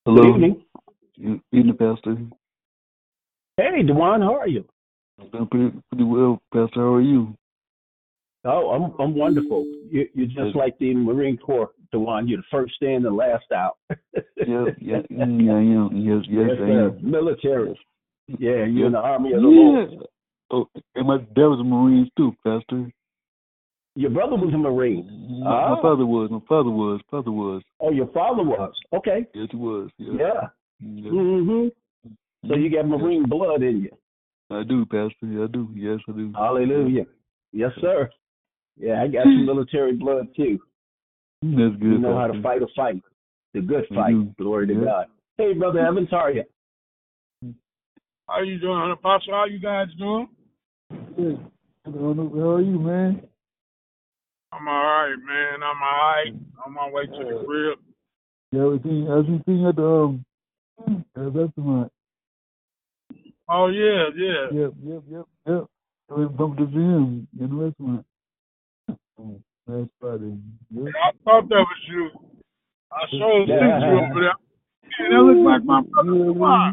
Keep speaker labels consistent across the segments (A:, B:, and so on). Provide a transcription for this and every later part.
A: Good
B: Hello,
A: evening.
B: evening, Pastor.
A: Hey, Dewan, how are you?
B: I'm doing pretty well, Pastor. How are you?
A: Oh, I'm wonderful. You're just
B: Good.
A: like the Marine Corps, Dewan. You're the first in and last out.
B: Yeah, yeah, I am. Yes, yes,
A: Yes,
B: I
A: sir.
B: am.
A: Military.
B: Yes,
A: Yeah, you're
B: yes,
A: in the Army of the Lord.
B: yeah. Oh, and my dad was a Marine too, Pastor.
A: Your brother was a Marine.
B: My
A: Ah,
B: father was. My father was.
A: oh, your father was. Okay.
B: Yes, he was. Yeah,
A: Yeah.
B: yeah.
A: Mm-hmm. So you got
B: Yes,
A: Marine blood in you.
B: I do, Pastor. I do. Yes, I do. Yeah,
A: Hallelujah. Yes,
B: yeah.
A: sir. Yeah, I got some military blood too.
B: That's
A: We
B: good,
A: know how to
B: Pastor.
A: fight a fight, the good
B: We
A: fight.
B: do.
A: Glory to
B: Yeah.
A: God. Hey, brother Evans, how are you?
C: How you doing, Apostle? How you guys doing?
B: Good. How are you, man?
C: I'm all right, man. I'm all right. On my way to the
B: Uh,
C: crib.
B: yeah, I was seeing at the restaurant.
C: Oh yeah, yeah.
B: Yep. I went bumped into him in the restaurant last Friday. Yep.
C: I thought that was you. I
B: Yep.
C: sure
B: Yeah.
C: seen you over there. Man, that looks like my brother Devon.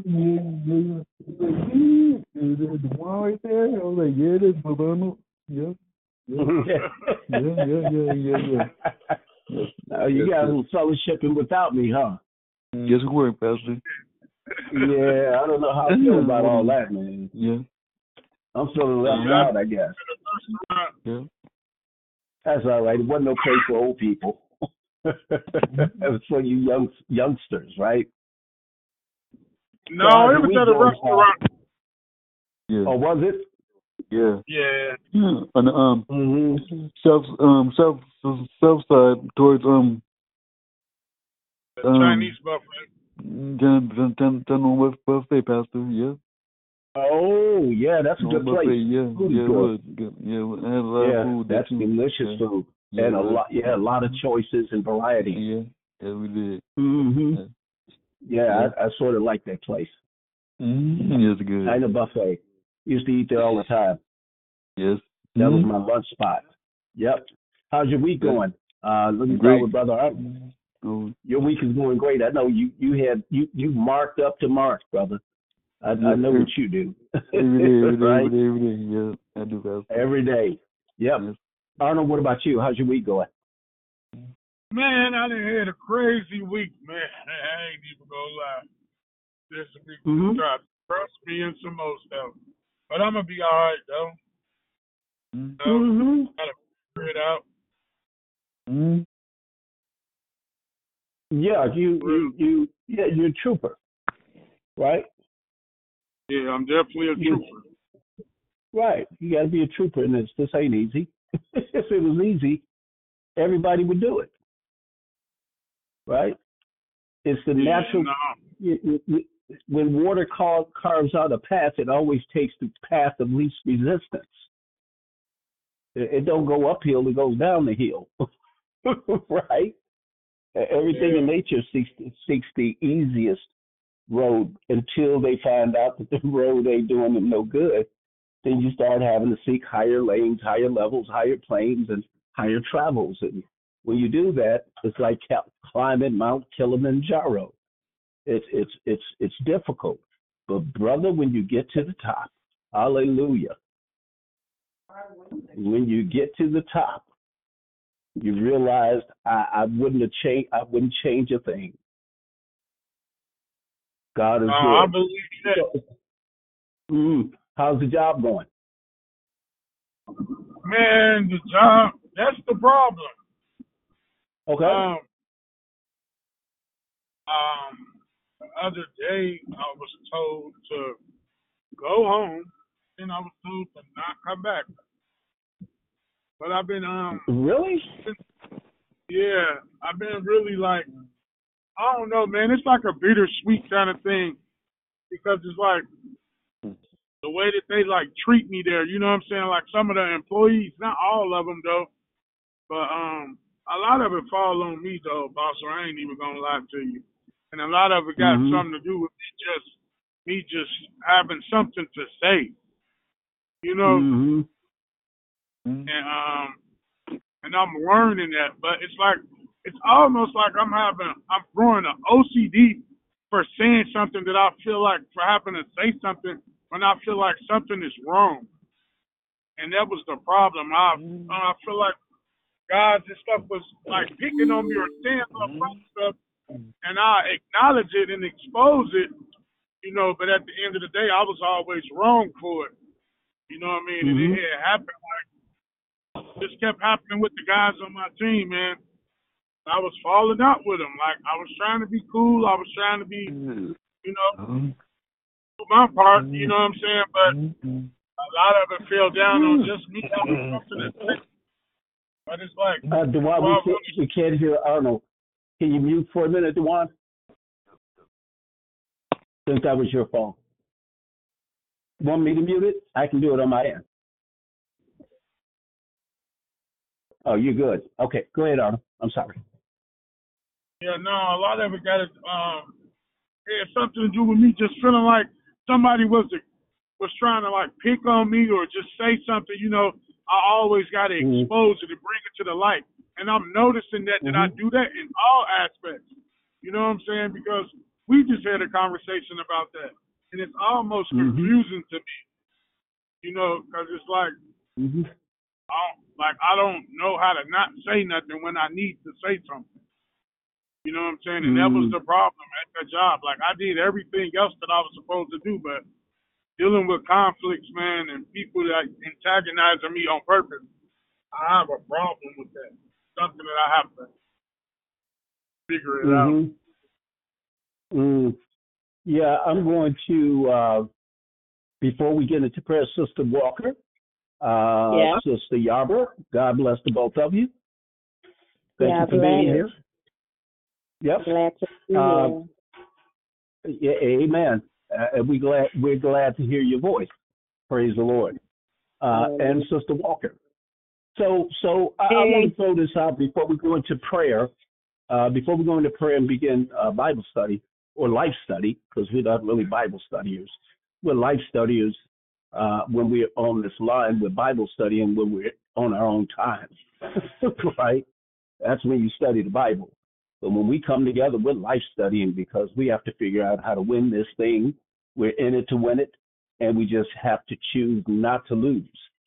B: The one right there. I was like, yeah, that's my brother. Yep. Yep. Yeah. Yes.
A: Now you
B: Yes.
A: got a
B: Yes.
A: little fellowshipping without me, huh?
B: Yes, we were, Pastor.
A: Yeah, I don't know how I feel about all that, man.
B: Yeah.
A: I'm feeling left
C: Yeah, I've
A: out,
B: Uh-huh.
A: I guess.
C: been to the restaurant.
B: Yeah.
A: That's all right. It wasn't no place for old people. It
B: Mhm.
A: was for you youngsters, right? So
C: No,
A: how's
C: it
A: your
C: was
A: week
C: at a
A: going?
C: restaurant.
B: Yeah.
A: Oh, was it?
B: Yeah.
C: Yeah.
B: Yeah. On the
A: Mm-hmm.
B: south side towards
C: The Chinese
B: um
C: buffet.
B: General Buffet, Pastor. Yeah.
A: Oh, yeah, that's a
B: General
A: good place.
B: Buffet. Yeah.
A: Food is
B: Yeah. It
A: good.
B: was good. Yeah. I had a lot of
A: Yeah,
B: food there
A: that's
B: too.
A: delicious
B: Yeah.
A: food.
B: Yeah. It
A: And
B: was.
A: a lot of choices and variety.
B: Yeah. Yeah. We did.
A: Mm-hmm.
B: Yeah.
A: Yeah,
B: Yeah.
A: I sort of like that place.
B: Yes. Good.
A: China Buffet. Used to eat there all the time.
B: Yes.
A: That was
B: Mm-hmm.
A: my lunch spot. Yep. How's your week
B: Yeah.
A: going? Let me start
B: Great.
A: with Brother Art.
B: Oh,
A: Your week is going great. I know you marked up to mark, brother. I
B: yeah.
A: know what you do.
B: Every
A: Right?
B: day, every day. Yeah. I do, Pastor.
A: Every day. Yep.
B: Yes.
A: Arnold, what about you? How's your week going?
C: Man, I done had a crazy week, man. I ain't even gonna lie. This week just
A: Mm-hmm.
C: tried to trust me in some more stuff. But I'm gonna be all right though. So
A: Mm-hmm.
C: gotta figure it out.
B: Mm-hmm.
A: Yeah,
C: Real.
A: you're a trooper, right?
C: Yeah, I'm definitely a
A: You
C: trooper.
A: right. You gotta be a trooper in this. This ain't easy. If it was easy, everybody would do it, right? It's the
C: Yeah,
A: natural.
C: no.
A: When water carves out a path, it always takes the path of least resistance. It don't go uphill; it goes down the hill, right? Everything in
C: Yeah.
A: nature seeks the easiest road until they find out that the road ain't doing them no good. Then you start having to seek higher lanes, higher levels, higher planes, and higher travels. And when you do that, it's like climbing Mount Kilimanjaro. It's difficult, but brother, when you get to the top, hallelujah. When you get to the top, you realize I wouldn't have changed. I wouldn't change a thing. God is
C: I
A: good.
C: believe that.
A: So, how's the job going?
C: Man, the job, that's the problem.
A: Okay.
C: Um, the other day I was told to go home and I was told to not come back. But I've been
A: Really?
C: yeah, I've been really like I don't know, man, it's like a bittersweet kind of thing because it's like the way that they like treat me there, you know what I'm saying? Like some of the employees, not all of them though, but a lot of it fall on me though, boss. So I ain't even gonna lie to you, and a lot of it got
A: Mm-hmm.
C: something to do with me just having something to say, you know,
A: Mm-hmm.
C: and I'm learning that, but it's like it's almost like I'm growing an OCD for saying something that I feel like, for having to say something when I feel like something is wrong. And that was the problem. I feel like guys and stuff was like picking on me or saying some stuff, and I acknowledge it and expose it, you know, but at the end of the day, I was always wrong for it. You know what I mean? And it happened, like, this kept happening with the guys on my team, man. I was falling out with them. Like, I was trying to be cool. I was trying to be, you know, do my part, you know what I'm saying? But a lot of it fell down on just me having something to say. But it's like,
A: Dewan, we can't hear Arnold. Can you mute for a minute, Dewan? Since that was your phone. You want me to mute it? I can do it on my end. Oh, you're good. Okay, go ahead, Arnold. I'm sorry.
C: Yeah, no, a lot of it got it had something to do with me just feeling like somebody was trying to like pick on me or just say something, you know. I always got to expose it and bring it to the light. And I'm noticing that I do that in all aspects. You know what I'm saying? Because we just had a conversation about that. And it's almost confusing to me, you know, because it's like, I don't know how to not say nothing when I need to say something. You know what I'm saying? And that was the problem at the job. Like, I did everything else that I was supposed to do, but dealing with conflicts, man, and people that antagonizing me on purpose, I have a problem with that. Something that I have to figure it out.
A: Yeah, I'm going to, before we get into prayer, Sister Walker, Sister Yarborough, God bless the both of you. Thank you for being here. Yep.
D: Glad to be here.
A: Yeah, amen. We're glad to hear your voice. Praise the Lord. And Sister Walker. So I want to throw this out before we go into prayer. Before we go into prayer and begin Bible study or life study, because we're not really Bible studiers. We're life studiers when we're on this line. We're Bible studying when we're on our own time, right? That's when you study the Bible. But when we come together, we're life studying because we have to figure out how to win this thing. We're in it to win it, and we just have to choose not to lose.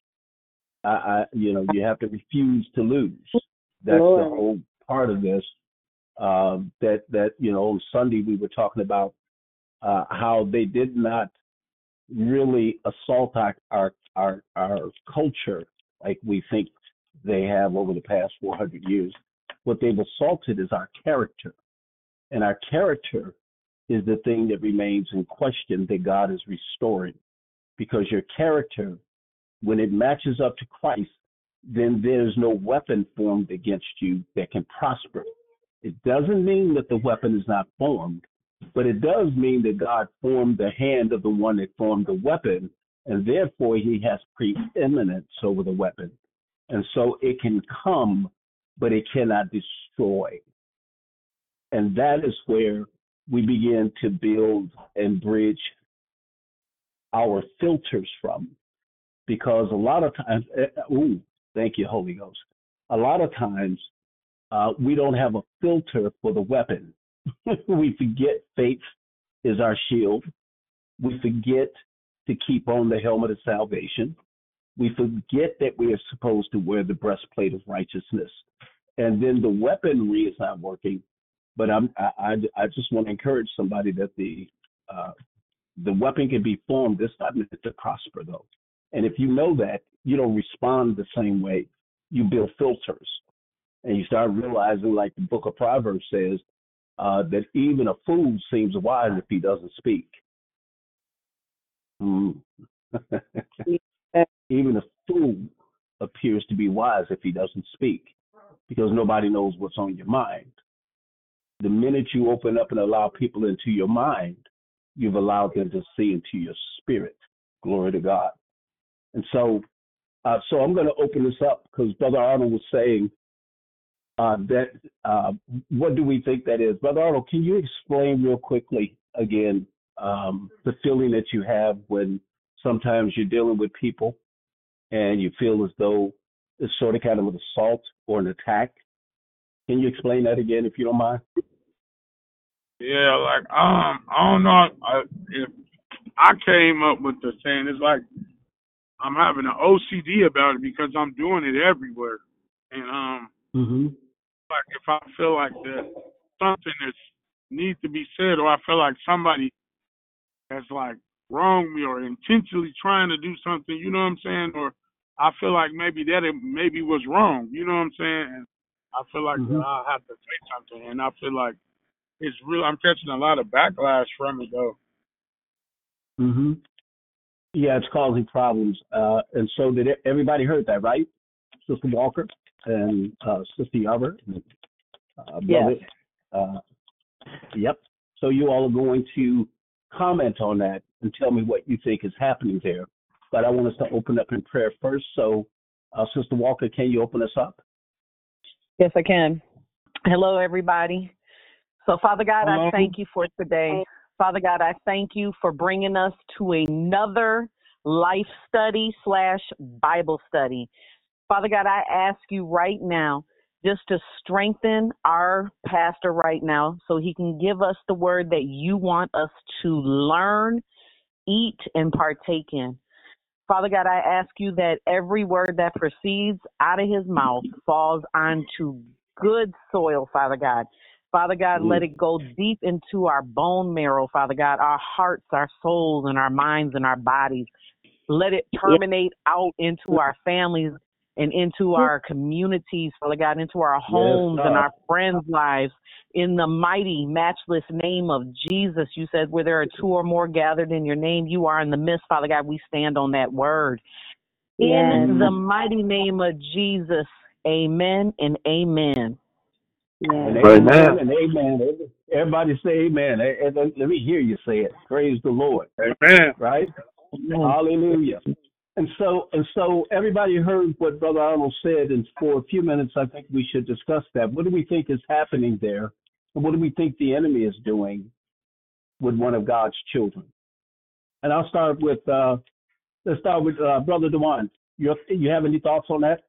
A: You have to refuse to lose. That's the whole part of this. That on Sunday we were talking about how they did not really assault our culture like we think they have over the past 400 years. What they've assaulted is our character. And our character is the thing that remains in question that God is restoring. Because your character, when it matches up to Christ, then there's no weapon formed against you that can prosper. It doesn't mean that the weapon is not formed, but it does mean that God formed the hand of the one that formed the weapon, and therefore he has preeminence over the weapon. And so it can come, but it cannot destroy. And that is where we begin to build and bridge our filters from. Because a lot of times, thank you, Holy Ghost. A lot of times, we don't have a filter for the weapon. We forget faith is our shield. We forget to keep on the helmet of salvation. We forget that we are supposed to wear the breastplate of righteousness. And then the weaponry is not working. But I just want to encourage somebody that the weapon can be formed. It's not meant to prosper, though. And if you know that, you don't respond the same way. You build filters. And you start realizing, like the book of Proverbs says, that even a fool seems wise if he doesn't speak. Even a fool appears to be wise if he doesn't speak, because nobody knows what's on your mind. The minute you open up and allow people into your mind, you've allowed them to see into your spirit. Glory to God. And so I'm going to open this up because Brother Arnold was saying what do we think that is? Brother Arnold, can you explain real quickly again the feeling that you have when sometimes you're dealing with people and you feel as though it's sort of kind of an assault or an attack? Can you explain that again if you don't mind?
C: Yeah, like I don't know if I came up with the saying. It's like I'm having an OCD about it because I'm doing it everywhere, and
A: Mm-hmm.
C: like if I feel like that something that needs to be said, or I feel like somebody has like wronged me or intentionally trying to do something, you know what I'm saying? Or I feel like maybe that it maybe was wrong, you know what I'm saying? And I feel like that
A: Mm-hmm.
C: I have to say something, and I feel like it's real. I'm catching a lot of backlash from it though.
A: Mm-hmm. Yeah, it's causing problems. And so did everybody heard that, right? Sister Walker and Sister Yarber, and,
D: Yes.
A: brother. Uh, yep. So you all are going to comment on that and tell me what you think is happening there. But I want us to open up in prayer first. So, Sister Walker, can you open us up?
D: Yes, I can. Hello, everybody. So, Father God, I
C: Hello.
D: thank you for today. Father God, I thank you for bringing us to another life study / Bible study. Father God, I ask you right now just to strengthen our pastor right now so he can give us the word that you want us to learn, eat, and partake in. Father God, I ask you that every word that proceeds out of his mouth falls onto good soil, Father God. Father God, let it go deep into our bone marrow, Father God, our hearts, our souls, and our minds and our bodies. Let it permeate out into our families and into our communities, Father God, into our homes and our friends' lives. In the mighty, matchless name of Jesus, you said where there are two or more gathered in your name, you are in the midst, Father God. We stand on that word. In the mighty name of Jesus, amen and amen.
A: And
C: Amen.
A: amen and amen. Everybody say amen. Let me hear you say it. Praise the Lord.
C: Amen.
A: Right? Hallelujah. And so everybody heard what Brother Arnold said, and for a few minutes I think we should discuss that. What do we think is happening there? And what do we think the enemy is doing with one of God's children? And I'll start with let's start with Brother Dewan. You have any thoughts on that?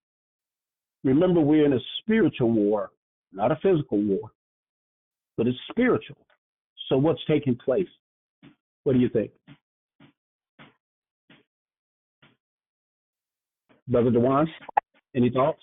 A: Remember, we're in a spiritual war, not a physical war, but it's spiritual. So what's taking place? What do you think? Brother Dewan, any thoughts?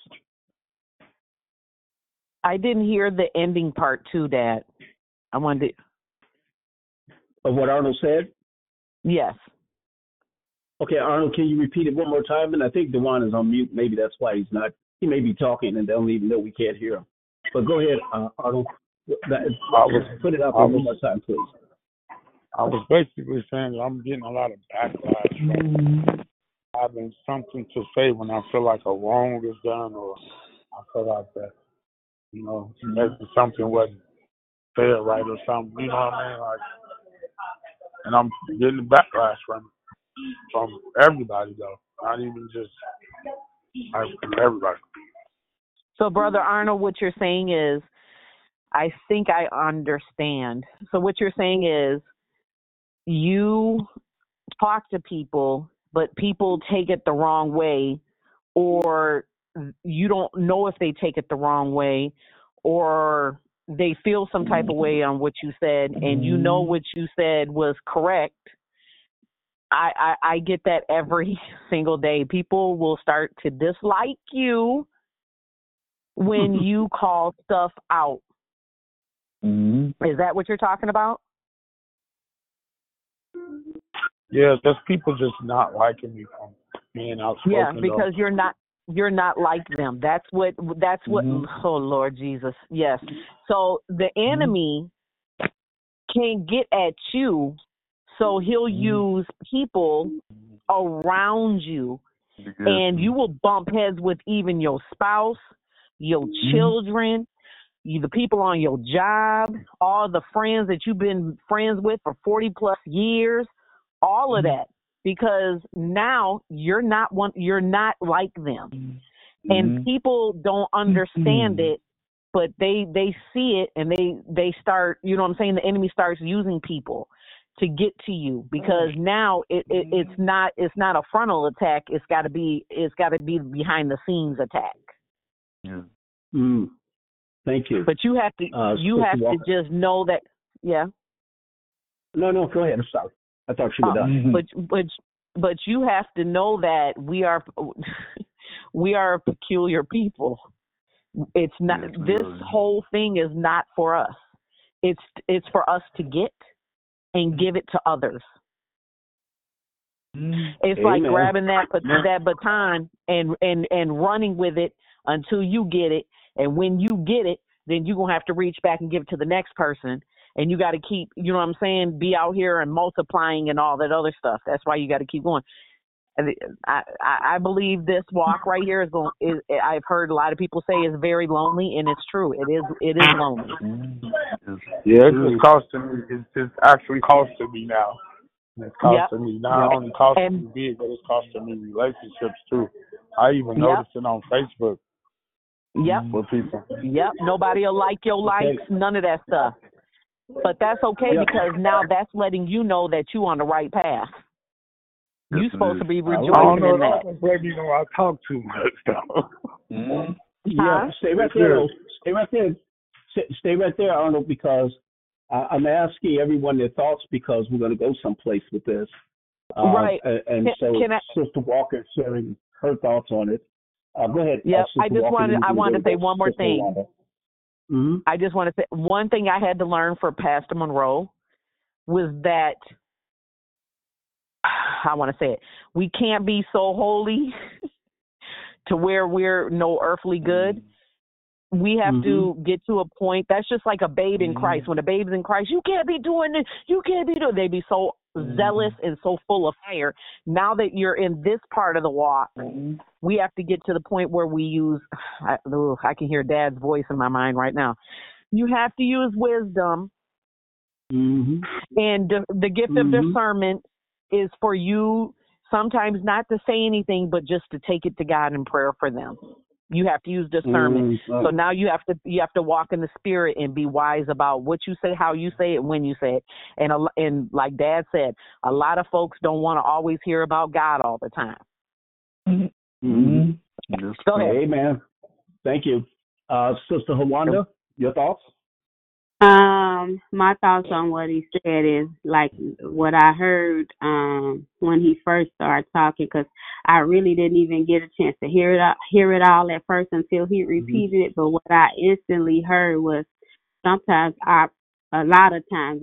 D: I didn't hear the ending part to that. I wanted to,
A: Of what Arnold said?
D: yes.
A: Okay, Arnold, can you repeat it one more time? And I think Dewan is on mute. Maybe that's why he's not. He may be talking and they don't even know we can't hear him. But go ahead, Arnold. Put it out there one more time, please.
C: I was basically saying that I'm getting a lot of backlash from having something to say when I feel like a wrong is done, or I feel like that, maybe something wasn't fair right or something, you know what I mean? Like, and I'm getting backlash from everybody though, not even just from everybody.
D: So, Brother Arnold, what you're saying is, I think I understand. So what you're saying is you talk to people, but people take it the wrong way, or you don't know if they take it the wrong way, or they feel some type of way on what you said, and you know what you said was correct. I get that every single day. People will start to dislike you when you call stuff out. Is that what you're talking about?
C: Yeah, just people just not liking me from being outspoken.
D: Yeah, because you're not like them. That's what oh Lord Jesus. Yes. So the enemy can get at you, so he'll use people around you, and you will bump heads with even your spouse, your children, the people on your job, all the friends that you've been friends with for 40 plus years, all of that, because now you're not like them. And people don't understand it, but they see it, and they start, you know what I'm saying, the enemy starts using people to get to you, because now it's not a frontal attack, it's got to be behind the scenes attack.
A: Thank you.
D: But you have to just know that Yeah.
A: No, go ahead. I'm sorry. I thought you were done.
D: But you have to know that we are a peculiar people. It's not, this whole thing is not for us. It's for us to get and give it to others. It's
A: Amen.
D: like grabbing that baton and running with it until you get it. And when you get it, then you're going to have to reach back and give it to the next person. And you got to keep, you know what I'm saying, be out here and multiplying and all that other stuff. That's why you got to keep going. I believe this walk right here is I've heard a lot of people say is very lonely, and it's true. It is lonely.
C: Yeah, it's just costing me. It's actually costing me now. It's costing me not only costing me big, but it's costing me relationships too. I even noticed it on Facebook. With people.
D: Nobody will like your likes, none of that stuff. But that's okay because now that's letting you know that you're on the right path. You're supposed to be rejoicing in that.
C: I know I talk too much though.
A: Yeah, stay right there. Stay right there. Stay right there, Arnold, because I'm asking everyone their thoughts because we're going to go someplace with this.
D: Right.
A: And Sister Walker sharing her thoughts on it. Go ahead.
D: Yep. I wanted to say one more thing.
A: Mm-hmm.
D: I just want to say one thing I had to learn for Pastor Monroe was that, I want to say it, we can't be so holy to where we're no earthly good. We have to get to a point, that's just like a babe in Christ. When a babe's in Christ, you can't be doing this, you can't be doing, they be so zealous and so full of fire. Now that you're in this part of the walk, we have to get to the point where we use, I can hear Dad's voice in my mind right now. You have to use wisdom, and the gift of discernment is for you sometimes not to say anything, but just to take it to God in prayer for them. You have to use discernment. So now you have to walk in the Spirit and be wise about what you say, how you say it, when you say it. And like Dad said, a lot of folks don't want to always hear about God all the time. Go ahead.
A: Amen. Thank you. Sister Hawanda, your thoughts?
E: My thoughts on what he said is like what I heard when he first started talking, because I really didn't even get a chance to hear it all at first until he repeated it. But what I instantly heard was sometimes a lot of times,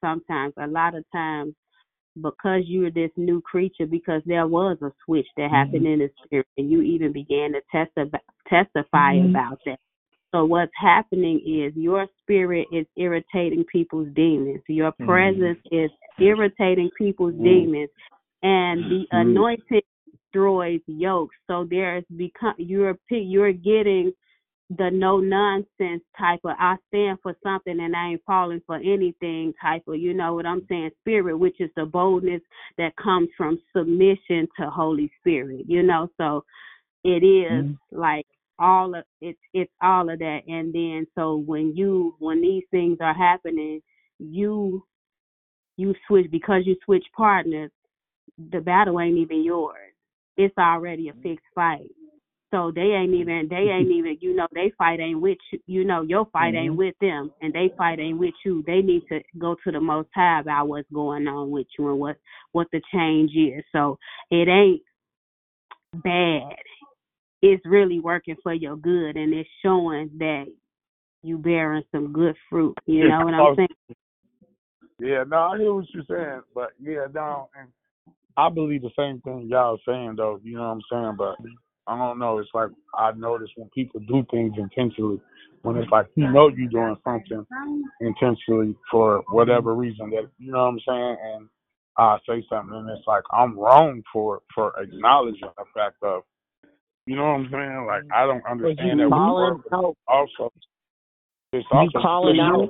E: because you're this new creature, because there was a switch that happened in the spirit, and you even began to testify about that. So what's happening is your spirit is irritating people's demons. Your presence is irritating people's demons, and the anointing destroys yokes. So you're getting the no nonsense type of I stand for something and I ain't falling for anything type of, you know what I'm saying, spirit, which is the boldness that comes from submission to Holy Spirit, you know. So it is like it's all of that. And then so when these things are happening, you switch, because you switch partners, the battle ain't even yours. It's already a fixed fight. So they ain't even, you know, they fight ain't with you, you know, your fight ain't with them, and they fight ain't with you. They need to go to the Most High about what's going on with you and what the change is. So it ain't bad. It's really working for your good, and it's showing that you bearing some good fruit. You know what I'm saying?
C: Yeah, no, I hear what you're saying, but yeah, no, and I believe the same thing y'all saying though. You know what I'm saying? But I don't know. It's like I notice when people do things intentionally, when it's like you know you're doing something intentionally for whatever reason, that you know what I'm saying, and I say something and it's like I'm wrong for acknowledging the fact of, you know what I'm saying? Like I don't understand that. Also, it's also
D: calling out.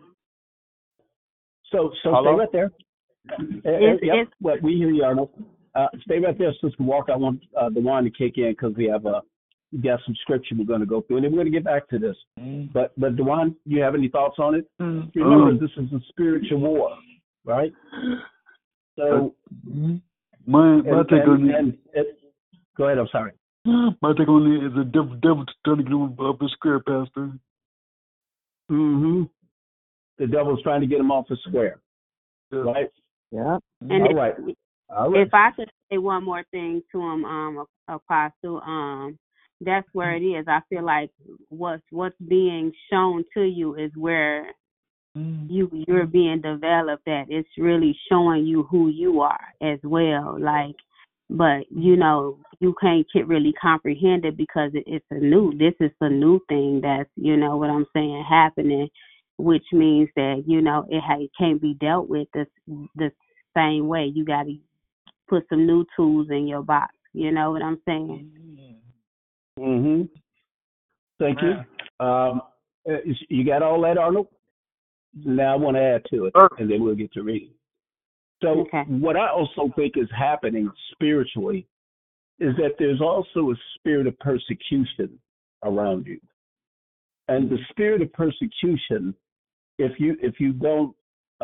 A: So stay right there. We hear you, Arnold. Stay right there, Sister Walker. I want the wine to kick in because we got some scripture we're going to go through, and then we're going to get back to this. But DeJuan, you have any thoughts on it? Remember, this is a spiritual war, right? So,
B: my take on
A: it. Go ahead. I'm sorry.
B: My take on it is the devil trying to get up his square, Pastor.
A: The devil's trying to get him off the square, right?
D: Yeah.
E: And
A: All right. All right.
E: if I could say one more thing to him, Apostle, that's where it is. I feel like what's being shown to you is where you're being developed at. It's really showing you who you are as well. Like, but you can't really comprehend it because this is a new thing that's, what I'm saying, happening, which means that, it can't be dealt with the same way. You got to put some new tools in your box. You know what I'm saying?
A: Mm-hmm. Thank you. You got all that, Arnold? Now I want to add to it, and then we'll get to reading. So what I also think is happening spiritually is that there's also a spirit of persecution around you. And the spirit of persecution, if you don't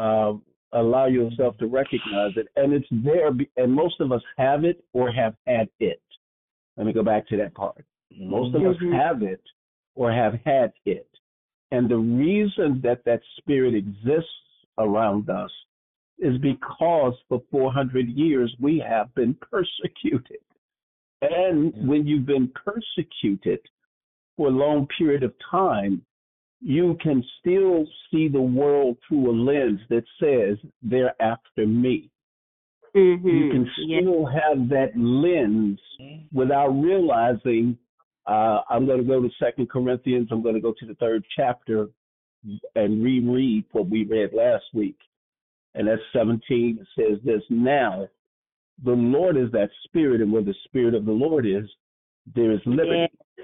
A: allow yourself to recognize it, and it's there, and most of us have it or have had it. Let me go back to that part. Most of us have it or have had it. And the reason that spirit exists around us is because for 400 years we have been persecuted. And when you've been persecuted for a long period of time, you can still see the world through a lens that says they're after me. You can still have that lens without realizing I'm going to go to 2 Corinthians. I'm going to go to the 3rd chapter and reread what we read last week. And that's 17. It says this: now the Lord is that spirit, and where the spirit of the Lord is, there is liberty.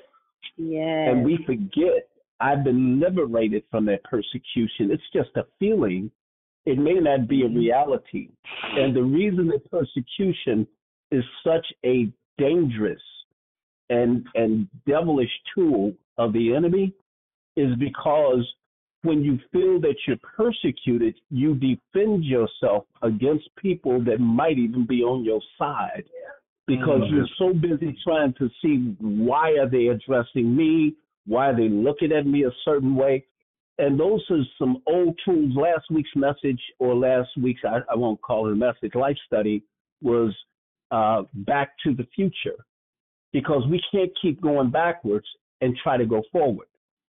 E: Yeah.
A: And we forget, I've been liberated from that persecution. It's just a feeling. It may not be a reality. And the reason that persecution is such a dangerous and devilish tool of the enemy is because when you feel that you're persecuted, you defend yourself against people that might even be on your side, because you're so busy trying to see, why are they addressing me? Why are they looking at me a certain way? And those are some old tools. Last week's message, or last week's, I won't call it a message, life study, was back to the future, because we can't keep going backwards and try to go forward.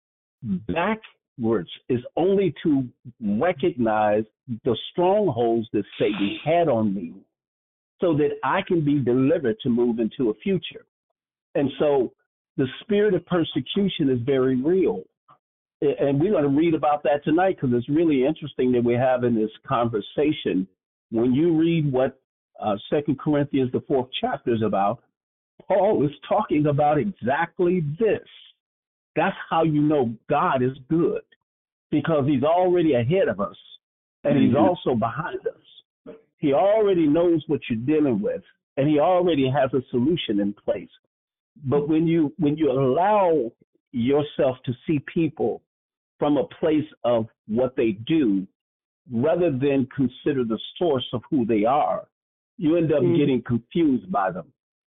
A: Backwards is only to recognize the strongholds that Satan had on me so that I can be delivered to move into a future. And so the spirit of persecution is very real. And we're going to read about that tonight, because it's really interesting that we're having this conversation. When you read what 2 Corinthians, the 4th chapter, is about, Paul is talking about exactly this. That's how you know God is good, because he's already ahead of us, and he's also behind us. He already knows what you're dealing with, and he already has a solution in place. But when you allow yourself to see people from a place of what they do, rather than consider the source of who they are, you end up getting confused by them.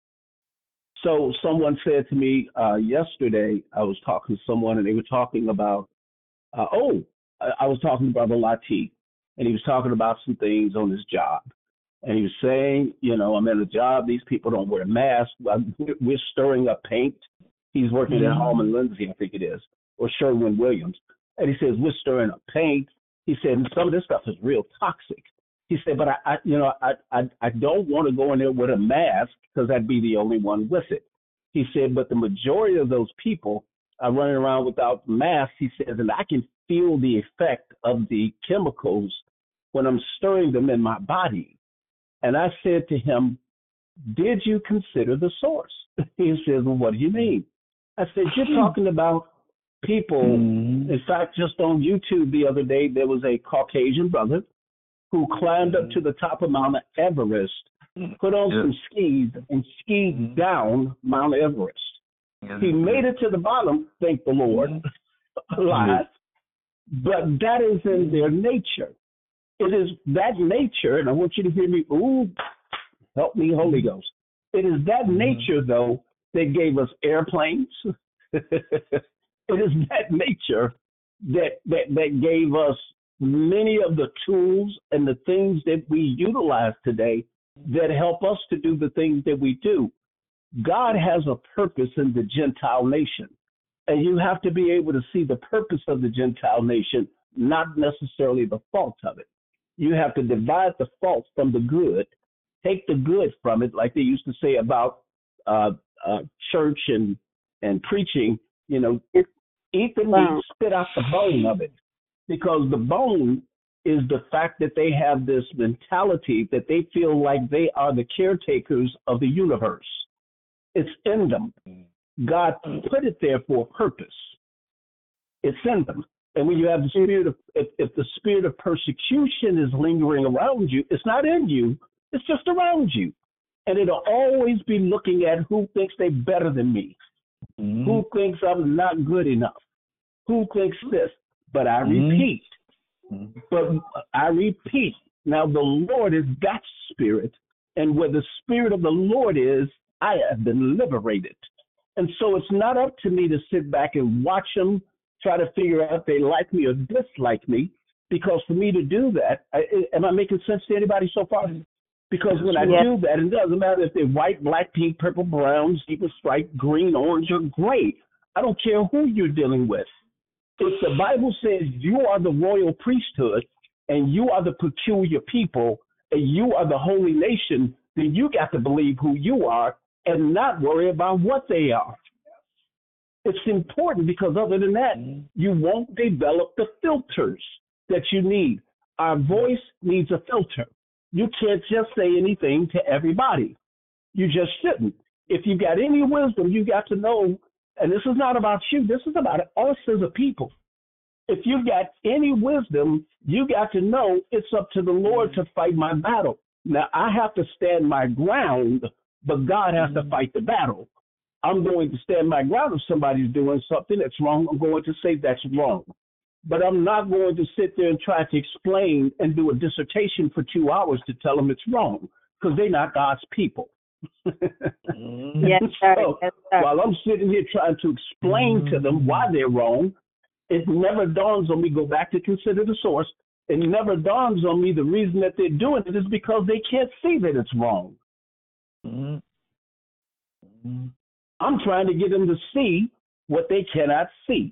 A: So someone said to me yesterday, I was talking to someone, and they were talking about, I was talking to Brother Latif, and he was talking about some things on his job. And he was saying, I'm at a job, these people don't wear masks. We're stirring up paint. He's working at Hallman Lindsay, I think it is, or Sherwin-Williams. And he says, we're stirring up paint. He said, and some of this stuff is real toxic. He said, but I don't want to go in there with a mask, because I'd be the only one with it. He said, but the majority of those people are running around without masks. He says, and I can feel the effect of the chemicals when I'm stirring them in my body. And I said to him, did you consider the source? He says, well, what do you mean? I said, you're talking about people. In fact, just on YouTube the other day, there was a Caucasian brother who climbed up to the top of Mount Everest, put on some skis, and skied down Mount Everest. He made it to the bottom, thank the Lord, alive. But that is in their nature. It is that nature, and I want you to hear me, help me, Holy Ghost. It is that nature, though, that gave us airplanes. It is that nature that gave us many of the tools and the things that we utilize today that help us to do the things that we do. God has a purpose in the Gentile nation, and you have to be able to see the purpose of the Gentile nation, not necessarily the fault of it. You have to divide the fault from the good, take the good from it, like they used to say about church and preaching. You know, eat the meat, spit out the bone of it, because the bone is the fact that they have this mentality that they feel like they are the caretakers of the universe. It's in them. God put it there for a purpose. It's in them. And when you have the spirit of, if the spirit of persecution is lingering around you, it's not in you, it's just around you. And it'll always be looking at who thinks they're better than me, who thinks I'm not good enough, who thinks this. But I repeat, now the Lord is God's spirit, and where the spirit of the Lord is, I have been liberated. And so it's not up to me to sit back and watch them try to figure out if they like me or dislike me, because for me to do that, am I making sense to anybody so far? Because when I do that, it doesn't matter if they're white, black, pink, purple, brown, zebra stripe, green, orange, or gray. I don't care who you're dealing with. If the Bible says you are the royal priesthood and you are the peculiar people and you are the holy nation, then you got to believe who you are and not worry about what they are. It's important, because other than that, you won't develop the filters that you need. Our voice needs a filter. You can't just say anything to everybody. You just shouldn't. If you got any wisdom, you got to know, and this is not about you, this is about us as a people. If you got any wisdom, you got to know it's up to the Lord to fight my battle. Now, I have to stand my ground, but God has to fight the battle. I'm going to stand my ground if somebody's doing something that's wrong. I'm going to say that's wrong. But I'm not going to sit there and try to explain and do a dissertation for 2 hours to tell them it's wrong, because they're not God's people.
E: Yes, sir.
A: So,
E: yes, sir.
A: while I'm sitting here trying to explain to them why they're wrong, it never dawns on me, go back to consider the source, it never dawns on me the reason that they're doing it is because they can't see that it's wrong. I'm trying to get them to see what they cannot see.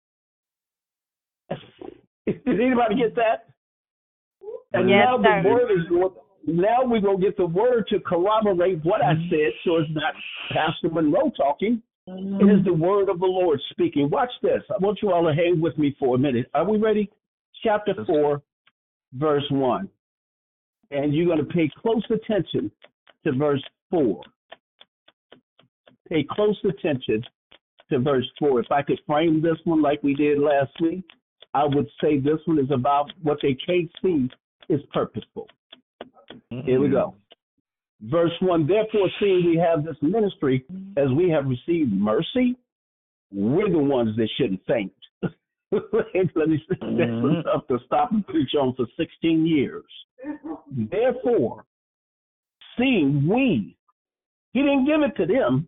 A: Did anybody get that? And
E: yes,
A: now
E: sir.
A: the word is going. Now we're going to get the word to corroborate what I said, so it's not Pastor Monroe talking. It is the word of the Lord speaking. Watch this. I want you all to hang with me for a minute. Are we ready? Chapter 4, verse 1. And you're going to pay close attention to verse 4. Pay close attention to verse 4. If I could frame this one like we did last week, I would say this one is about what they can't see is purposeful. Here we go. Verse 1, therefore, seeing we have this ministry, as we have received mercy, we're the ones that shouldn't faint. Let me say that's enough to stop and preach on for 16 years. Therefore, seeing he didn't give it to them,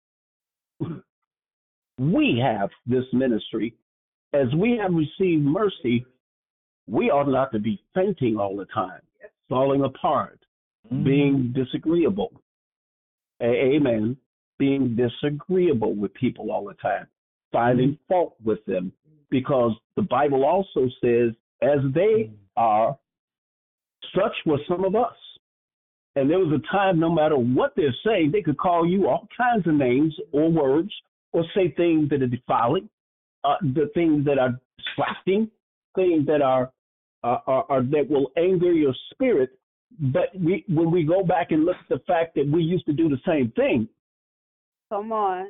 A: we have this ministry. As we have received mercy, we ought not to be fainting all the time, falling apart, being disagreeable. Amen. Being disagreeable with people all the time, finding fault with them, because the Bible also says, as they are, such were some of us. And there was a time, no matter what they're saying, they could call you all kinds of names or words, or say things that are defiling, the things that are distracting, things that are that will anger your spirit. But when we go back and look at the fact that we used to do the same thing.
E: Come on.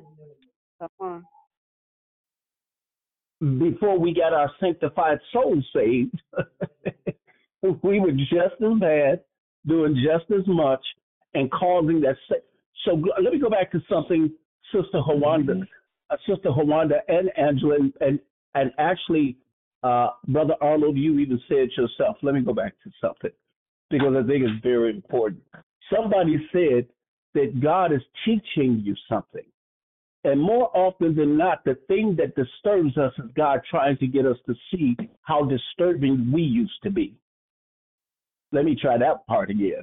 A: Before we got our sanctified soul saved, we were just as bad, doing just as much, and causing that. So let me go back to something Sister Hawanda and Angela, and actually, Brother Arnold, you even said yourself. Let me go back to something, because I think it's very important. Somebody said that God is teaching you something. And more often than not, the thing that disturbs us is God trying to get us to see how disturbing we used to be. Let me try that part again.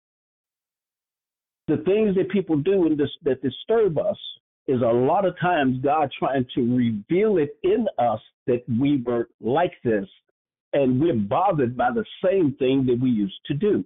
A: The things that people do that disturb us is a lot of times God trying to reveal it in us that we were like this, and we're bothered by the same thing that we used to do.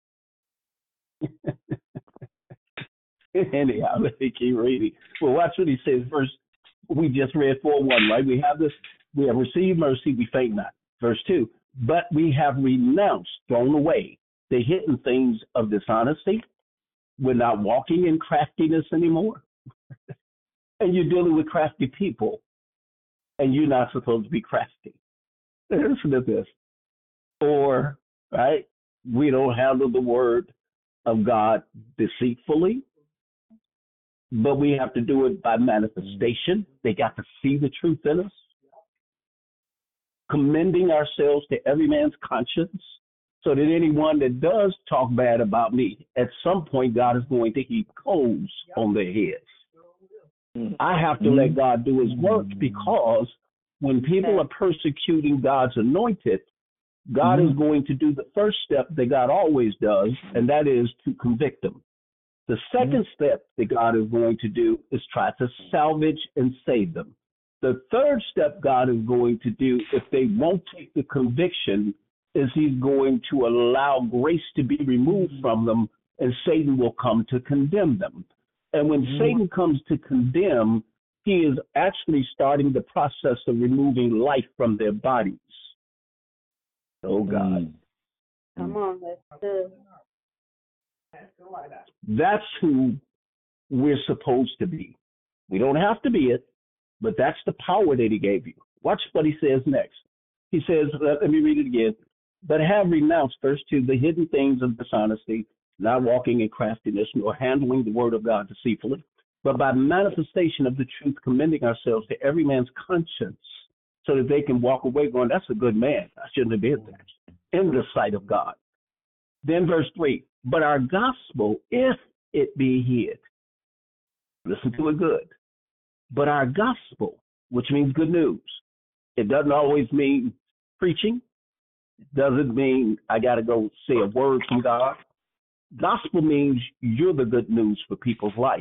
A: Anyhow, let me keep reading. Well, watch what he says. Verse, we just read 4:1, right? We have received mercy, we faint not. Verse 2, but we have renounced, thrown away the hidden things of dishonesty. We're not walking in craftiness anymore. And you're dealing with crafty people, and you're not supposed to be crafty. Listen to this. Or, right, we don't handle the word of God deceitfully, but we have to do it by manifestation. They got to see the truth in us. Commending ourselves to every man's conscience, so that anyone that does talk bad about me, at some point God is going to heap coals on their heads. I have to let God do his work, because when people are persecuting God's anointed, God is going to do the first step that God always does, and that is to convict them. The second step that God is going to do is try to salvage and save them. The third step God is going to do, if they won't take the conviction, is he's going to allow grace to be removed from them, and Satan will come to condemn them. And when Satan comes to condemn, he is actually starting the process of removing life from their bodies. Oh, God.
E: Come on, that's good.
A: That's who we're supposed to be. We don't have to be it, but that's the power that he gave you. Watch what he says next. He says, let me read it again. But have renounced, verse 2, the hidden things of dishonesty, not walking in craftiness, nor handling the word of God deceitfully, but by manifestation of the truth, commending ourselves to every man's conscience, so that they can walk away going, that's a good man. I shouldn't have did that, in the sight of God. Then verse 3, but our gospel, if it be hid, listen to it good, but our gospel, which means good news, it doesn't always mean preaching. It doesn't mean I got to go say a word from God. Gospel means you're the good news for people's life.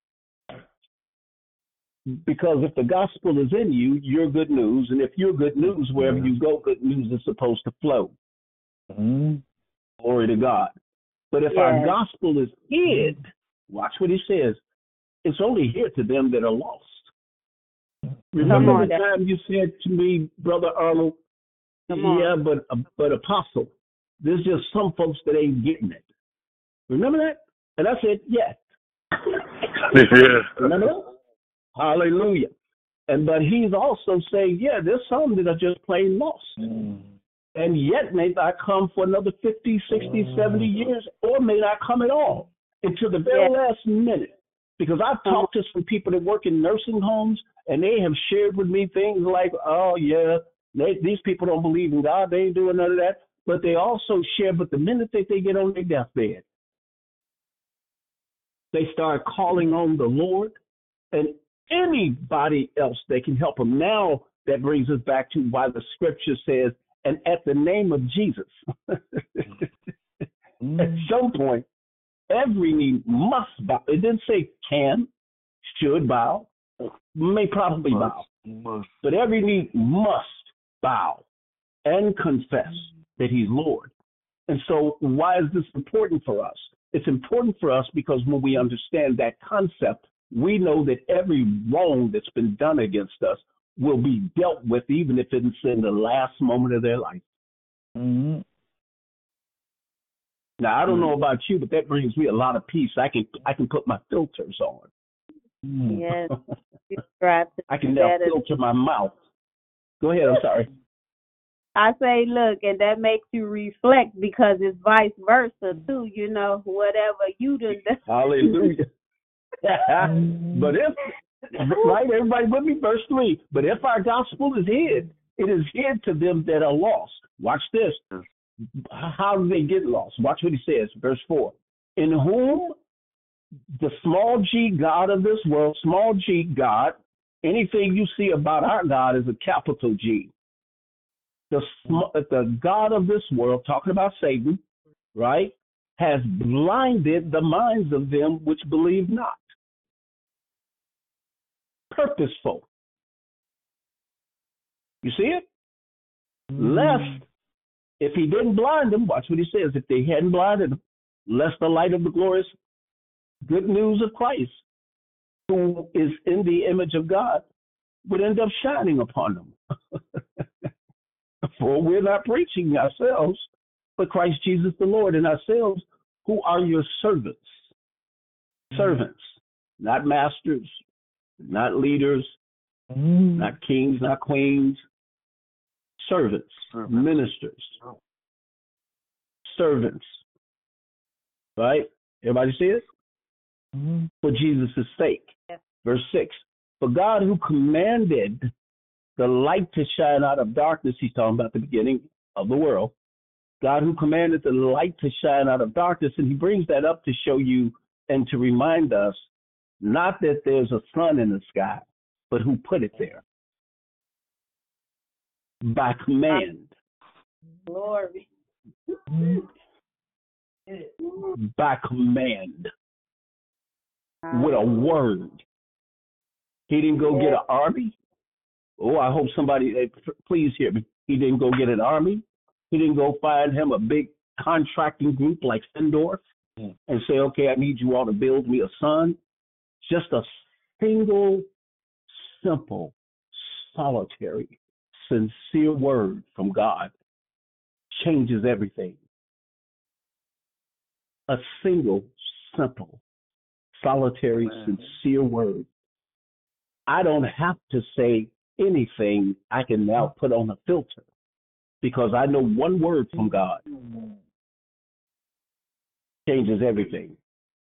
A: Because if the gospel is in you, you're good news. And if you're good news, wherever you go, good news is supposed to flow. Glory to God. But if our gospel is hid, watch what he says, it's only hid to them that are lost. Remember the time you said to me, Brother Arnold, but Apostle, there's just some folks that ain't getting it. Remember that? And I said, yes. Remember that? Hallelujah. But he's also saying, there's some that are just plain lost. And yet may not come for another 50, 60, 70 years, or may not come at all until the very last minute. Because I've talked to some people that work in nursing homes, and they have shared with me things like, these people don't believe in God. They ain't doing none of that. But they also share, but the minute that they get on their deathbed, they start calling on the Lord and anybody else that can help them. Now that brings us back to why the scripture says, and at the name of Jesus, at some point, every knee must bow. It didn't say can, should bow, may probably bow. But every knee must bow and confess that he's Lord. And so why is this important for us? It's important for us because when we understand that concept, we know that every wrong that's been done against us will be dealt with, even if it's in the last moment of their life. Now, I don't know about you, but that brings me a lot of peace. I can put my filters on.
E: Yes.
A: I can now filter my mouth. Go ahead, I'm sorry.
E: I say, look, and that makes you reflect because it's vice versa, too. You know, whatever you do.
A: Hallelujah. But if, right, everybody with me, verse 3, but if our gospel is hid, it is hid to them that are lost. Watch this. How do they get lost? Watch what he says, verse 4. In whom the small g God of this world, small g God, anything you see about our God is a capital G. The God of this world, talking about Satan, right, has blinded the minds of them which believe not. Purposeful. You see it? Lest, if he didn't blind them, watch what he says, if they hadn't blinded them, lest the light of the glorious good news of Christ, who is in the image of God, would end up shining upon them. For we're not preaching ourselves, but Christ Jesus the Lord, and ourselves who are your servants. Servants, not masters, not leaders, not kings, not queens. Servants, ministers, servants. Right? Everybody see it? For Jesus' sake.
D: Yes.
A: Verse 6. For God who commanded the light to shine out of darkness, he's talking about the beginning of the world. God who commanded the light to shine out of darkness, and he brings that up to show you and to remind us not that there's a sun in the sky, but who put it there. By command.
E: Glory.
A: By command. With a word. He didn't go get an army. Oh, I hope somebody, please hear me. He didn't go get an army. He didn't go find him a big contracting group like Fendorf and say, okay, I need you all to build me a sun. Just a single, simple, solitary, sincere word from God changes everything. A single, simple, solitary, sincere word. I don't have to say anything. I can now put on a filter because I know one word from God changes everything.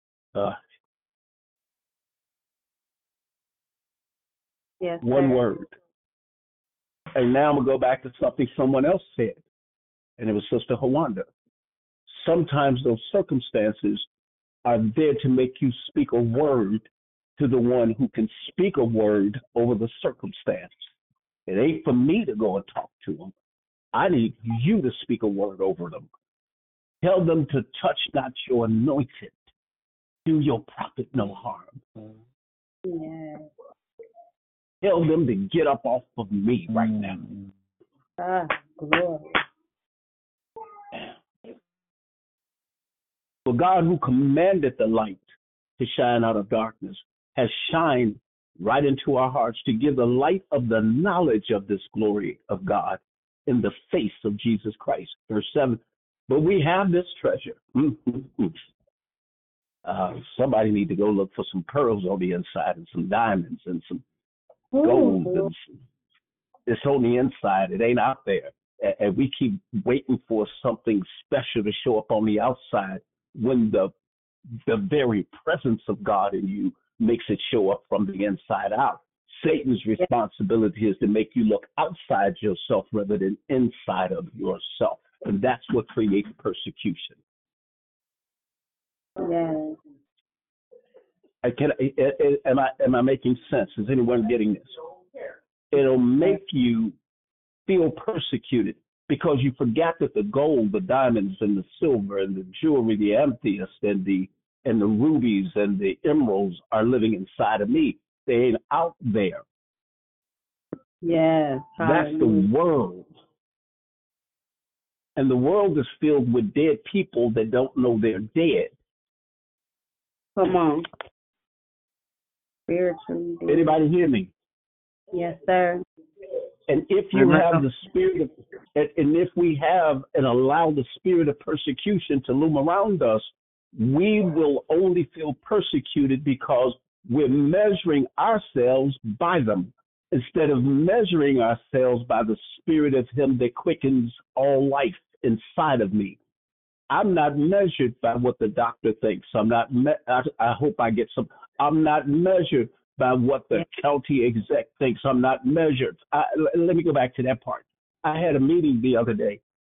E: Yes,
A: one
E: sir.
A: word. And now I'm going to go back to something someone else said, and it was Sister Hawanda. Sometimes those circumstances are there to make you speak a word to the one who can speak a word over the circumstance. It ain't for me to go and talk to them. I need you to speak a word over them. Tell them to touch not your anointed. Do your prophet no harm.
E: Yes.
A: Tell them to get up off of me right now.
E: Glory.
A: For God who commanded the light to shine out of darkness has shined right into our hearts to give the light of the knowledge of this glory of God in the face of Jesus Christ. Verse 7, but we have this treasure. Somebody need to go look for some pearls on the inside and some diamonds and some gold. And it's on the inside. It ain't out there. And we keep waiting for something special to show up on the outside when the very presence of God in you makes it show up from the inside out. Satan's responsibility is to make you look outside yourself rather than inside of yourself. And that's what creates persecution.
E: Yes.
A: Am I making sense? Is anyone getting this? It'll make you feel persecuted because you forgot that the gold, the diamonds, and the silver, and the jewelry, the amethyst, and the rubies, and the emeralds are living inside of me. They ain't out there.
E: Yes.
A: That's the world. And the world is filled with dead people that don't know they're dead.
E: Come on. Spiritually.
A: Anybody hear me?
E: Yes, sir.
A: And if you have the spirit of, and if we have and allow the spirit of persecution to loom around us, we will only feel persecuted because we're measuring ourselves by them instead of measuring ourselves by the spirit of him that quickens all life inside of me. I'm not measured by what the doctor thinks. I hope I get some. I'm not measured by what the county exec thinks. I'm not measured. Let me go back to that part. I had a meeting the other day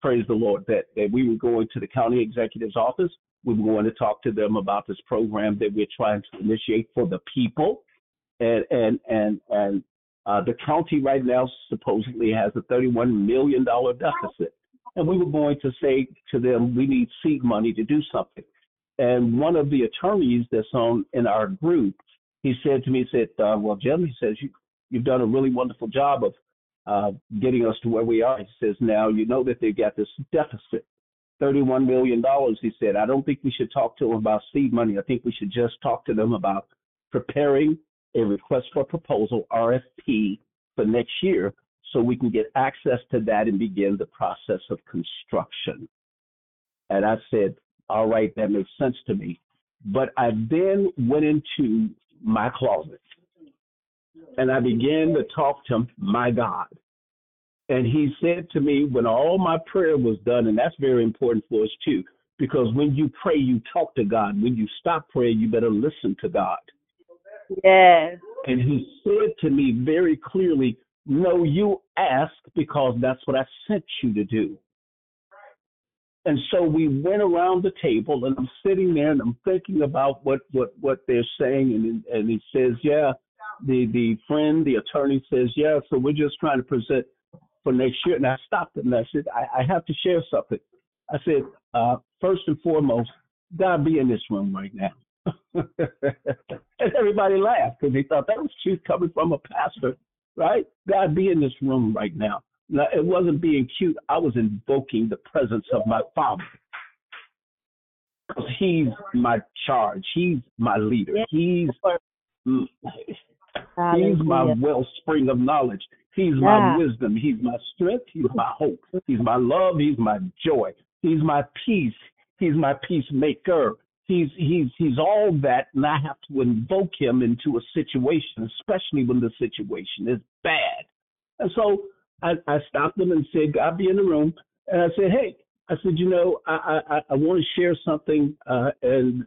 A: praise the Lord, that we were going to the county executive's office. We were going to talk to them about this program that we're trying to initiate for the people. And the county right now supposedly has a $31 million deficit. And we were going to say to them, we need seed money to do something. And one of the attorneys that's in our group, he said to me, well, Jim, he says, you've done a really wonderful job of getting us to where we are. He says, now you know that they've got this deficit, $31 million. He said, I don't think we should talk to them about seed money. I think we should just talk to them about preparing a request for proposal, RFP, for next year so we can get access to that and begin the process of construction. And I said, all right, that makes sense to me. But I then went into my closet and I began to talk to my God. And he said to me, when all my prayer was done, and that's very important for us too, because when you pray, you talk to God. When you stop praying, you better listen to God.
E: Yes.
A: And he said to me very clearly, no, you ask because that's what I sent you to do. And so we went around the table, and I'm sitting there, and I'm thinking about what they're saying, and he says, yeah, the friend, the attorney says, yeah, so we're just trying to present for next year. And I stopped him, and I said, I have to share something. I said, first and foremost, God be in this room right now. And everybody laughed because they thought that was cute coming from a pastor, right? God be in this room right now. Now, it wasn't being cute. I was invoking the presence of my Father. Because he's my charge. He's my leader. He's my wellspring of knowledge. He's my wisdom. He's my strength. He's my hope. He's my love. He's my joy. He's my peace. He's my peacemaker. He's all that, and I have to invoke him into a situation, especially when the situation is bad. And so I stopped him and said, God be in the room. And I said, hey, I said, I want to share something, and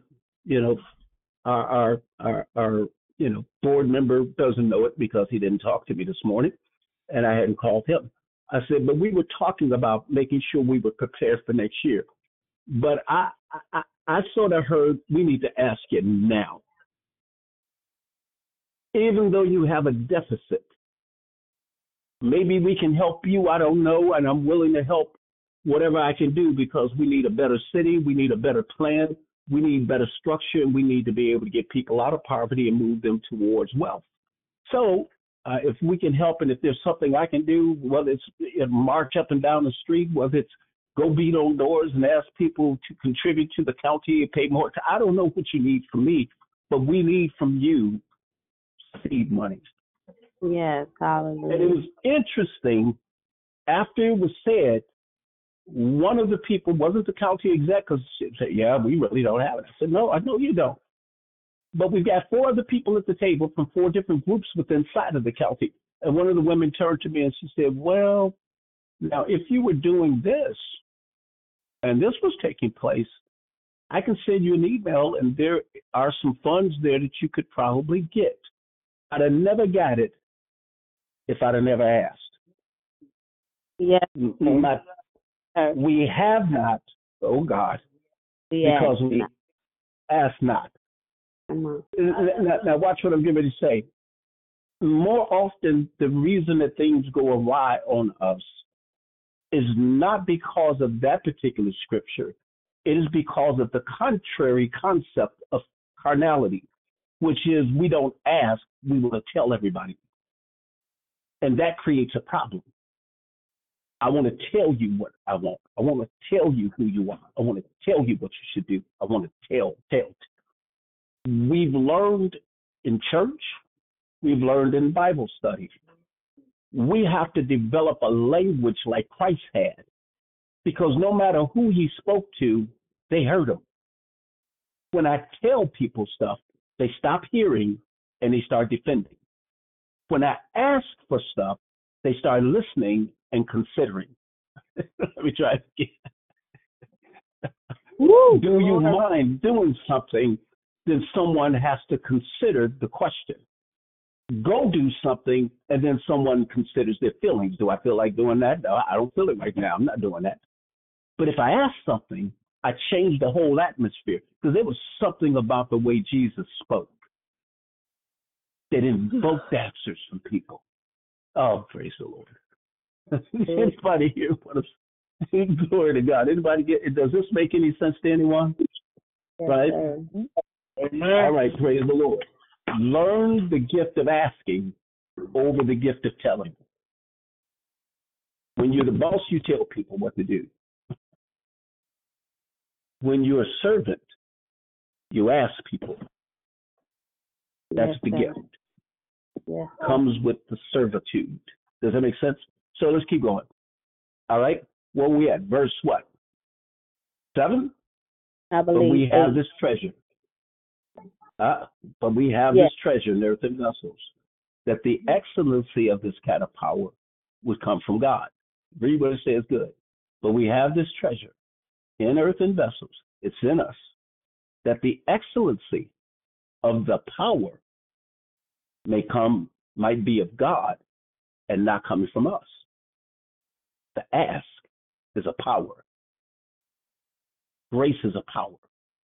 A: our board member doesn't know it because he didn't talk to me this morning, and I hadn't called him. I said, but we were talking about making sure we were prepared for next year. But I sort of heard we need to ask it now. Even though you have a deficit, maybe we can help you. I don't know, and I'm willing to help whatever I can do because we need a better city. We need a better plan. We need better structure, and we need to be able to get people out of poverty and move them towards wealth. So if we can help, and if there's something I can do, whether it's march up and down the street, whether it's go beat on doors and ask people to contribute to the county and pay more. I don't know what you need from me, but we need from you seed money.
E: Yes, hallelujah.
A: And it was interesting, after it was said, one of the people, wasn't the county exec, because she said, yeah, we really don't have it. I said, no, I know you don't. But we've got 4 other people at the table from 4 different groups within inside of the county. And one of the women turned to me and she said, well, now, if you were doing this, and this was taking place, I can send you an email, and there are some funds there that you could probably get. I'd have never got it if I'd have never asked.
E: Yes.
A: We have not, oh God, because we ask not. Now, watch what I'm getting ready to say. More often, the reason that things go awry on us is not because of that particular scripture. It is because of the contrary concept of carnality, which is we don't ask, we will tell everybody. And that creates a problem. I want to tell you what I want. I want to tell you who you are. I want to tell you what you should do. I want to tell. We've learned in church. We've learned in Bible study. We have to develop a language like Christ had, because no matter who he spoke to, they heard him. When I tell people stuff, they stop hearing and they start defending. When I ask for stuff, they start listening and considering. Let me try it again. Do you mind doing something? Then someone has to consider the question. Go do something, and then someone considers their feelings. Do I feel like doing that? No, I don't feel it right now. I'm not doing that. But if I ask something, I change the whole atmosphere because there was something about the way Jesus spoke that invoked answers from people. Oh, praise the Lord. Anybody here want to glory to God? Anybody get? Does this make any sense to anyone? Right?
C: Amen.
A: All right, praise the Lord. Learn the gift of asking over the gift of telling. When you're the boss, you tell people what to do. When you're a servant, you ask people. That's the gift.
E: Yes,
A: comes with the servitude. Does that make sense? So let's keep going. All right. Where we at? Verse what? 7?
E: I believe.
A: But we have
E: 8.
A: this treasure. But we have this treasure in earthen vessels, that the excellency of this kind of power would come from God. Read what it says good. But we have this treasure in earthen vessels. It's in us, that the excellency of the power might be of God and not coming from us. The ask is a power. Grace is a power.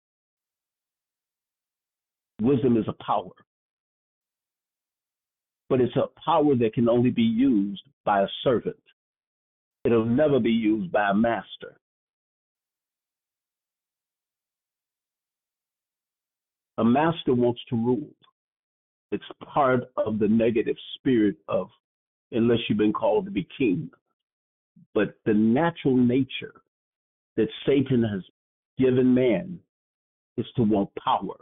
A: Wisdom is a power. But it's a power that can only be used by a servant. It'll never be used by a master. A master wants to rule. It's part of the negative spirit of, unless you've been called to be king. But the natural nature that Satan has given man is to want power.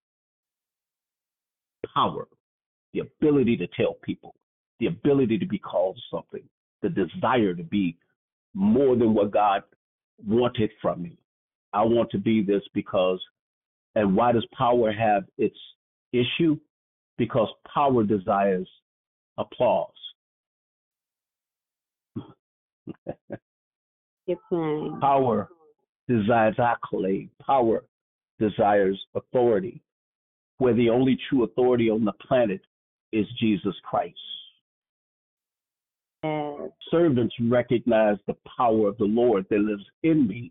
A: Power, the ability to tell people, the ability to be called something, the desire to be more than what God wanted from me. I want to be this because, and why does power have its issue? Because power desires applause. Power desires accolade. Power desires authority, where the only true authority on the planet is Jesus Christ. Servants recognize the power of the Lord that lives in me.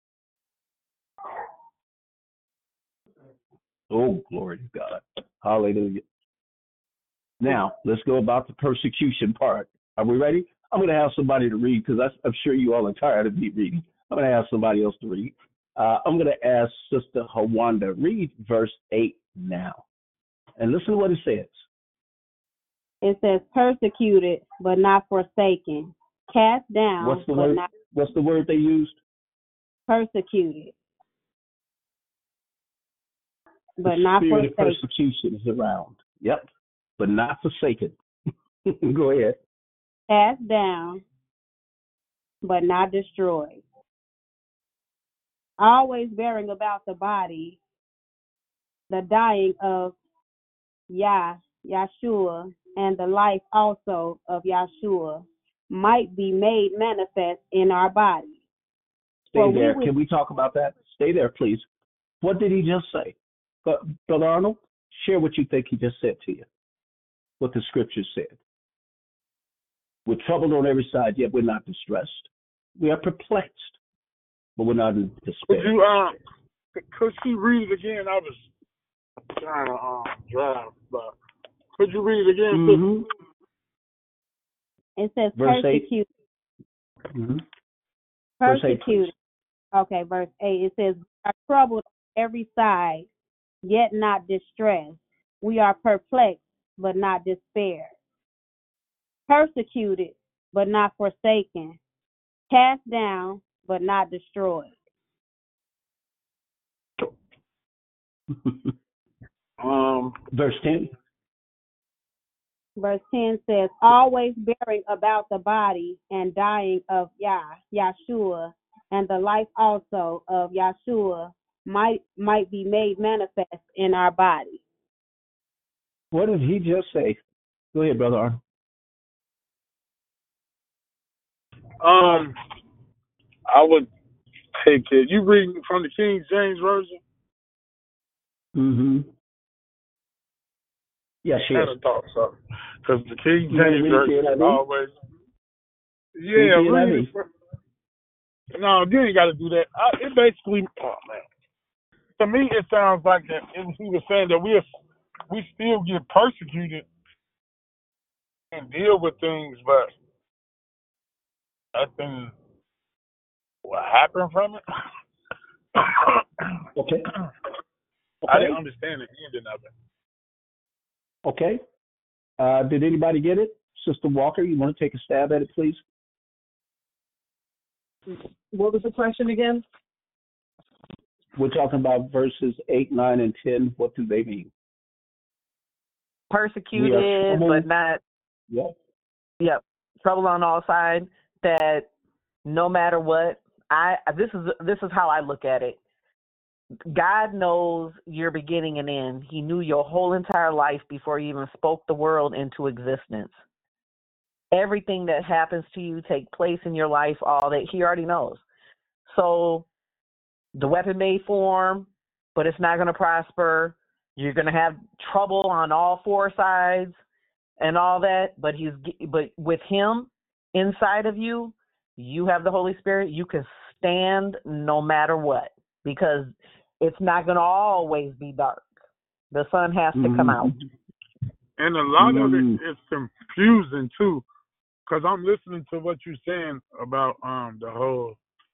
A: Oh, glory to God. Hallelujah. Now, let's go about the persecution part. Are we ready? I'm going to have somebody to read because I'm sure you all are tired of me reading. I'm going to ask somebody else to read. I'm going to ask Sister Hawanda, read verse 8 now. And listen to what it says.
E: It says, persecuted, but not forsaken. Cast down,
A: What's the
E: but
A: word?
E: not
A: What's the word they used?
E: persecuted. But
A: The
E: not
A: spirit
E: forsaken.
A: of persecution is around. Yep. But not forsaken. Go ahead.
E: Cast down, but not destroyed. Always bearing about the body the dying of Yahshua, and the life also of Yahshua might be made manifest in our body.
A: Stay there. Can we talk about that? Stay there, please. What did he just say? Brother Arnold, share what you think he just said to you, what the scripture said. We're troubled on every side, yet we're not distressed. We are perplexed, but we're not in despair.
C: Could you read it again? I was trying to drive, but could you read it again?
E: Mm-hmm. It says
A: verse
E: persecuted.
A: 8. Mm-hmm.
E: Persecuted. Okay, verse 8. It says, we are troubled on every side, yet not distressed. We are perplexed, but not despair. Persecuted, but not forsaken. Cast down, but not destroyed.
A: Verse 10.
E: Verse 10 says, always bearing about the body and dying of Yahshua, and the life also of Yahshua might be made manifest in our body.
A: What did he just say? Go ahead, Brother Arnold.
C: I would take it. You reading from the King James Version?
A: Mm-hmm. Yes,
C: I kind of thought so. Because the King James Version is always... Yeah, read it. No, you ain't got to do that. It basically, oh man, to me it sounds like that. He was saying that we still get persecuted and deal with things, but nothing will happen from it.
A: Okay.
C: I didn't understand the ending of it.
A: Okay. Did anybody get it? Sister Walker, you want to take a stab at it, please?
D: What was the question again?
A: We're talking about verses 8, 9, and 10. What do they mean?
D: Persecuted, but not.
A: Yep.
D: Trouble on all sides. That no matter what, this is how I look at it. God knows your beginning and end. He knew your whole entire life before you even spoke the world into existence. Everything that happens to you, take place in your life, all that, He already knows. So the weapon may form, but it's not going to prosper. You're going to have trouble on all four sides and all that. But with Him inside of you, you have the Holy Spirit. You can stand no matter what, because it's not going to always be dark. The sun has to come out.
C: And a lot of it is confusing too, because I'm listening to what you're saying about the whole,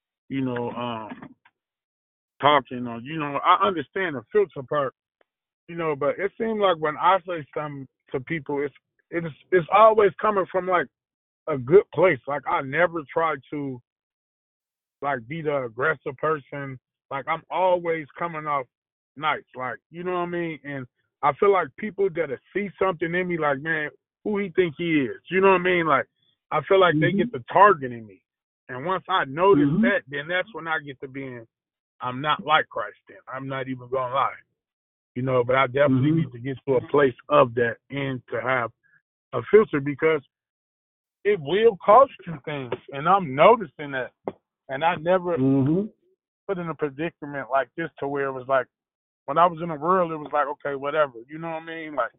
C: talking on, I understand the filter part, but it seems like when I say something to people, it's always coming from like a good place. Like I never try to like be the aggressive person. Like I'm always coming off nice. Like, you know what I mean? And I feel like people that see something in me, like, man, who he think he is? You know what I mean? Like I feel like they get the targeting me. And once I notice that, then that's when I get to being, I'm not like Christ then. I'm not even gonna lie. But I definitely need to get to a place of that and to have a filter, because it will cost you things. And I'm noticing that. And I never put in a predicament like this to where it was like, when I was in the world, it was like, okay, whatever. You know what I mean? Like,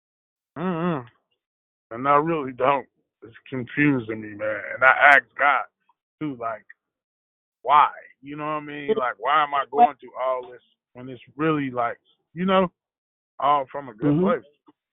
C: and I really don't. It's confusing me, man. And I ask God, too, like, why? You know what I mean? Like, why am I going through all this when it's really like, all from a good place?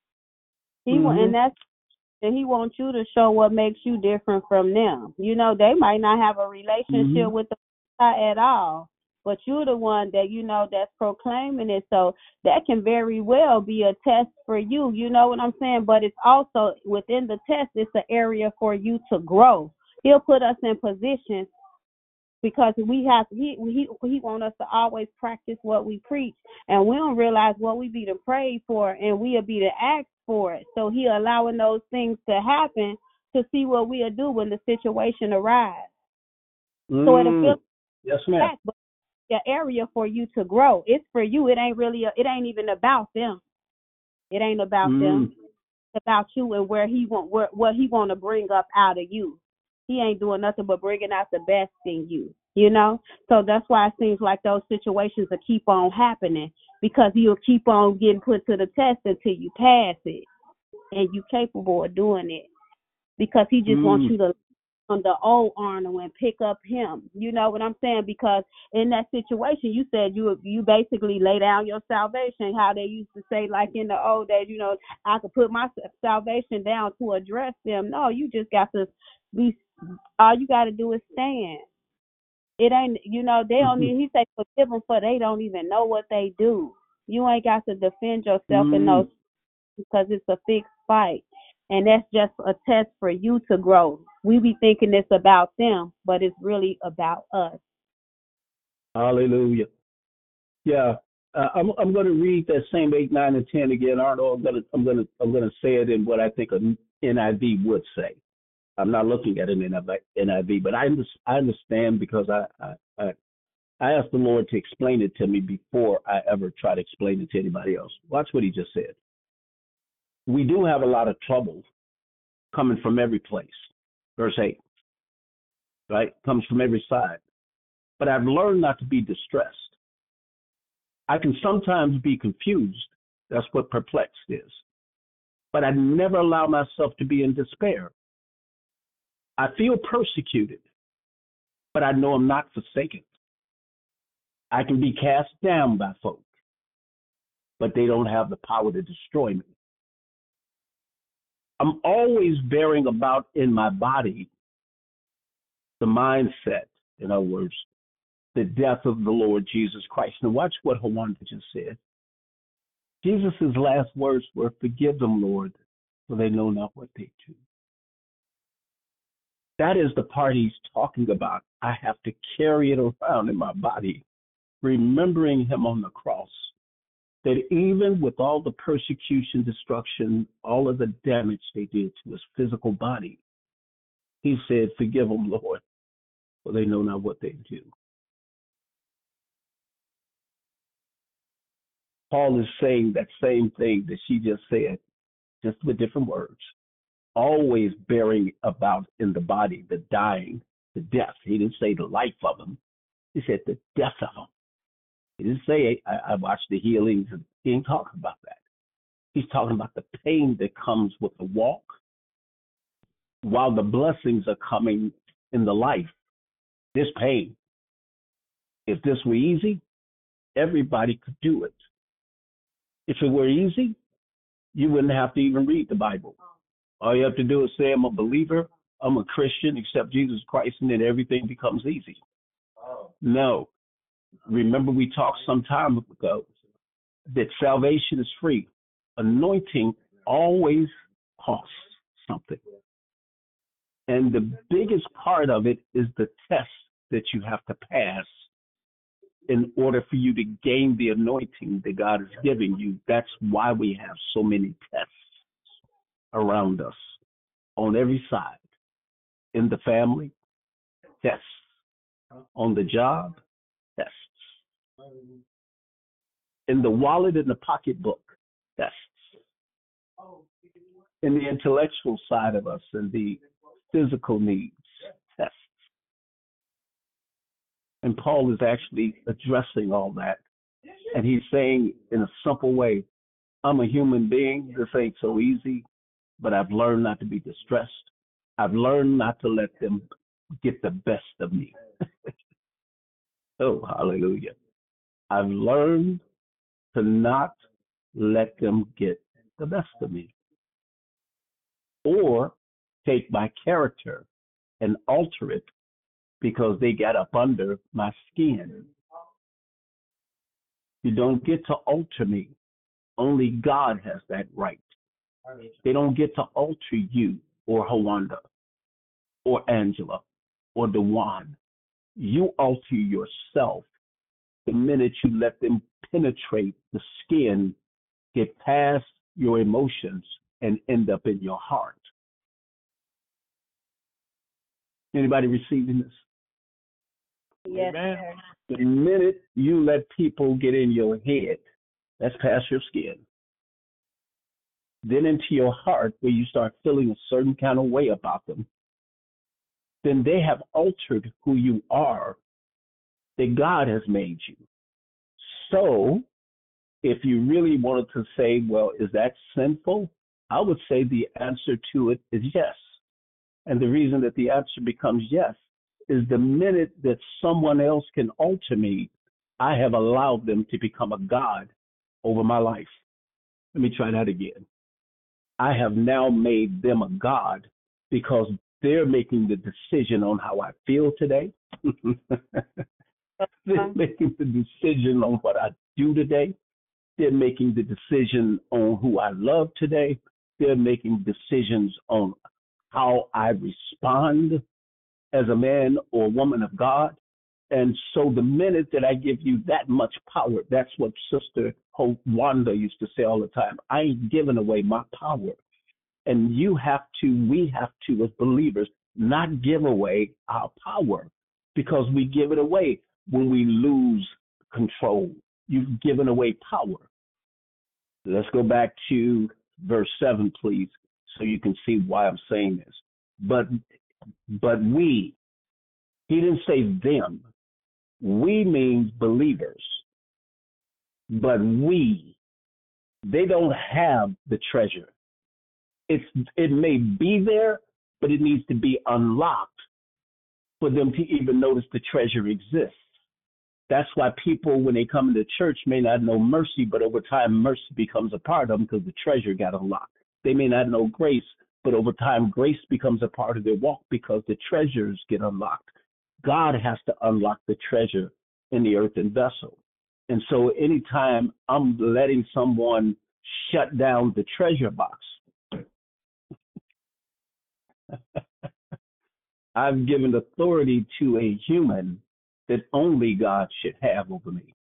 E: And He wants you to show what makes you different from them. They might not have a relationship with the God at all, but you're the one that, that's proclaiming it. So that can very well be a test for you. You know what I'm saying? But it's also within the test, it's an area for you to grow. He'll put us in positions, because he want us to always practice what we preach, and we don't realize what we be to pray for, and we'll be to ask for it. So He allowing those things to happen to see what we'll do when the situation arises. So it'll feel
A: yes, ma'am.
E: but an area for you to grow. It's for you. It ain't even about them. It ain't about them. It's about you and what He want to bring up out of you. He ain't doing nothing but bringing out the best in you, So that's why it seems like those situations will keep on happening, because He'll keep on getting put to the test until you pass it, and you're capable of doing it, because He just wants you to on the old Arnold and pick up Him. You know what I'm saying? Because in that situation, you said you basically lay down your salvation. How they used to say, like in the old days, I could put my salvation down to address them. No, you just got to be. All you got to do is stand. It ain't, they don't need. He said, forgive them, for they don't even know what they do. You ain't got to defend yourself in those, because it's a fixed fight. And that's just a test for you to grow. We be thinking it's about them, but it's really about us.
A: Hallelujah. Yeah, I'm going to read that same 8, 9, and 10 again, Arnold. I'm going to say it in what I think an NIV would say. I'm not looking at an NIV, but I understand, because I asked the Lord to explain it to me before I ever try to explain it to anybody else. Watch what He just said. We do have a lot of trouble coming from every place. Verse 8, right? Comes from every side. But I've learned not to be distressed. I can sometimes be confused. That's what perplexed is. But I never allow myself to be in despair. I feel persecuted, but I know I'm not forsaken. I can be cast down by folk, but they don't have the power to destroy me. I'm always bearing about in my body the mindset, in other words, the death of the Lord Jesus Christ. Now watch what Hawanda just said. Jesus' last words were, "Forgive them, Lord, for they know not what they do." That is the part he's talking about. I have to carry it around in my body, remembering him on the cross, that even with all the persecution, destruction, all of the damage they did to his physical body, he said, "Forgive them, Lord, for they know not what they do." Paul is saying that same thing that she just said, just with different words, always bearing about in the body the dying, the death. He didn't say the life of them. He said the death of them. He didn't say, I watched the healings. He ain't talking about that. He's talking about the pain that comes with the walk while the blessings are coming in the life. This pain. If this were easy, everybody could do it. If it were easy, you wouldn't have to even read the Bible. All you have to do is say, "I'm a believer, I'm a Christian, accept Jesus Christ," and then everything becomes easy. No. Remember, we talked some time ago that salvation is free. Anointing always costs something. And the biggest part of it is the test that you have to pass in order for you to gain the anointing that God is giving you. That's why we have so many tests around us on every side. In the family, tests. On the job, tests. In the wallet, in the pocketbook, tests. In the intellectual side of us and the physical needs, tests. And Paul is actually addressing all that. And he's saying in a simple way, I'm a human being. This ain't so easy, but I've learned not to be distressed. I've learned not to let them get the best of me. Oh, hallelujah. I've learned to not let them get the best of me or take my character and alter it because they got up under my skin. You don't get to alter me. Only God has that right. They don't get to alter you or Hawanda or Angela or Dewan. You alter yourself the minute you let them penetrate the skin, get past your emotions, and end up in your heart. Anybody receiving this?
E: Yes,
C: Amen.
E: sir.
A: The minute you let people get in your head, that's past your skin, then into your heart where you start feeling a certain kind of way about them, then they have altered who you are, that God has made you. So if you really wanted to say, well, is that sinful? I would say the answer to it is yes. And the reason that the answer becomes yes is the minute that someone else can alter me, I have allowed them to become a God over my life. Let me try that again. I have now made them a God because they're making the decision on how I feel today. They're making the decision on what I do today. They're making the decision on who I love today. They're making decisions on how I respond as a man or woman of God. And so the minute that I give you that much power, that's what Sister Wanda used to say all the time. I ain't giving away my power. And we have to, as believers, not give away our power because we give it away when we lose control. You've given away power. Let's go back to verse 7, please, so you can see why I'm saying this. But we, he didn't say them. We means believers. But we, they don't have the treasure. It may be there, but it needs to be unlocked for them to even notice the treasure exists. That's why people, when they come into church, may not know mercy, but over time, mercy becomes a part of them because the treasure got unlocked. They may not know grace, but over time, grace becomes a part of their walk because the treasures get unlocked. God has to unlock the treasure in the earthen vessel. And so anytime I'm letting someone shut down the treasure box, I've given authority to a human that only God should have over me.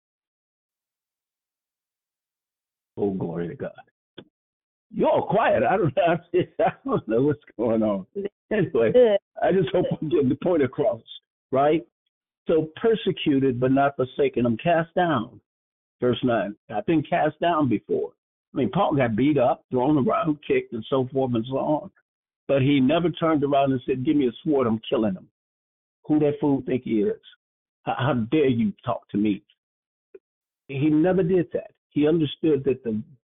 A: Oh, glory to God. You're all quiet. I don't know what's going on. Anyway, I just hope I'm getting the point across, right? So persecuted but not forsaken. I'm cast down. Verse 9. I've been cast down before. I mean, Paul got beat up, thrown around, kicked, and so forth and so on. But he never turned around and said, give me a sword, I'm killing him. Who that fool think he is? How dare you talk to me? He never did that. He understood that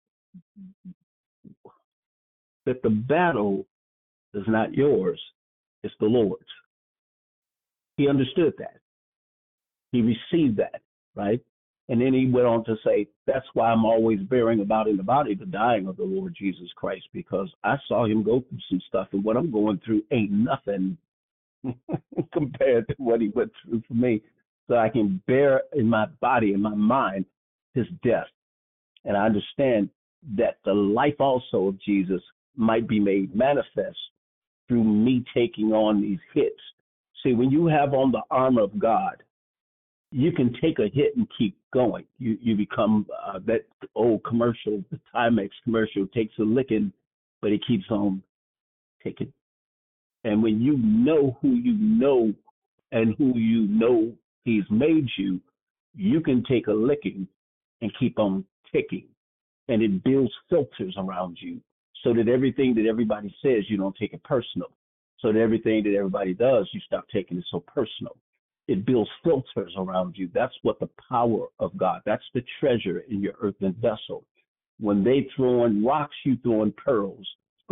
A: the battle is not yours, it's the Lord's. He understood that. He received that, right? And then he went on to say, that's why I'm always bearing about in the body the dying of the Lord Jesus Christ, because I saw him go through some stuff, and what I'm going through ain't nothing compared to what he went through for me. So I can bear in my body, in my mind, his death. And I understand that the life also of Jesus might be made manifest through me taking on these hits. See, when you have on the armor of God, you can take a hit and keep going. You become that old commercial, the Timex commercial, takes a licking, but it keeps on taking. And when you know who you know and who you know he's made you, you can take a licking and keep on ticking. And it builds filters around you so that everything that everybody says, you don't take it personal. So that everything that everybody does, you stop taking it so personal. It builds filters around you. That's what the power of God, that's the treasure in your earthen vessel. When they throw in rocks, you throw in pearls.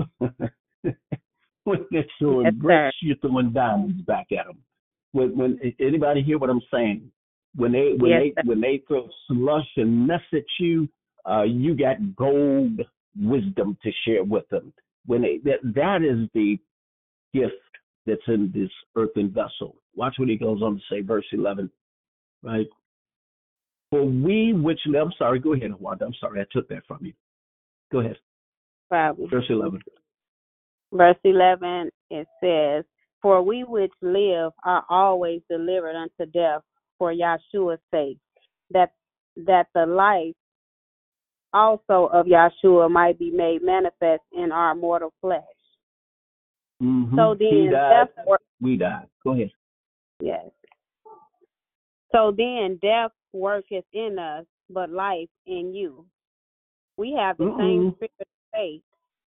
A: When they're throwing bricks, you're throwing diamonds back at them. When anybody hear what I'm saying? When they throw slush and mess at you, you got gold wisdom to share with them. When that is the gift that's in this earthen vessel. Watch what he goes on to say, verse 11, right? For we which, I'm sorry, go ahead, Wanda. I'm sorry, I took that from you. Go ahead.
E: Problem.
A: Verse 11.
E: Verse 11, it says, for we which live are always delivered unto death for Yahshua's sake, that the life also of Yahshua might be made manifest in our mortal flesh.
A: Mm-hmm.
E: So then,
A: he died, we died. Go ahead.
E: Yes. So then, death worketh in us, but life in you. We have the same spirit of faith,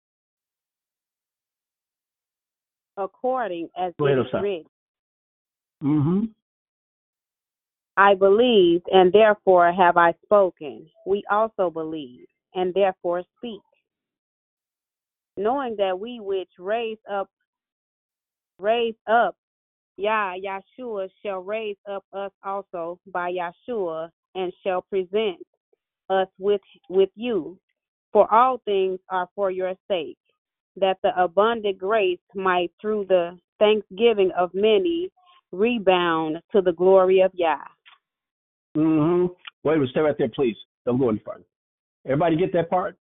E: according as it is written.
A: Mm-hmm.
E: I believed, and therefore have I spoken. We also believe, and therefore speak, knowing that we which raise up Yahshua shall raise up us also by Yahshua, and shall present us with you. For all things are for your sake, that the abundant grace might through the thanksgiving of many rebound to the glory of Yah.
A: Mm-hmm. Wait, stay right there, please. Don't go any further. Everybody get that part?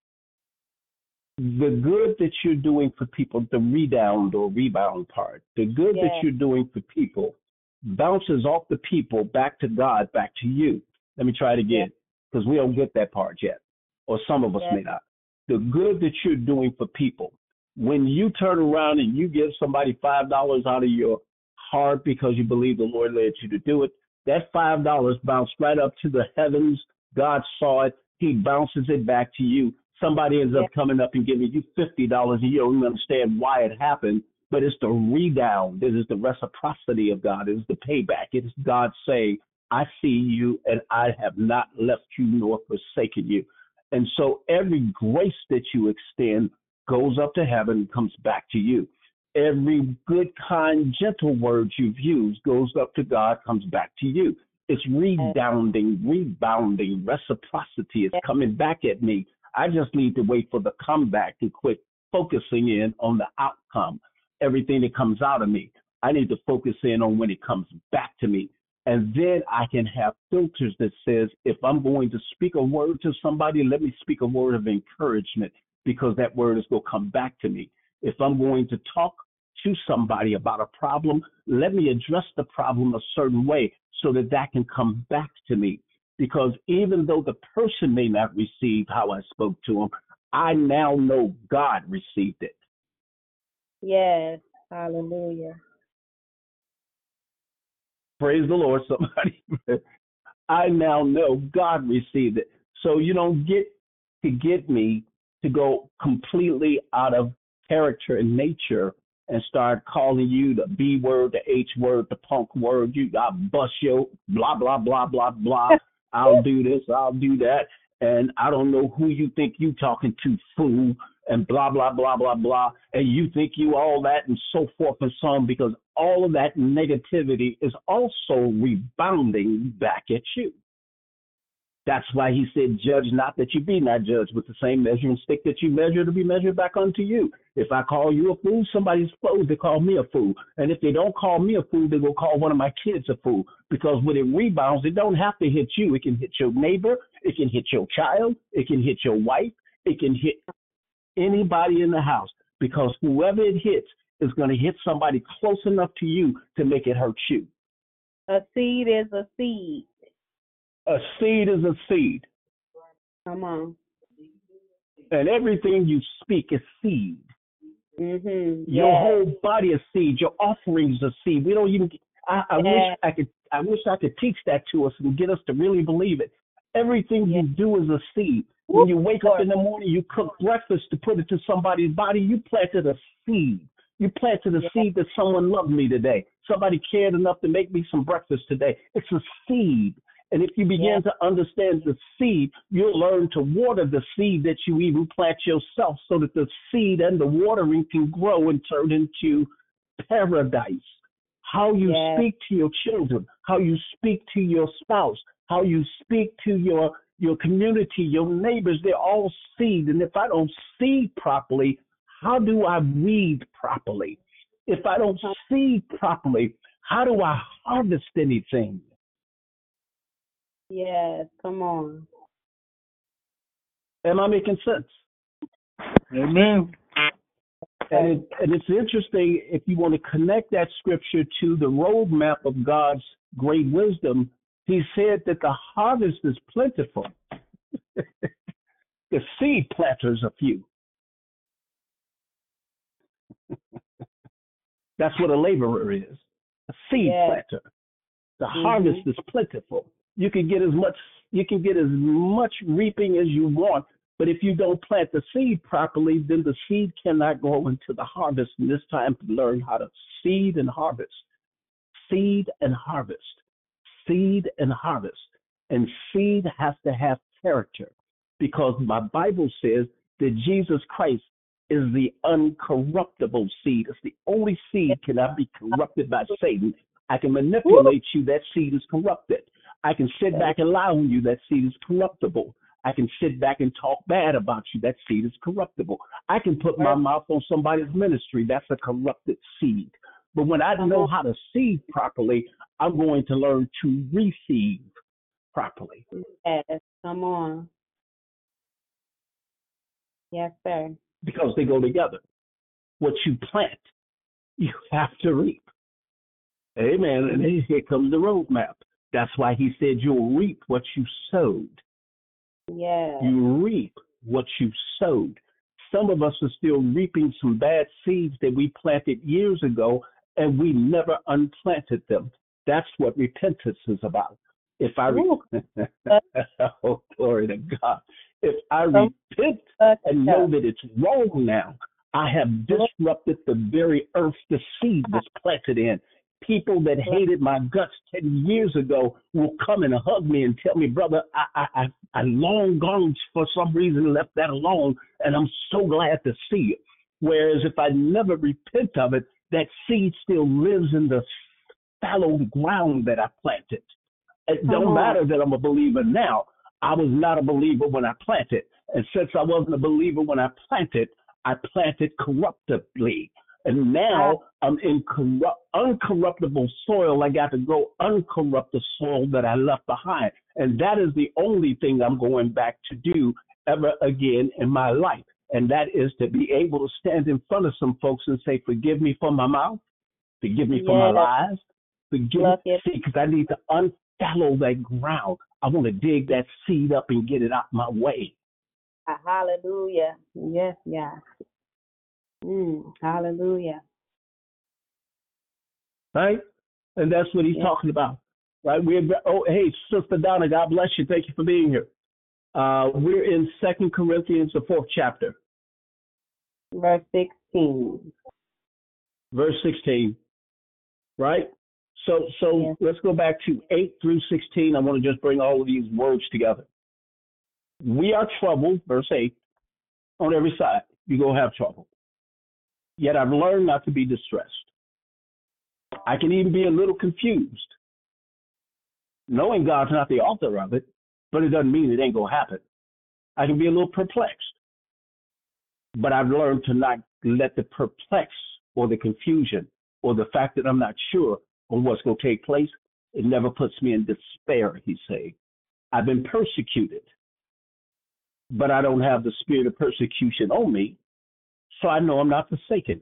A: The good that you're doing for people, the rebound part, the good that you're doing for people bounces off the people back to God, back to you. Let me try it again, because we don't get that part yet, or some of us may not. The good that you're doing for people, when you turn around and you give somebody $5 out of your heart because you believe the Lord led you to do it, that $5 bounced right up to the heavens. God saw it. He bounces it back to you. Somebody ends up coming up and giving you $50 and you don't even understand why it happened, but it's the rebound. It is the reciprocity of God. It is the payback. It is God saying, I see you and I have not left you nor forsaken you. And so every grace that you extend goes up to heaven and comes back to you. Every good, kind, gentle word you've used goes up to God, comes back to you. It's redounding, rebounding, reciprocity is coming back at me. I just need to wait for the comeback and quit focusing in on the outcome, everything that comes out of me. I need to focus in on when it comes back to me. And then I can have filters that says, if I'm going to speak a word to somebody, let me speak a word of encouragement, because that word is going to come back to me. If I'm going to talk to somebody about a problem, let me address the problem a certain way so that that can come back to me. Because even though the person may not receive how I spoke to them, I now know God received it.
E: Yes. Hallelujah.
A: Praise the Lord, somebody. I now know God received it. So you don't get me to go completely out of character and nature and start calling you the B word, the H word, the punk word. I bust you, blah, blah, blah, blah, blah. I'll do this, I'll do that. And I don't know who you think you talking to, fool, and blah, blah, blah, blah, blah. And you think you all that and so forth and so on, because all of that negativity is also rebounding back at you. That's why he said, judge not that you be not judged. With the same measuring stick that you measure to be measured back unto you. If I call you a fool, somebody's supposed to call me a fool. And if they don't call me a fool, they will call one of my kids a fool. Because when it rebounds, it don't have to hit you. It can hit your neighbor. It can hit your child. It can hit your wife. It can hit anybody in the house. Because whoever it hits is going to hit somebody close enough to you to make it hurt you.
E: A seed is a seed.
A: A seed is a seed.
E: Come on.
A: And everything you speak is seed.
E: Mm-hmm.
A: Your whole body is seed. Your offerings are seed. We don't even. I wish I could teach that to us and get us to really believe it. Everything you do is a seed. When you wake up in the morning, you cook breakfast to put it to somebody's body. You planted a seed. You planted a seed that someone loved me today. Somebody cared enough to make me some breakfast today. It's a seed. And if you begin to understand the seed, you'll learn to water the seed that you even plant yourself, so that the seed and the watering can grow and turn into paradise. How you speak to your children, how you speak to your spouse, how you speak to your community, your neighbors, they're all seed. And if I don't seed properly, how do I weed properly? If I don't seed properly, how do I harvest anything?
E: Yes, come on.
A: Am I making sense?
C: Amen.
A: And it's interesting, if you want to connect that scripture to the roadmap of God's great wisdom, he said that the harvest is plentiful. The seed planters are few. That's what a laborer is, a seed planter. The harvest is plentiful. You can get as much reaping as you want, but if you don't plant the seed properly, then the seed cannot go into the harvest. And it's time to learn how to seed and harvest. Seed and harvest. Seed and harvest. And seed has to have character, because my Bible says that Jesus Christ is the uncorruptible seed. It's the only seed cannot be corrupted by Satan. I can manipulate you, that seed is corrupted. I can sit back and lie on you, that seed is corruptible. I can sit back and talk bad about you, that seed is corruptible. I can put my mouth on somebody's ministry, that's a corrupted seed. But when I know how to seed properly, I'm going to learn to receive properly.
E: Yes, come on. Yes, sir.
A: Because they go together. What you plant, you have to reap. Amen. And here comes the roadmap. That's why he said you'll reap what you sowed.
E: Yeah.
A: You reap what you sowed. Some of us are still reaping some bad seeds that we planted years ago, and we never unplanted them. That's what repentance is about. If I oh, glory to God. If I repent and know that it's wrong now, I have disrupted the very earth the seed was planted in. People that hated my guts 10 years ago will come and hug me and tell me, brother, I long gone for some reason left that alone, and I'm so glad to see it. Whereas if I never repent of it, that seed still lives in the fallow ground that I planted. It don't matter that I'm a believer now. I was not a believer when I planted. And since I wasn't a believer when I planted corruptibly. And now I'm in uncorruptible soil. I got to grow uncorrupted soil that I left behind. And that is the only thing I'm going back to do ever again in my life. And that is to be able to stand in front of some folks and say, forgive me for my mouth, forgive me for my lies, forgive me, because I need to unfallow that ground. I want to dig that seed up and get it out my way.
E: Hallelujah. Yes, yeah. Hallelujah.
A: Right? And that's what he's talking about. Right? Hey, Sister Donna, God bless you. Thank you for being here. We're in 2 Corinthians, the 4th chapter.
E: Verse 16.
A: Verse 16. Right? So let's go back to 8 through 16. I want to just bring all of these words together. We are troubled, verse 8, on every side. You're going to have trouble. Yet I've learned not to be distressed. I can even be a little confused, knowing God's not the author of it, but it doesn't mean it ain't going to happen. I can be a little perplexed, but I've learned to not let the perplex or the confusion or the fact that I'm not sure on what's going to take place, it never puts me in despair, he's saying. I've been persecuted, but I don't have the spirit of persecution on me, so I know I'm not forsaken.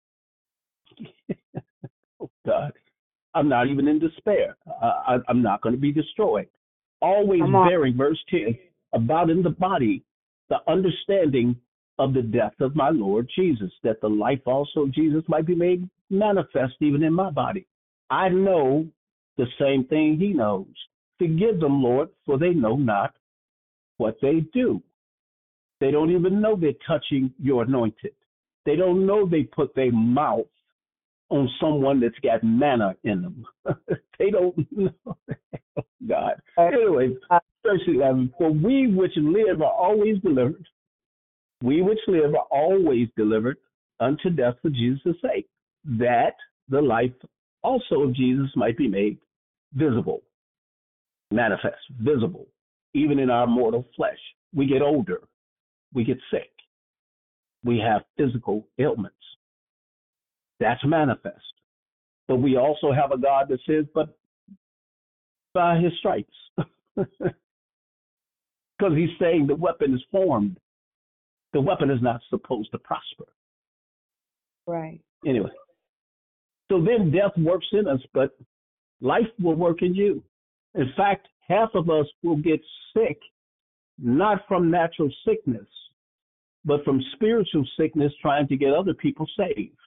A: Oh, God. I'm not even in despair. I'm not going to be destroyed. Always bearing, verse 10, about in the body the understanding of the death of my Lord Jesus, that the life also of Jesus might be made manifest even in my body. I know the same thing he knows. Forgive them, Lord, for they know not what they do. They don't even know they're touching your anointed. They don't know they put their mouth on someone that's got manna in them. They don't know. God. Anyway, verse 11, for we which live are always delivered. We which live are always delivered unto death for Jesus' sake, that the life also of Jesus might be made visible, manifest, visible, even in our mortal flesh. We get older. We get sick. We have physical ailments. That's manifest. But we also have a God that says, but by his stripes. Because he's saying the weapon is formed. The weapon is not supposed to prosper.
E: Right.
A: Anyway. So then death works in us, but life will work in you. In fact, half of us will get sick, not from natural sickness, but from spiritual sickness trying to get other people saved.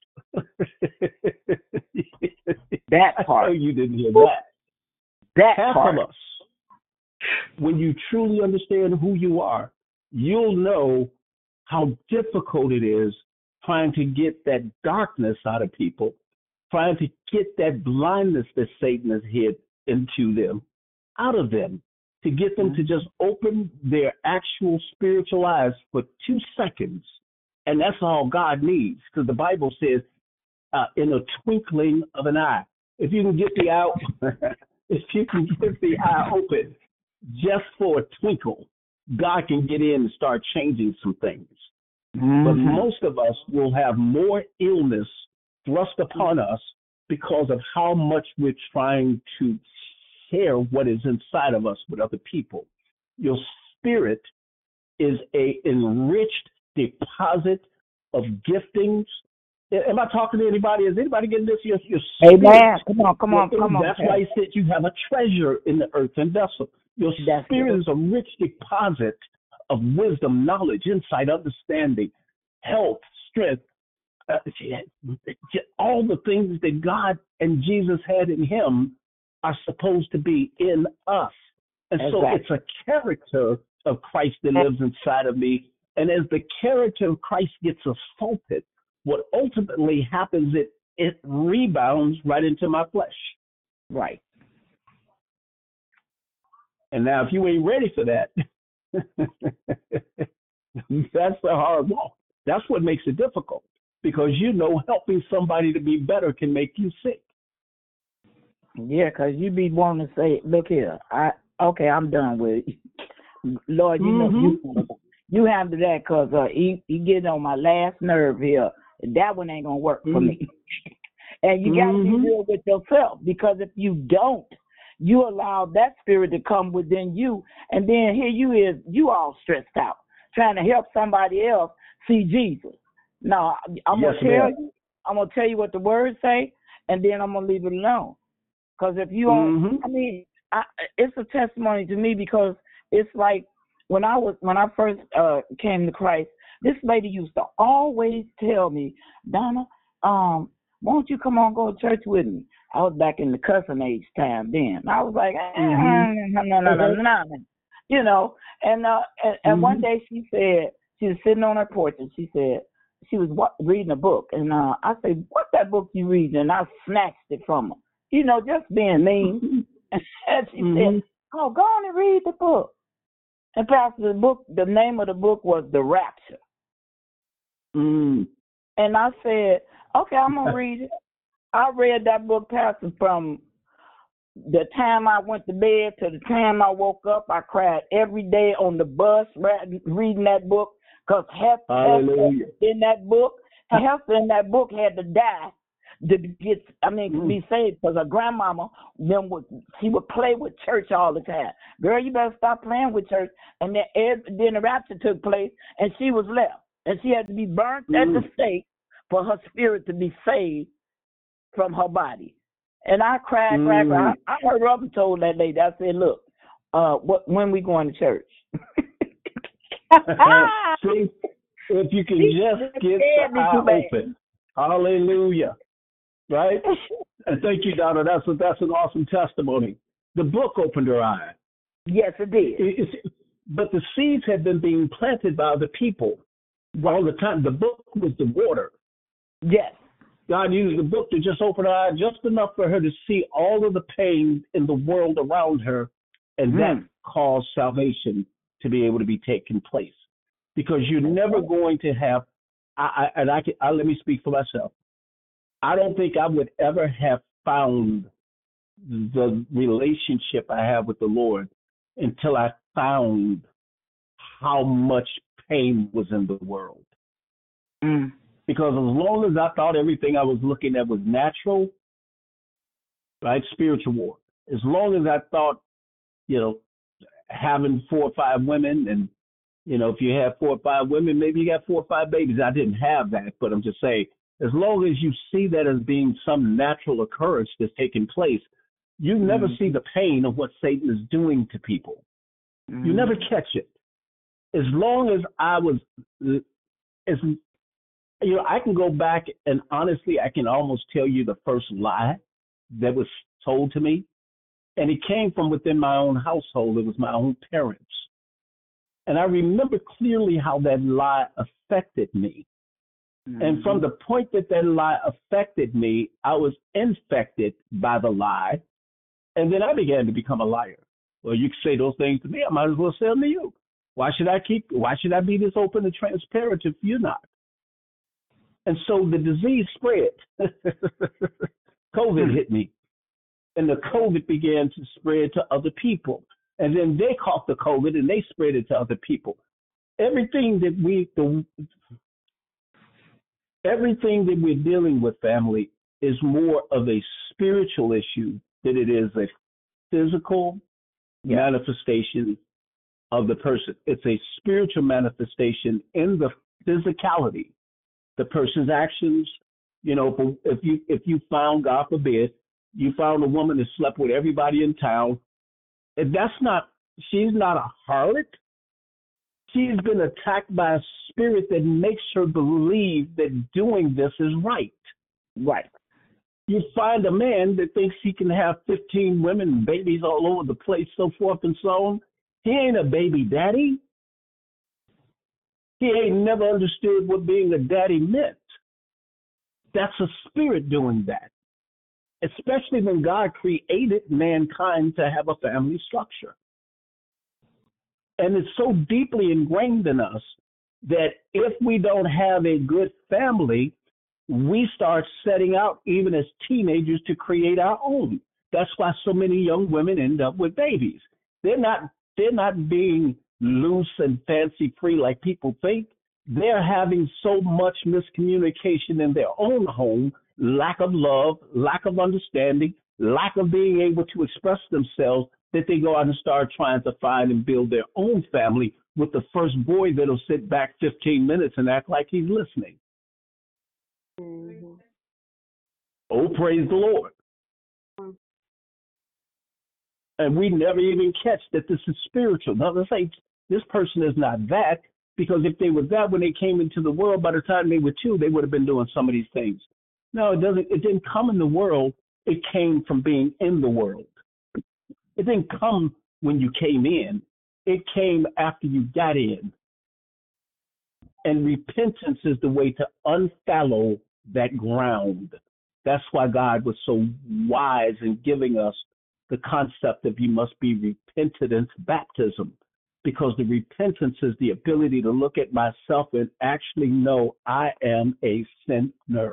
F: That part.
A: I know you didn't hear that.
F: That
A: half
F: part.
A: of us, when you truly understand who you are, you'll know how difficult it is trying to get that darkness out of people, trying to get that blindness that Satan has hid into them, out of them, to get them to just open their actual spiritual eyes for 2 seconds. And that's all God needs, because the Bible says, in a twinkling of an eye. If you can get the eye, if you can get the eye open just for a twinkle, God can get in and start changing some things. But most of us will have more illness thrust upon us because of how much we're trying to share what is inside of us with other people. Your spirit is a enriched deposit of giftings. Am I talking to anybody? Is anybody getting this? Your spirit.
F: Amen. Come on.
A: That's why he said you have a treasure in the earthen vessel. Your spirit is a rich deposit of wisdom, knowledge, insight, understanding, health, strength, all the things that God and Jesus had in him are supposed to be in us. And so it's a character of Christ that lives inside of me. And as the character of Christ gets assaulted, what ultimately happens, it rebounds right into my flesh.
F: Right.
A: And now if you ain't ready for that, that's the hard walk. That's what makes it difficult. because helping somebody to be better can make you sick.
F: Yeah, 'cause you be wanting to say, look here, I'm done with it. Lord, you know, you handle that 'cause he getting on my last nerve here. That one ain't going to work for me. And you got to be real with yourself, because if you don't, you allow that spirit to come within you, and then here you all stressed out, trying to help somebody else see Jesus. No, I'm going to tell you what the words say, and then I'm going to leave it alone. Because if you don't, it's a testimony to me, because it's like when I first came to Christ, this lady used to always tell me, Donna, won't you come on, go to church with me? I was back in the cussing age time then. I was like, no. You know, and one day she said, she was sitting on her porch, and she said, she was reading a book. And I said, what's that book you read? And I snatched it from her. You know, just being mean. And she said, oh, go on and read the book. And Pastor, the name of the book was The Rapture. And I said, okay, I'm going to read it. I read that book, Pastor, from the time I went to bed to the time I woke up. I cried every day on the bus reading that book, because Hester in that book had to die to be saved, because her grandmama she would play with church all the time. Girl, you better stop playing with church. And then the rapture took place, and she was left, and she had to be burnt at the stake for her spirit to be saved from her body. And I cried. I heard her up and told that lady, I said, look, when we going to church?
A: See, if you can just get the eye open. Hallelujah. Right? And thank you, Donna. That's an awesome testimony. The book opened her eye.
F: Yes, it did.
A: But the seeds had been being planted by the people all the time. The book was the water.
F: Yes.
A: God used the book to just open her eye just enough for her to see all of the pain in the world around her, and that caused salvation to be able to be taken place. Because you're never going to have, let me speak for myself. I don't think I would ever have found the relationship I have with the Lord until I found how much pain was in the world. Because as long as I thought everything I was looking at was natural, right, spiritual war. As long as I thought, having 4 or 5 women, and, if you have 4 or 5 women, maybe you got 4 or 5 babies. I didn't have that, but I'm just saying, as long as you see that as being some natural occurrence that's taking place, you never see the pain of what Satan is doing to people. You never catch it. As long as I was, I can go back and honestly, I can almost tell you the first lie that was told to me. And it came from within my own household. It was my own parents. And I remember clearly how that lie affected me. And from the point that lie affected me, I was infected by the lie. And then I began to become a liar. Well, you can say those things to me. I might as well say them to you. Why should I be this open and transparent if you're not? And so the disease spread. COVID hit me. And the COVID began to spread to other people. And then they caught the COVID and they spread it to other people. Everything that we're dealing with, family, is more of a spiritual issue than it is a physical manifestation of the person. It's a spiritual manifestation in the physicality, the person's actions. If you found, God forbid, you found a woman that slept with everybody in town, and she's not a harlot. She's been attacked by a spirit that makes her believe that doing this is right.
F: Right.
A: You find a man that thinks he can have 15 women, babies all over the place, so forth and so on. He ain't a baby daddy. He ain't never understood what being a daddy meant. That's a spirit doing that, especially when God created mankind to have a family structure. And it's so deeply ingrained in us that if we don't have a good family, we start setting out, even as teenagers, to create our own. That's why so many young women end up with babies. They're not being loose and fancy free like people think. They're having so much miscommunication in their own home, lack of love, lack of understanding, lack of being able to express themselves, that they go out and start trying to find and build their own family with the first boy that'll sit back 15 minutes and act like he's listening.
E: Mm-hmm.
A: Oh, praise the Lord. And we never even catch that this is spiritual. Now, let's say this person is not that, because if they were that when they came into the world, by the time they were 2, they would have been doing some of these things. No, it doesn't. It didn't come in the world. It came from being in the world. It didn't come when you came in. It came after you got in. And repentance is the way to unfallow that ground. That's why God was so wise in giving us the concept of you must be repentant into baptism, because the repentance is the ability to look at myself and actually know I am a sinner.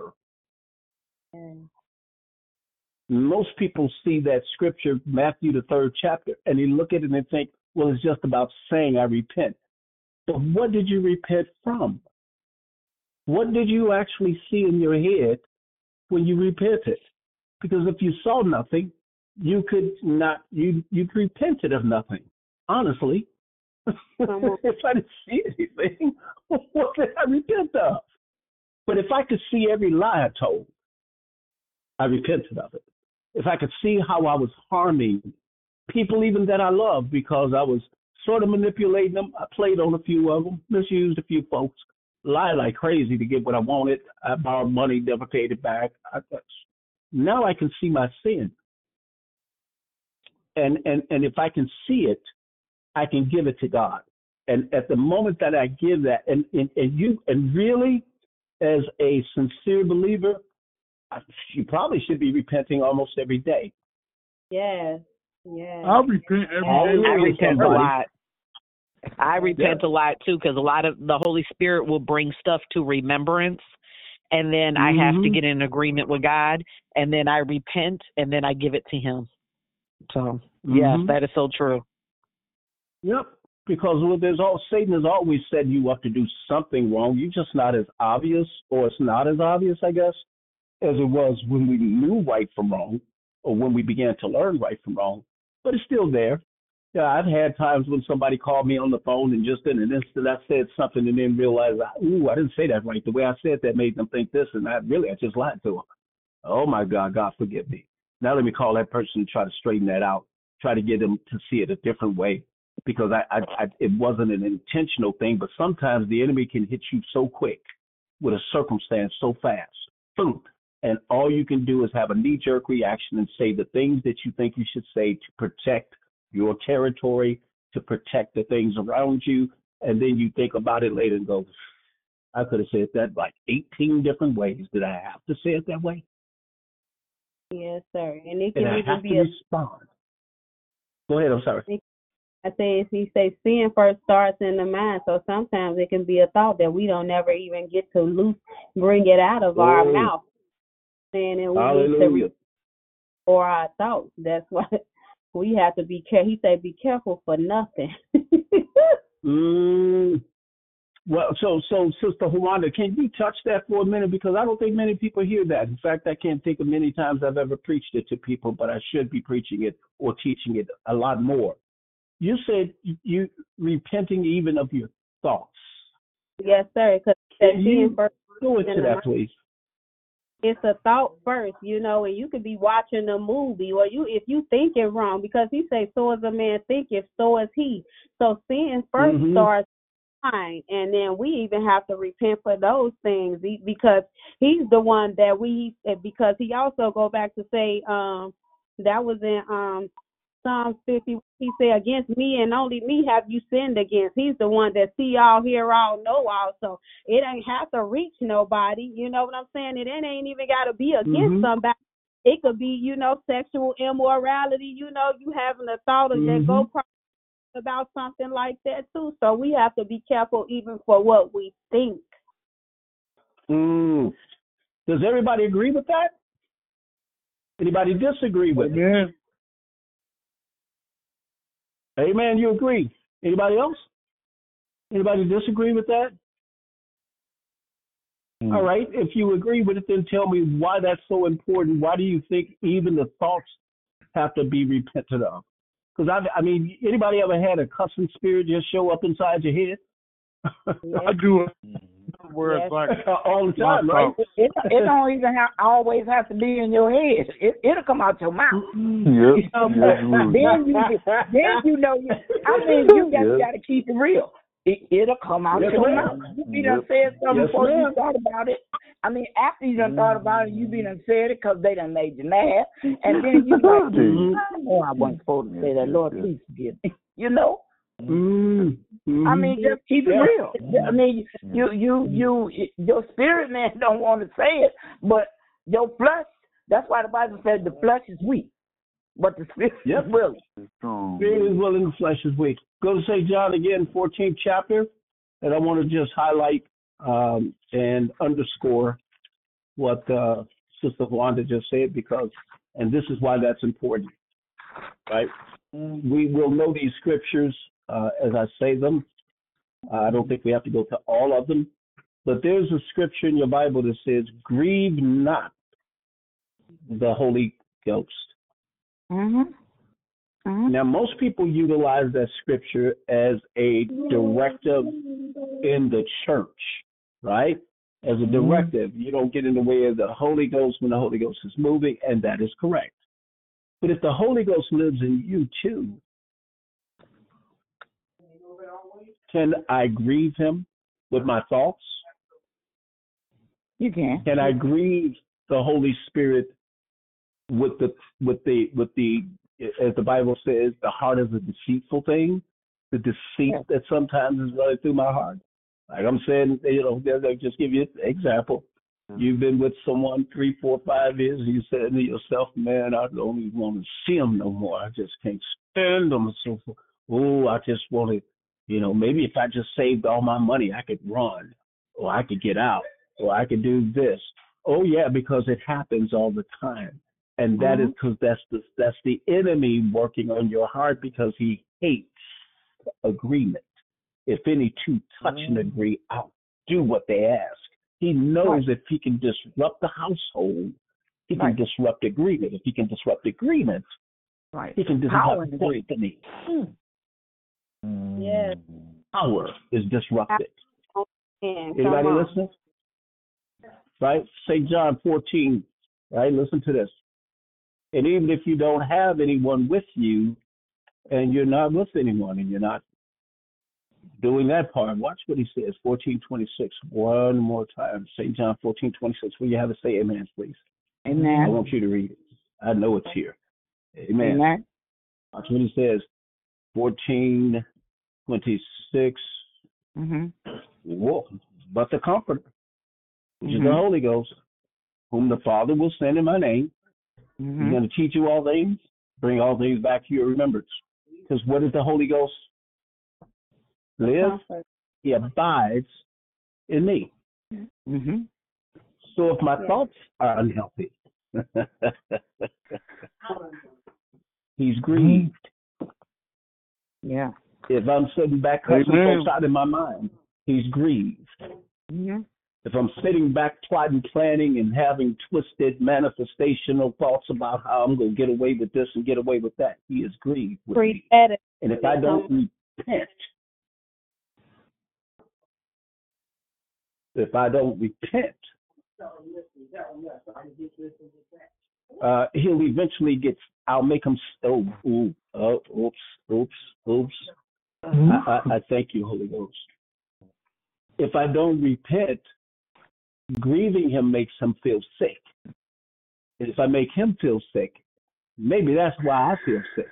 A: Most people see that scripture, Matthew, the 3rd chapter, and they look at it and think, well, it's just about saying I repent. But what did you repent from? What did you actually see in your head when you repented? Because if you saw nothing, you could not, you repented of nothing. Honestly, if I didn't see anything, what did I repent of? But if I could see every lie I told, I repented of it. If I could see how I was harming people even that I loved, because I was sort of manipulating them, I played on a few of them, misused a few folks, lied like crazy to get what I wanted. I borrowed money, never paid it back. Now I can see my sin. And if I can see it, I can give it to God. And at the moment that I give that, and really, as a sincere believer, you probably should be repenting almost every day.
E: Yes. Yes.
C: I repent every day.
D: I repent a lot. I
A: Yeah.
D: repent a lot too, because a lot of the Holy Spirit will bring stuff to remembrance, and then I have to get in agreement with God, and then I repent, and then I give it to Him. So yes, that is so true.
A: Yep. Because Satan has always set you up to do something wrong. You're just not as obvious, or it's not as obvious, I guess, as it was when we knew right from wrong, or when we began to learn right from wrong. But it's still there. Yeah, I've had times when somebody called me on the phone and just in an instant I said something and then realized, I didn't say that right. The way I said that made them think this, and I just lied to them. Oh my God, God forgive me. Now let me call that person and try to straighten that out. Try to get them to see it a different way, because it wasn't an intentional thing. But sometimes the enemy can hit you so quick with a circumstance so fast, boom, and all you can do is have a knee-jerk reaction and say the things that you think you should say to protect your territory, to protect the things around you, and then you think about it later and go, I could have said that like 18 different ways. Did I have to say it that way?
E: Yes, sir. And it can
A: And I
E: even
A: have
E: be
A: to respond. Go ahead, I'm sorry.
E: I say, if he say sin first starts in the mind, so sometimes it can be a thought that we don't never even get to bring it out of our mouth. And then we
A: Hallelujah.
E: need to for our thoughts. That's why we have to be careful. He said, be careful for nothing.
A: Well, so Sister Juana, can you touch that for a minute? Because I don't think many people hear that. In fact, I can't think of many times I've ever preached it to people, but I should be preaching it or teaching it a lot more. You said you repenting even of your thoughts.
E: Yes, sir.
A: Can you go into that, please?
E: It's a thought first, and you could be watching a movie, or if you thinking wrong, because he says, so as a man thinketh, so is he. So sin first starts mind, and then we even have to repent for those things, because he's the one that because he also go back to say, that was in Psalms 50, he said, against me and only me have you sinned against. He's the one that see all, hear all, know all. So it ain't have to reach nobody. You know what I'm saying? It ain't even got to be against somebody. It could be, sexual immorality. You having a thought of that go about something like that too. So we have to be careful even for what we think.
A: Does everybody agree with that? Anybody disagree with it?
C: Amen.
A: Amen. You agree? Anybody else? Anybody disagree with that? All right. If you agree with it, then tell me why that's so important. Why do you think even the thoughts have to be repented of? Because I mean, anybody ever had a cussing spirit just show up inside your head?
C: I do it where it's like
A: all the time, right?
F: It don't even always have to be in your head. It'll come out your mouth.
B: Yep.
F: Then you know. I mean, you got to keep it real. It'll come out your mouth. You done said something before you thought about it. I mean, after you done thought about it, you done said it because they done made you mad, and then you like, oh, I wasn't supposed to say that. Lord, please forgive me. You know. I mean, just keep it real. I mean, your spirit man don't want to say it, but your flesh. That's why the Bible said the flesh is weak, but the spirit is willing.
A: Spirit is willing, the flesh is weak. Go to St. John again, 14th chapter, and I want to just highlight and underscore what Sister Wanda just said, because, and this is why that's important, right? We will know these scriptures as I say them. I don't think we have to go to all of them, but there's a scripture in your Bible that says, grieve not the Holy Ghost. Now, most people utilize that scripture as a directive in the church, right? As a directive. You don't get in the way of the Holy Ghost when the Holy Ghost is moving, and that is correct. But if the Holy Ghost lives in you too, can I grieve him with my thoughts?
F: You can.
A: Can I grieve the Holy Spirit with the as the Bible says, the heart is a deceitful thing, the deceit that sometimes is running through my heart? Like I'm saying, I'll just give you an example. You've been with someone 3, 4, 5 years, and you said to yourself, man, I don't even want to see them no more. I just can't stand them. So, I just want to, maybe if I just saved all my money, I could run, or I could get out, or I could do this. Oh, yeah, because it happens all the time. And that is because that's the enemy working on your heart, because he hates agreement. If any two touch and agree, I'll do what they ask. He knows if he can disrupt the household, he can disrupt agreement. If he can disrupt agreement, he can disrupt destiny.
E: Yes.
A: Power is disrupted.
E: Anybody
A: listening? Right? St. John 14, right? Listen to this. And even if you don't have anyone with you, and you're not with anyone, and you're not doing that part, watch what he says, 14:26. One more time. St. John 14:26. Will you have it say amen, please?
F: Amen.
A: I want you to read it. I know it's here. Amen.
F: Amen.
A: Watch what he says. 14:26. Whoa. But the Comforter, which is the Holy Ghost, whom the Father will send in my name, he's going to teach you all things, bring all things back to your remembrance. Because what does the Holy Ghost live? He abides in me. So if my thoughts are unhealthy, he's grieved.
F: Yeah.
A: If I'm sitting back cussing folks out in my mind, he's grieved. If I'm sitting back plotting, planning, and having twisted manifestational thoughts about how I'm going to get away with this and get away with that, he is grieved with me. And if I don't repent, he'll eventually I'll make him, oops. I thank you, Holy Ghost. If I don't repent, grieving him makes him feel sick. And if I make him feel sick, maybe that's why I feel sick.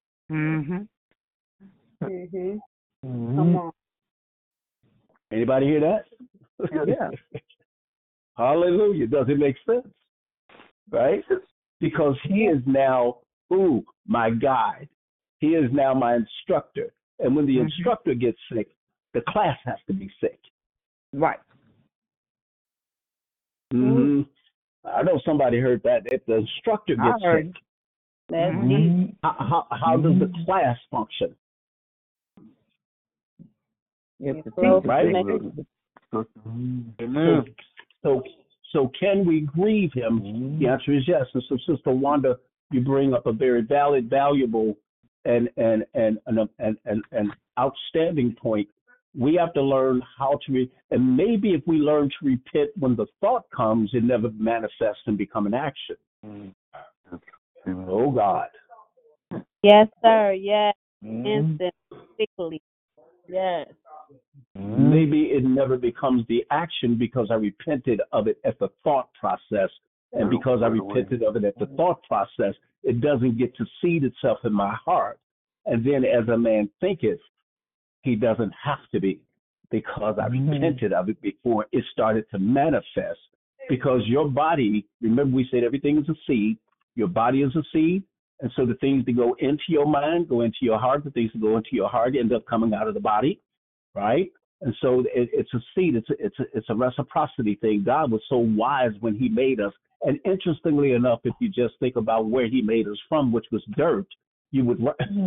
E: Come on.
A: Anybody hear that?
F: Yeah.
A: Hallelujah. Does it make sense? Right? Because he is now, my guide. He is now my instructor. And when the instructor gets sick, the class has to be sick.
F: Right.
A: I know somebody heard that. If the instructor
F: I
A: gets
F: heard.
A: sick,
E: That's
F: Mm-hmm.
E: deep.
A: how does the class function?
F: If the
E: Well,
F: teacher
A: Right?
F: sick,
C: Amen.
A: So, so can we grieve him? The answer is yes. And so, Sister Wanda, you bring up a very valid, valuable, and outstanding point. We have to learn how to, and maybe if we learn to repent when the thought comes, it never manifests and become an action. Oh God.
E: yes, sir. Yes,
F: mm-hmm.
E: instantly. Yes.
A: Maybe it never becomes the action because I repented of it at the thought process. And because I repented of it at the thought process, it doesn't get to seed itself in my heart. And then as a man thinketh, he doesn't have to be, because I repented of it before it started to manifest. Because your body, remember we said everything is a seed, your body is a seed. And so the things that go into your mind, go into your heart, the things that go into your heart end up coming out of the body, right? And so it's a seed. It's a reciprocity thing. God was so wise when he made us. And interestingly enough, if you just think about where he made us from, which was dirt, you would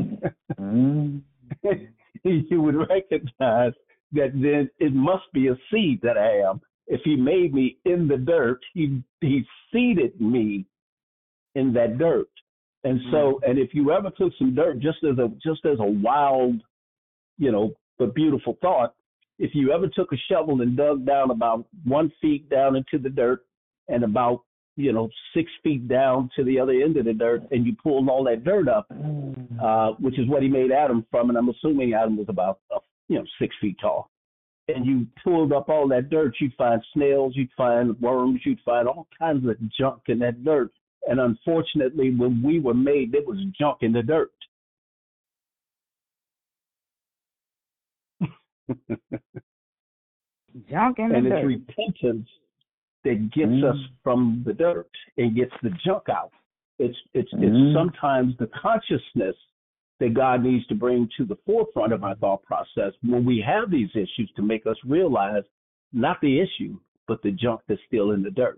A: you would recognize that then it must be a seed that I am. If he made me in the dirt, he seeded me in that dirt. And so, and if you ever took some dirt, just as a wild, but beautiful thought, if you ever took a shovel and dug down about 1 feet down into the dirt and about 6 feet down to the other end of the dirt, and you pulled all that dirt up, which is what he made Adam from, and I'm assuming Adam was about 6 feet tall, and you pulled up all that dirt, you'd find snails, you'd find worms, you'd find all kinds of junk in that dirt. And unfortunately, when we were made, there was junk in the dirt.
F: Junk in the
A: And
F: dirt.
A: it's repentance that gets us from the dirt and gets the junk out. It's sometimes the consciousness that God needs to bring to the forefront of our thought process when we have these issues, to make us realize not the issue, but the junk that's still in the dirt.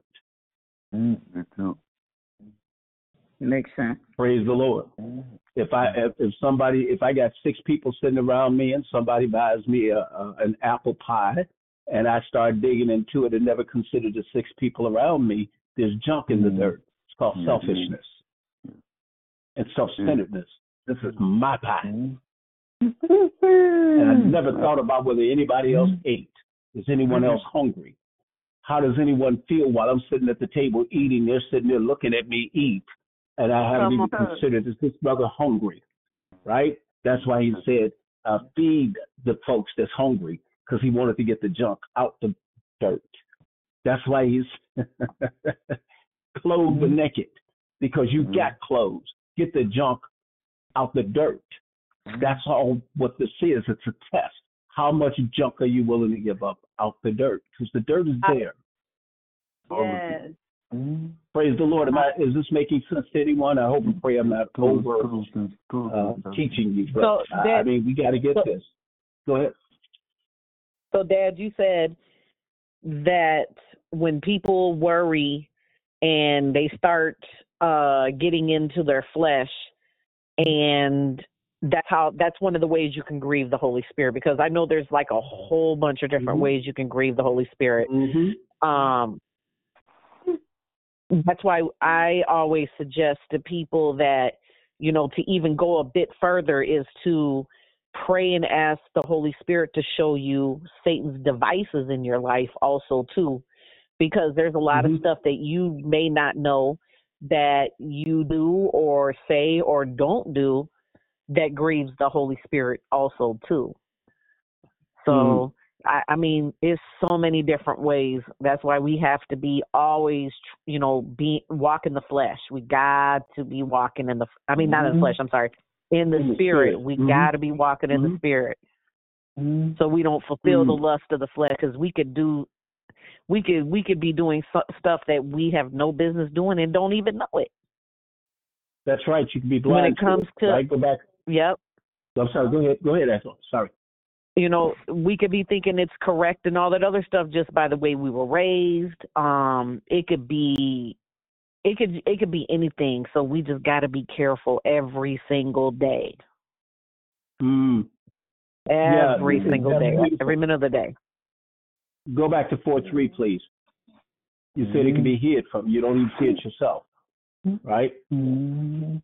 F: Makes sense.
A: Praise the Lord. If I got 6 people sitting around me and somebody buys me an apple pie, and I start digging into it and never considered the 6 people around me, there's junk in the dirt. It's called selfishness and self-centeredness. This is my pie. And I never thought about whether anybody else ate. Is anyone else hungry? How does anyone feel while I'm sitting at the table eating? They're sitting there looking at me eat, and I haven't even considered, is this brother hungry? Right? That's why he said, feed the folks that's hungry, because he wanted to get the junk out the dirt. That's why he's clothed the naked, because you got clothes. Get the junk out the dirt. That's all what this is. It's a test. How much junk are you willing to give up out the dirt? Because the dirt is there.
E: Yes.
A: Praise the Lord. Is this making sense to anyone? I hope and pray I'm not over teaching you. But
D: So, Dad,
A: we got to get this. Go ahead.
D: So, Dad, you said that when people worry and they start getting into their flesh, and that's one of the ways you can grieve the Holy Spirit, because I know there's like a whole bunch of different ways you can grieve the Holy Spirit. That's why I always suggest to people that, to even go a bit further is to pray and ask the Holy Spirit to show you Satan's devices in your life also too, because there's a lot of stuff that you may not know that you do or say or don't do that grieves the Holy Spirit also too. So, I mean, it's so many different ways. That's why we have to be always, walking the flesh. We got to be walking in the, not in the flesh, I'm sorry, in the spirit. We got to be walking in the spirit. So we don't fulfill the lust of the flesh, because we could be doing stuff that we have no business doing and don't even know it.
A: That's right. You can be blind.
D: When it comes to
A: right? Go back.
D: Yep.
A: I'm sorry. Go ahead. Ethel. Sorry.
D: we could be thinking it's correct and all that other stuff just by the way we were raised. It could be anything. So we just got to be careful every single day. Every single day, every minute of the day.
A: Go back to 4:3, please. You said it can be hid from you. You don't even see it yourself, right? 2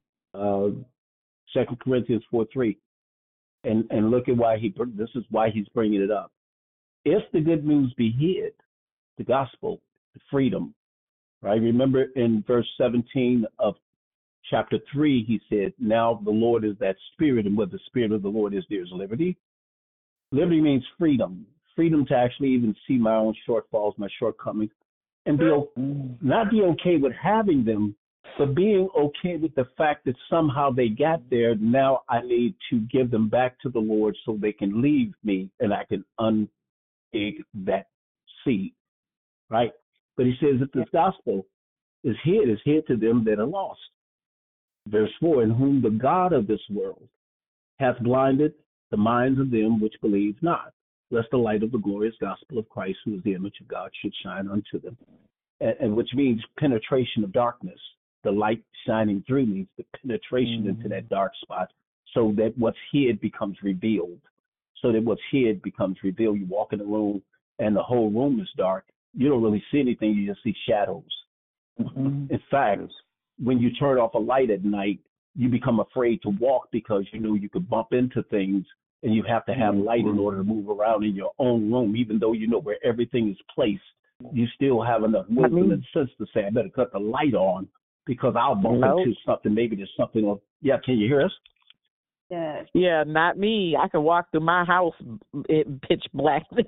A: Corinthians 4:3. And look at this is why he's bringing it up. If the good news be hid, the gospel, the freedom, right? Remember in verse 17 of chapter 3, he said, now the Lord is that spirit, and where the spirit of the Lord is, there's liberty. Liberty means freedom to actually even see my own shortfalls, my shortcomings, and not be okay with having them, but being okay with the fact that somehow they got there. Now I need to give them back to the Lord so they can leave me and I can undig that seed, right? But he says that this gospel is hid to them that are lost. Verse 4, in whom the God of this world hath blinded the minds of them which believe not, lest the light of the glorious gospel of Christ, who is the image of God, should shine unto them. And which means penetration of darkness. The light shining through means the penetration into that dark spot, so that what's hid becomes revealed. You walk in the room and the whole room is dark. You don't really see anything. You just see shadows. In fact, when you turn off a light at night, you become afraid to walk because you know you could bump into things, and you have to have light in order to move around in your own room, even though you know where everything is placed. You still have enough wisdom and sense to say, I better cut the light on because I'll bump into something. Maybe there's something on. Yeah, can you hear us?
E: Yes.
D: Yeah, not me. I can walk through my house in pitch blackness.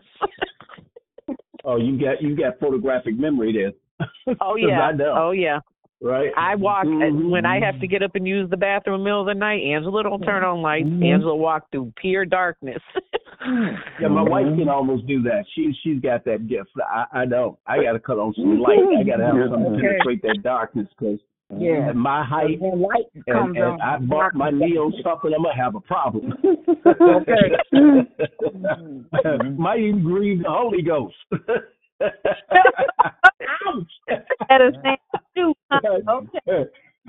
A: Oh, you got photographic memory there.
D: Oh yeah.
A: I know.
D: Oh yeah.
A: Right.
D: I walk when I have to get up and use the bathroom in the middle of the night. Angela don't turn on lights. Angela walk through pure darkness.
A: Yeah, my wife can almost do that. She's got that gift. I don't. I got to cut on some light. I got to have something to penetrate that darkness because at my height, and I bump my knee on something, I'm gonna have a problem. Might even grieve the Holy Ghost.
E: Ouch! That is too. Okay.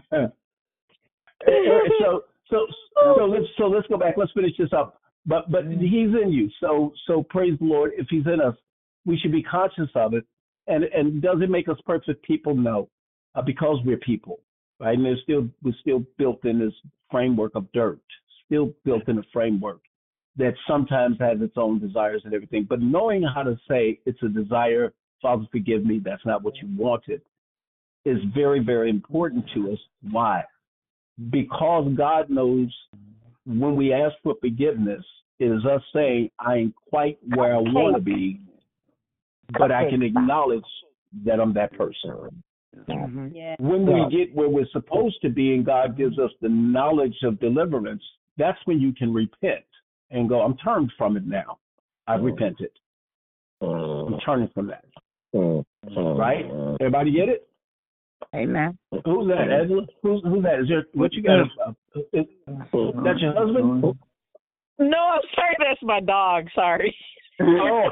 A: So let's go back. Let's finish this up. But he's in you. So praise the Lord. If he's in us, we should be conscious of it. And does it make us perfect people? No, because we're people, right? And we're still built in this framework of dirt, still built in a framework that sometimes has its own desires and everything. But knowing how to say it's a desire, Father, forgive me, that's not what you wanted, is very, very important to us. Why? Because God knows when we ask for forgiveness, it is us saying, I ain't quite where I want to be, but I can acknowledge that I'm that person. When we get where we're supposed to be and God gives us the knowledge of deliverance, that's when you can repent and go, I'm turned from it now. I've repented. I'm turning from that. Right? Everybody get it?
F: Amen.
A: Who's that, Angela? Who's that? Is there what you got? Is that your husband?
D: No, I'm sorry, that's my dog. Sorry.
A: Oh.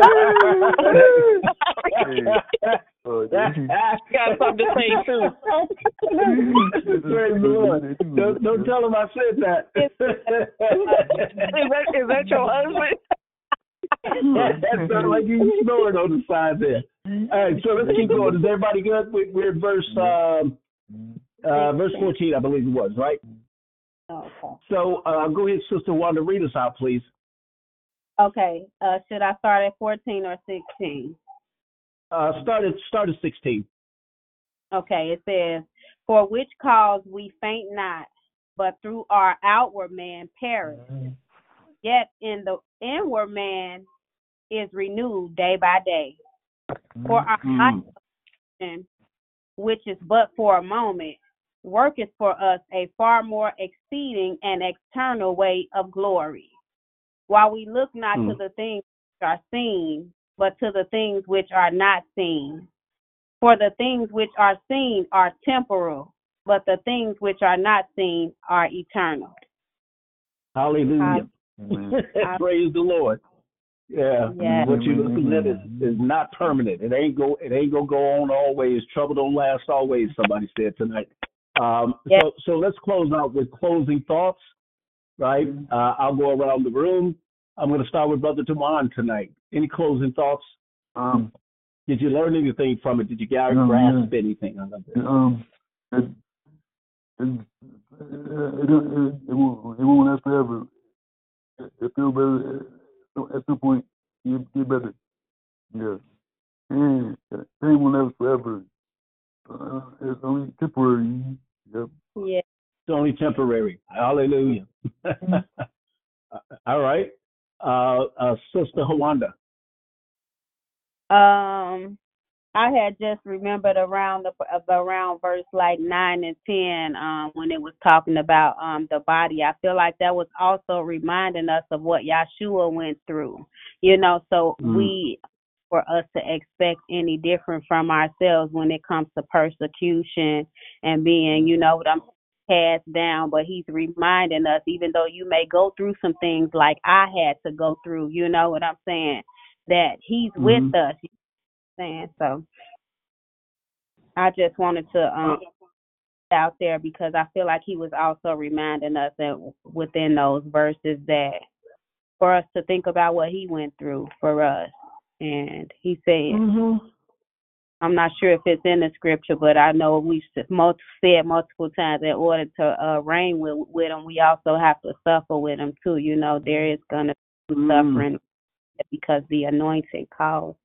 D: Got something to say too.
A: Praise the Lord. Don't tell him I said that.
D: Is that your husband?
A: That sounds like you snoring on the side there. All right, so let's keep going. Is everybody good? We're at verse 14, I believe it was, right?
E: Okay.
A: So go ahead, Sister Wanda, read us out, please.
E: Okay. Should I start at 14 or 16?
A: Start at 16.
E: Okay. It says, for which cause we faint not, but through our outward man perish. Yet in the inward man is renewed day by day. For our life, which is but for a moment, worketh for us a far more exceeding and external weight of glory. While we look not to the things which are seen, but to the things which are not seen. For the things which are seen are temporal, but the things which are not seen are eternal.
A: Hallelujah. Praise the Lord. Yeah,
E: Yeah.
A: what you looking at is not permanent. It ain't gonna go on always. Trouble don't last always. Somebody said tonight.
E: Yeah.
A: So let's close out with closing thoughts, right? I'll go around the room. I'm going to start with Brother Taman tonight. Any closing thoughts? Did you learn anything from it? Did you grasp anything out of it?
B: It won't last forever. It feel better at some point. You get better. Yeah. And pain won't last forever. It's only temporary. Yep.
E: Yeah.
A: It's only temporary. Hallelujah. All right. Sister Hawanda.
E: I had just remembered around verse like 9 and 10, when it was talking about the body. I feel like that was also reminding us of what Yahshua went through. So for us to expect any different from ourselves when it comes to persecution and being, what I'm cast down, but he's reminding us, even though you may go through some things like I had to go through, you know what I'm saying, that he's with us. So I just wanted to out there because I feel like he was also reminding us that within those verses that for us to think about what he went through for us. And he said, I'm not sure if it's in the scripture, but I know we said multiple times in order to reign with him, we also have to suffer with him too. There is going to be suffering because the anointing calls.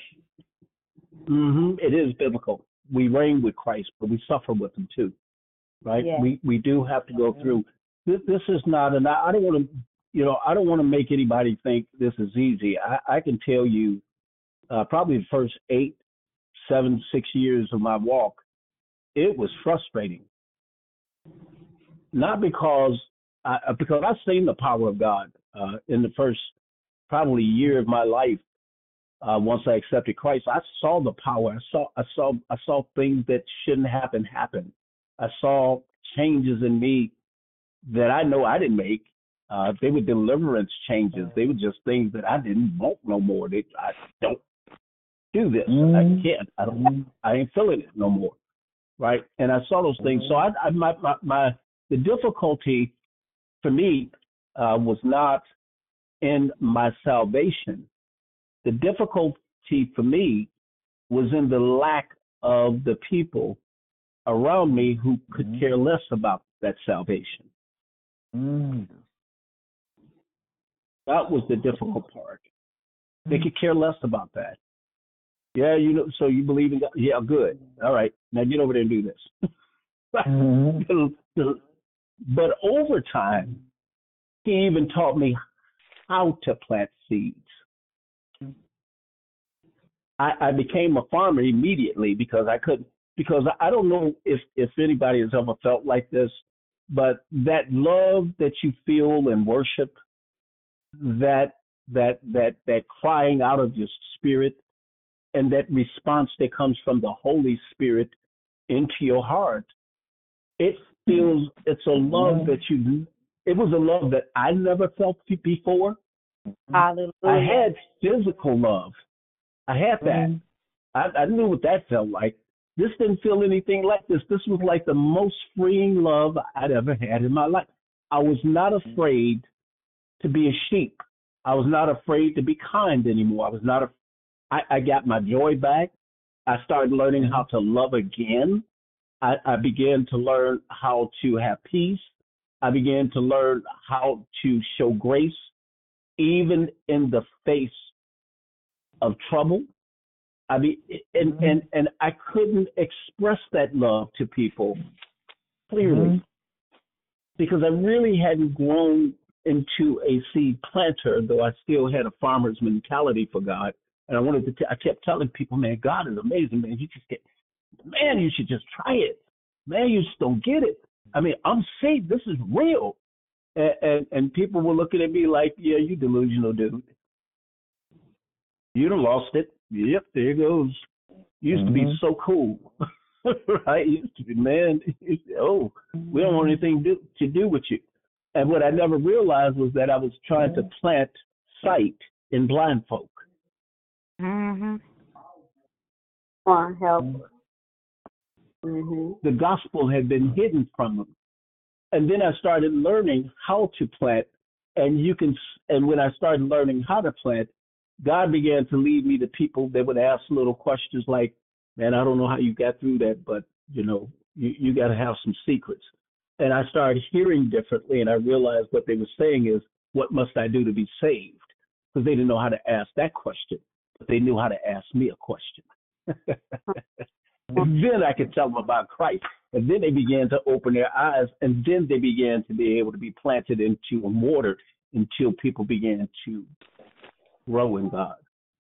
A: It is biblical. We reign with Christ, but we suffer with him too, right?
E: Yeah.
A: We do have to go through. This is not, and I don't want to, I don't want to make anybody think this is easy. I can tell you, probably the first 8, 7, 6 years of my walk, it was frustrating. Not because I've seen the power of God in the first probably year of my life. Once I accepted Christ, I saw the power. I saw things that shouldn't happen. I saw changes in me that I know I didn't make. They were deliverance changes. They were just things that I didn't want no more. I don't do this. I can't. I ain't feeling it no more. Right. And I saw those things. So the difficulty for me was not in my salvation. The difficulty for me was in the lack of the people around me who could care less about that salvation. That was the difficult part. They could care less about that. Yeah, so you believe in God? Yeah, good. All right, now get over there and do this. But over time, he even taught me how to plant seeds. I became a farmer immediately because I don't know if anybody has ever felt like this, but that love that you feel in worship, that crying out of your spirit, and that response that comes from the Holy Spirit into your heart, it's a love that it was a love that I never felt before.
E: Hallelujah.
A: I had physical love. I had that. I knew what that felt like. This didn't feel anything like this. This was like the most freeing love I'd ever had in my life. I was not afraid to be a sheep. I was not afraid to be kind anymore. I got my joy back. I started learning how to love again. I began to learn how to have peace. I began to learn how to show grace, even in the face of trouble. And I couldn't express that love to people clearly because I really hadn't grown into a seed planter, though I still had a farmer's mentality for God. And I kept telling people, man, God is amazing, man. You should just try it. Man, you just don't get it. I mean, I'm saved. This is real. And people were looking at me like, yeah, you delusional dude. You done lost it. Yep, there it goes. Used to be so cool. Right? Used to be, man, we don't want anything to do with you. And what I never realized was that I was trying to plant sight in blind folk.
D: Mhm.
E: On help. Mhm.
A: The gospel had been hidden from them. And then I started learning how to plant. And when I started learning how to plant, God began to lead me to people that would ask little questions like, man, I don't know how you got through that, but you got to have some secrets. And I started hearing differently, and I realized what they were saying is, what must I do to be saved? Because they didn't know how to ask that question, but they knew how to ask me a question. And then I could tell them about Christ. And then they began to open their eyes, and then they began to be able to be planted into and watered until people began to grow in God.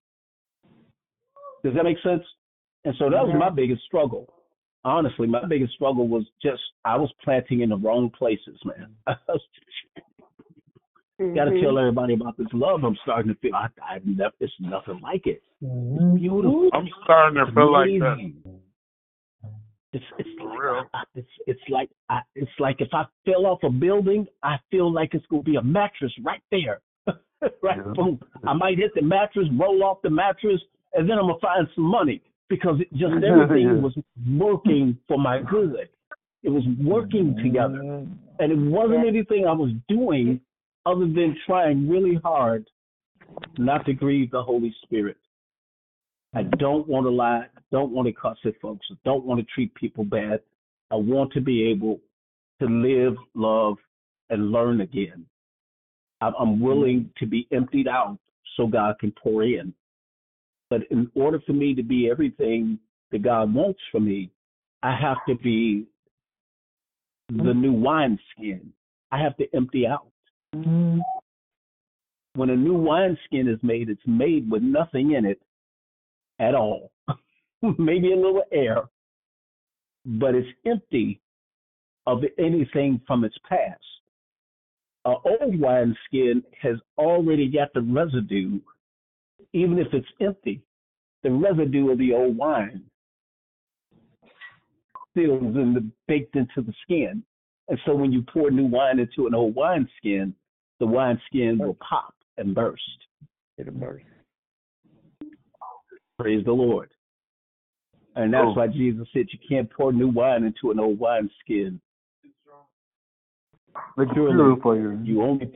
A: Does that make sense? And so that was my biggest struggle. Honestly, my biggest struggle was just I was planting in the wrong places, man. Got to tell everybody about this love I'm starting to feel. It's nothing like it. It's beautiful.
C: I'm starting to feel like that.
A: It's like if I fell off a building, I feel like it's gonna be a mattress right there. Right, boom. I might hit the mattress, roll off the mattress, and then I'm gonna find some money because everything was working for my good. It was working together, and it wasn't anything I was doing other than trying really hard not to grieve the Holy Spirit. I don't want to lie. I don't want to cuss at folks. I don't want to treat people bad. I want to be able to live, love, and learn again. I'm willing to be emptied out so God can pour in. But in order for me to be everything that God wants for me, I have to be the new wineskin. I have to empty out. When a new wineskin is made, it's made with nothing in it at all. Maybe a little air, but it's empty of anything from its past. An old wineskin has already got the residue, even if it's empty. The residue of the old wine fills and baked into the skin. And so when you pour new wine into an old wineskin, the wineskin will pop and burst.
F: It'll burst.
A: Praise the Lord. And that's why Jesus said you can't pour new wine into an old wineskin. You only,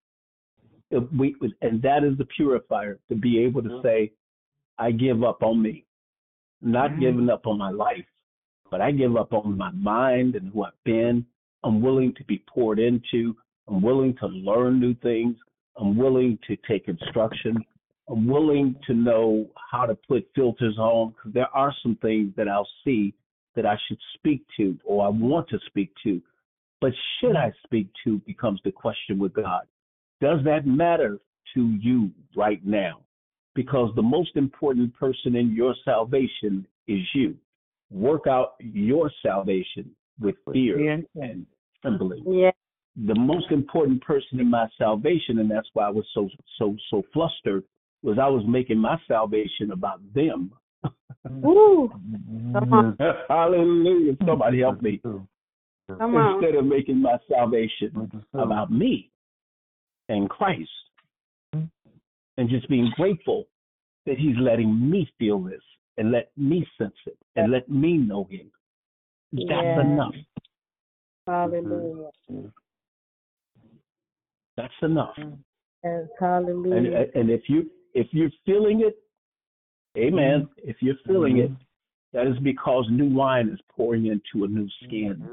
A: and that is the purifier, to be able to say, I give up on me. Not giving up on my life, but I give up on my mind and who I've been. I'm willing to be poured into. I'm willing to learn new things. I'm willing to take instruction. I'm willing to know how to put filters on, because there are some things that I'll see that I should speak to or I want to speak to. But should I speak to becomes the question with God. Does that matter to you right now? Because the most important person in your salvation is you. Work out your salvation with fear and trembling.
E: Yeah.
A: The most important person in my salvation, and that's why I was so flustered, was I was making my salvation about them.
E: Woo.
A: Hallelujah. Somebody help me.
E: Come on.
A: Instead of making my salvation about me and Christ, and just being grateful that he's letting me feel this and let me sense it and let me know him. That's enough.
E: Hallelujah.
A: That's enough.
E: Yes, hallelujah.
A: And if you're feeling it, amen. If you're feeling it, that is because new wine is pouring into a new skin.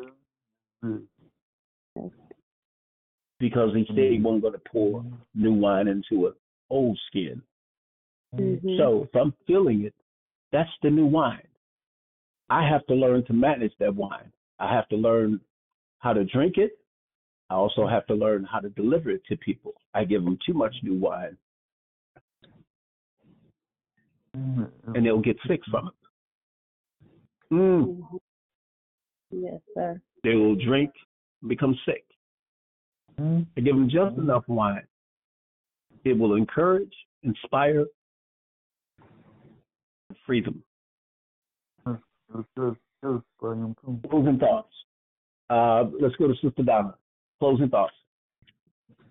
A: Because he said he wasn't going to pour new wine into an old skin. So if I'm feeling it, that's the new wine. I have to learn to manage that wine. I have to learn how to drink it. I also have to learn how to deliver it to people. I give them too much new wine, and they'll get sick from it.
E: Yes, sir.
A: They will drink, become sick. I give them just enough wine. It will encourage, inspire, and free them. Closing thoughts. Let's go to Sister Donna. Closing thoughts.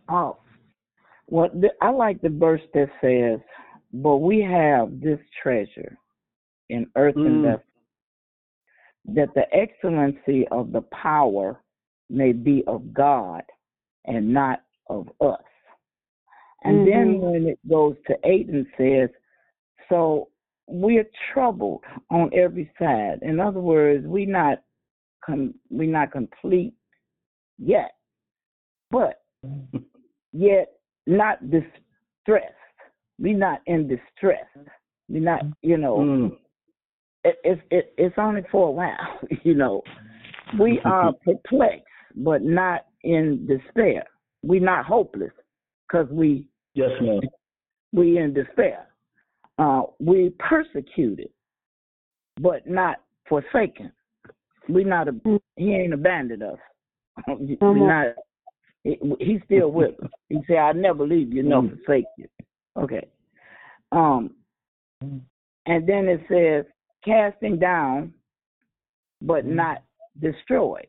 F: Oh, I like the verse that says, "But we have this treasure in earthen vessels, that the excellency of the power may be of God and not of us." And then when it goes to 8 and says, "So we're troubled on every side." In other words, we're not complete yet, but yet not distressed. We're not in distress. We're not, it's only for a while, We are perplexed, but not in despair. We're not hopeless because we in despair. We persecuted, but not forsaken. He ain't abandoned us. He's still with us. He said, "I'll never leave you nor forsake you." Okay. And then it says, casting down, but not destroyed.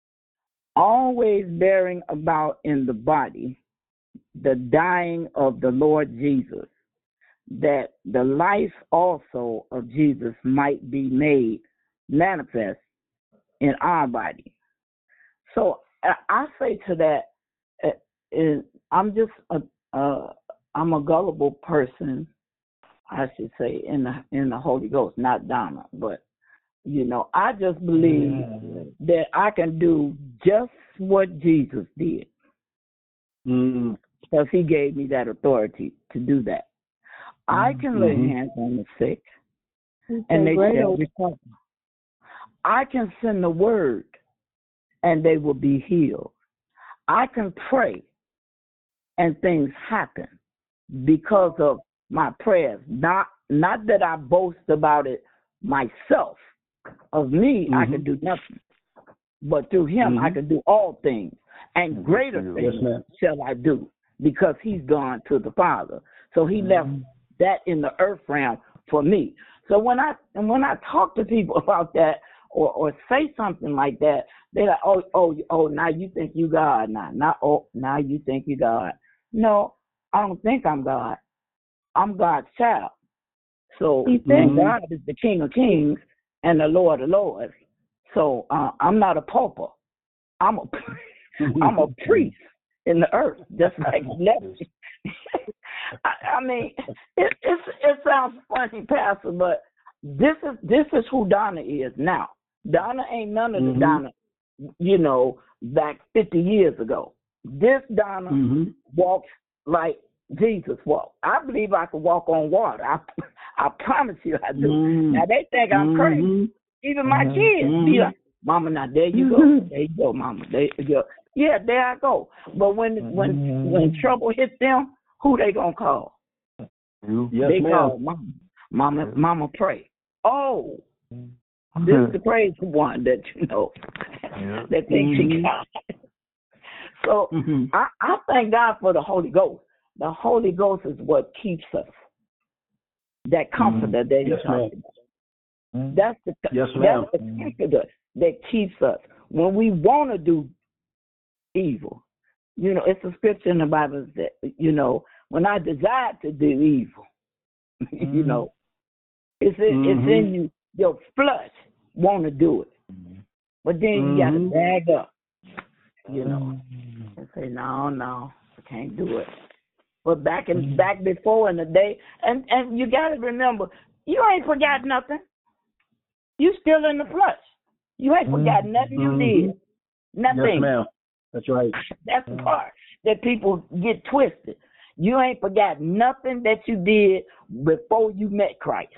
F: Always bearing about in the body the dying of the Lord Jesus, that the life also of Jesus might be made manifest in our body. So I say to that, I'm just I'm a gullible person, I should say, in the Holy Ghost, not Donna, but I just believe that I can do just what Jesus did, because He gave me that authority to do that. I can lay hands on the sick, and they shall recover. I can send the word, and they will be healed. I can pray, and things happen because of my prayers. Not that I boast about it myself. Of me, I can do nothing. But through Him, I can do all things. And greater things shall I do, because He's gone to the Father. So He left that in the earth realm for me. So when I talk to people about that, or say something like that, they're like, oh, now you think you God. Now you think you God. No, I don't think I'm God. I'm God's child. So God is the King of Kings and the Lord of Lords. So I'm not a pauper. I'm a priest in the earth, just like Levi. I mean, it sounds funny, Pastor, but this is who Donna is now. Donna ain't none of the Donna, back 50 years ago. This Donna walks like Jesus walked. I believe I could walk on water. I promise you I do. Now they think I'm crazy. Even my kids be like, "Mama, now there you go. There you go, Mama. There you go." Yeah, there I go. But when trouble hits them, who they gonna call? They call Mama. Mama, pray. Oh, this is the crazy one that that thinks he God. So I thank God for the Holy Ghost. The Holy Ghost is what keeps us. That comforter that you're talking about. That's the comforter that keeps us when we want to do evil. It's a scripture in the Bible that, when I desire to do evil, it's in you. Your flesh want to do it, but then you got to bag up, and say, no, I can't do it. But back before in the day, and you got to remember, you ain't forgot nothing. You still in the flesh. You ain't forgot nothing you did. Nothing.
A: Yes, ma'am. That's right.
F: That's the part that people get twisted. You ain't forgot nothing that you did before you met Christ.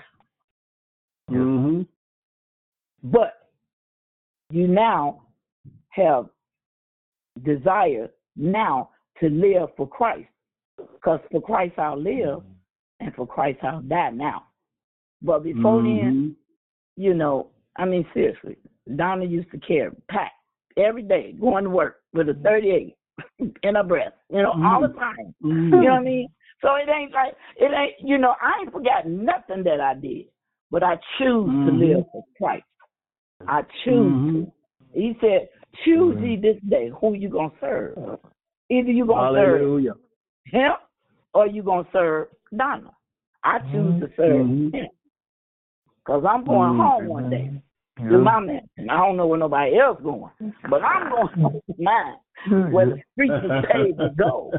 F: But you now have desire now to live for Christ. Because for Christ I'll live, and for Christ I'll die now. But before then, seriously, Donna used to carry pack every day, going to work with a 38 in her breast, all the time. You know what I mean? So it ain't, I ain't forgotten nothing that I did, but I choose to live for Christ. I choose to. He said, choose ye this day who you going to serve. Either you gonna serve
A: Hallelujah.
F: him or you gonna serve Donna. I choose to serve him because I'm going home one day to my man. I don't know where nobody else going, but I'm going to mine where the streets is paved to go.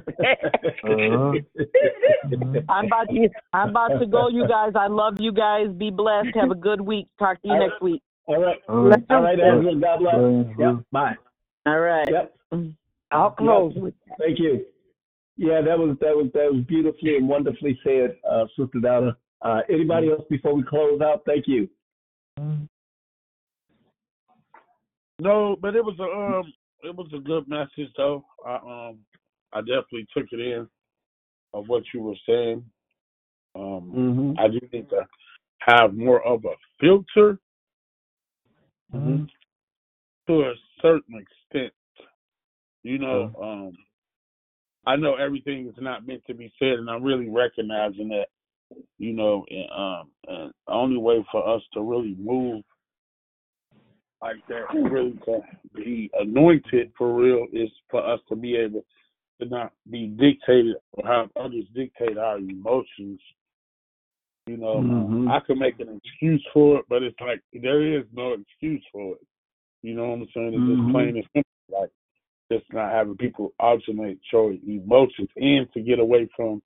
D: I'm about to go, you guys. I love you guys. Be blessed. Have a good week. Talk to you next week.
A: All right. All right, Angela. God bless. Yep. Bye.
D: All right.
A: Yep.
F: I'll close with that.
A: Thank you. Yeah, that was beautifully and wonderfully said, Sister Donna. Anybody else before we close out? Thank you.
C: No, but it was a good message though. I definitely took it in of what you were saying. I do need to have more of a filter to a certain extent. You know, I know everything is not meant to be said, and I'm really recognizing that. You know, and the only way for us to really move like that, really to be anointed for real, is for us to be able to not be dictated or have others dictate our emotions. You know, I could make an excuse for it, but it's like there is no excuse for it. You know what I'm saying? It's just plain and simple, like just not having people alternate show emotions and to get away from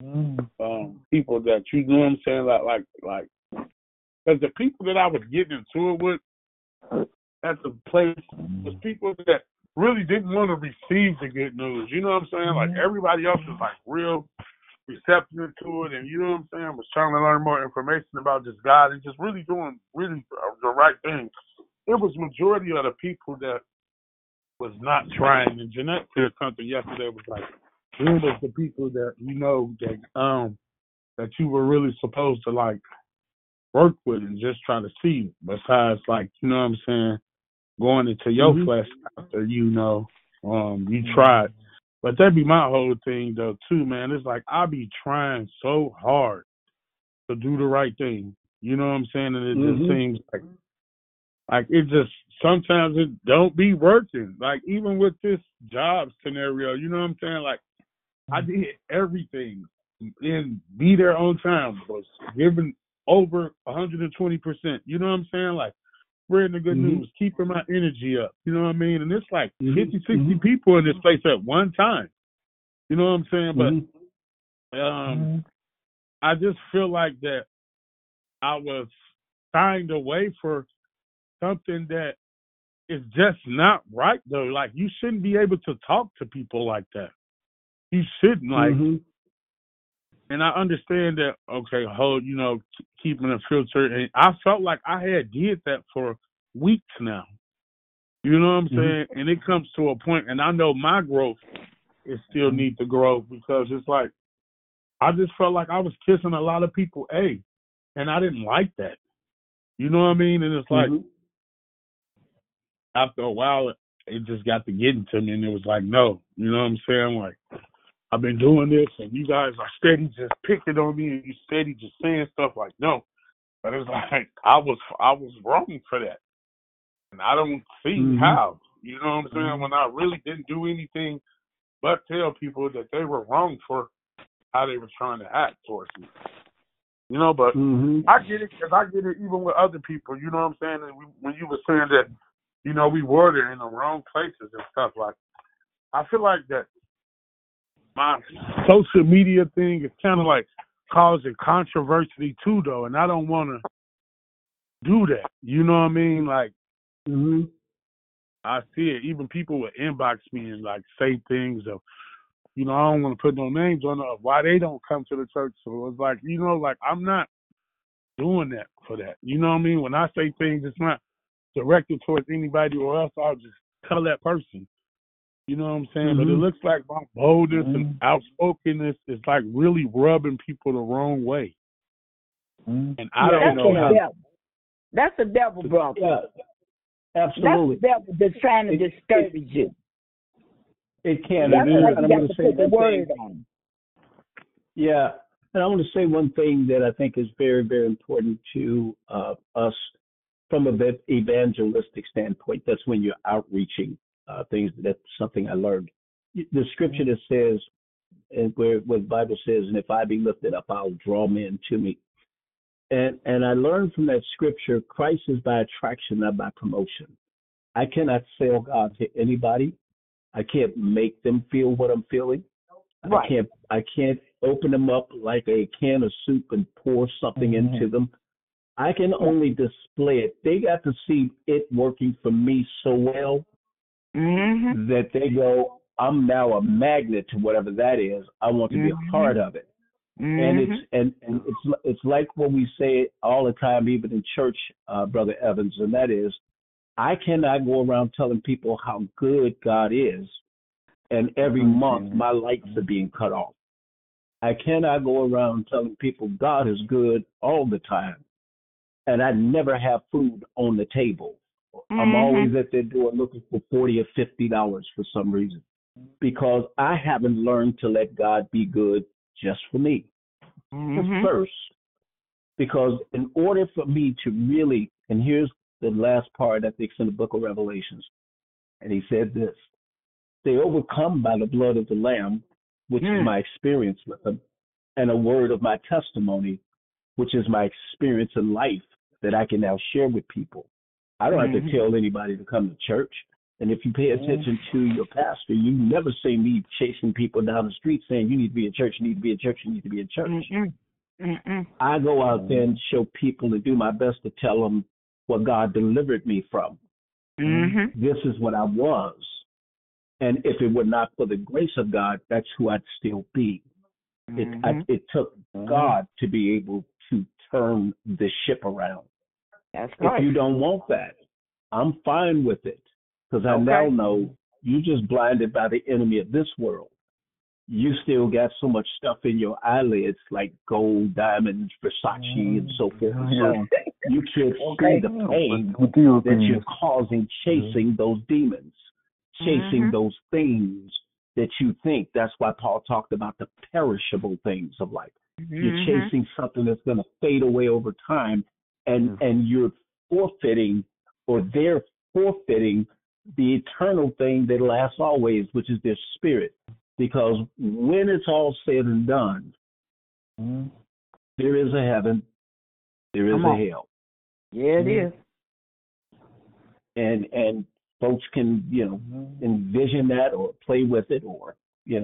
C: people that you know what I'm saying, like because the people that I was getting into it with at the place was people that really didn't want to receive the good news. You know what I'm saying? Like everybody else was like real receptive to it, and you know what I'm saying, was trying to learn more information about just God and just really doing the right thing. It was majority of the people that was not trying. And Jeanette said something yesterday was like, it was the people that you know that you were really supposed to like work with and just try to see. Besides, like, you know what I'm saying, going into your flesh after you know you tried. But that'd be my whole thing though too, man. It's like I be trying so hard to do the right thing. You know what I'm saying? And it just seems like it just sometimes it don't be working. Like even with this job scenario, you know what I'm saying? Like I did everything and be there on time, was giving over 120%. You know what I'm saying? Like spreading the good news, keeping my energy up. You know what I mean? And it's like 50, 60 people in this place at one time. You know what I'm saying? But I just feel like that I was signed away for something that is just not right though. Like you shouldn't be able to talk to people like that. You shouldn't like. And I understand that, okay, you know, keeping a filter. And I felt like I had did that for weeks now. You know what I'm saying? And it comes to a point, and I know my growth is still need to grow, because it's like, I just felt like I was kissing a lot of people, and I didn't like that. You know what I mean? And it's like, after a while, it just got to getting to me, and it was like, no. You know what I'm saying? Like, I've been doing this, and you guys are steady just picking on me, and you steady just saying stuff like no. But it's like I was wrong for that, and I don't see how. You know what I'm saying? When I really didn't do anything but tell people that they were wrong for how they were trying to act towards me. You know, but I get it, because I get it even with other people. You know what I'm saying? And when you were saying that, you know, we were there in the wrong places and stuff, like I feel like that. My social media thing is kind of like causing controversy too, though, and I don't want to do that. You know what I mean? Like, I see it. Even people will inbox me and like say things of, you know, I don't want to put no names on it, of why they don't come to the church. So it's like, you know, like I'm not doing that for that. You know what I mean? When I say things, it's not directed towards anybody, or else I'll just tell that person. You know what I'm saying? But it looks like my boldness and outspokenness is like really rubbing people the wrong way. And I don't know how.
F: That's the devil, bro.
A: Yeah, absolutely.
F: That's the devil that's trying to discourage you.
A: It can.
F: That's
A: And
F: why
A: I'm
F: you
A: going
F: got
A: to
F: to
A: say
F: put the word on.
A: Yeah, and I want to say one thing that I think is very, very important to us from an evangelistic standpoint. That's when you're outreaching things. That's something I learned the scripture that says, and where the Bible says, and if I be lifted up, I'll draw men to me. And I learned from that scripture, Christ is by attraction, not by promotion. I cannot sell God to anybody. I can't make them feel what I'm feeling.
F: Right.
A: I can't open them up like a can of soup and pour something into them. I can only display it. They got to see it working for me so well that they go, I'm now a magnet to whatever that is. I want to be a part of it. And it's like what we say all the time, even in church, Brother Evans, and that is, I cannot go around telling people how good God is, and every month my lights are being cut off. I cannot go around telling people God is good all the time, and I never have food on the table. I'm always at their door looking for $40 or $50 for some reason, because I haven't learned to let God be good just for me. First, because in order for me to really, and here's the last part, I think, in the book of Revelations, and he said this, they overcome by the blood of the Lamb, which is my experience with them, and a word of my testimony, which is my experience in life that I can now share with people. I don't have to tell anybody to come to church. And if you pay attention to your pastor, you never see me chasing people down the street saying, you need to be in church, you need to be in church, you need to be in church. I go out there and show people and do my best to tell them what God delivered me from. This is what I was. And if it were not for the grace of God, that's who I'd still be. It took God to be able to turn the ship around.
F: That's right.
A: If you don't want that, I'm fine with it, because I now know you just blinded by the enemy of this world. You still got so much stuff in your eyelids, like gold, diamonds, Versace, and so forth and so on. You can't see the pain that you're causing, chasing those demons, chasing those things that you think. That's why Paul talked about the perishable things of life. You're chasing something that's going to fade away over time, and you're forfeiting, or they're forfeiting, the eternal thing that lasts always, which is their spirit. Because when it's all said and done, there is a heaven, there is a hell.
F: Yeah, it is.
A: And folks can, envision that or play with it or,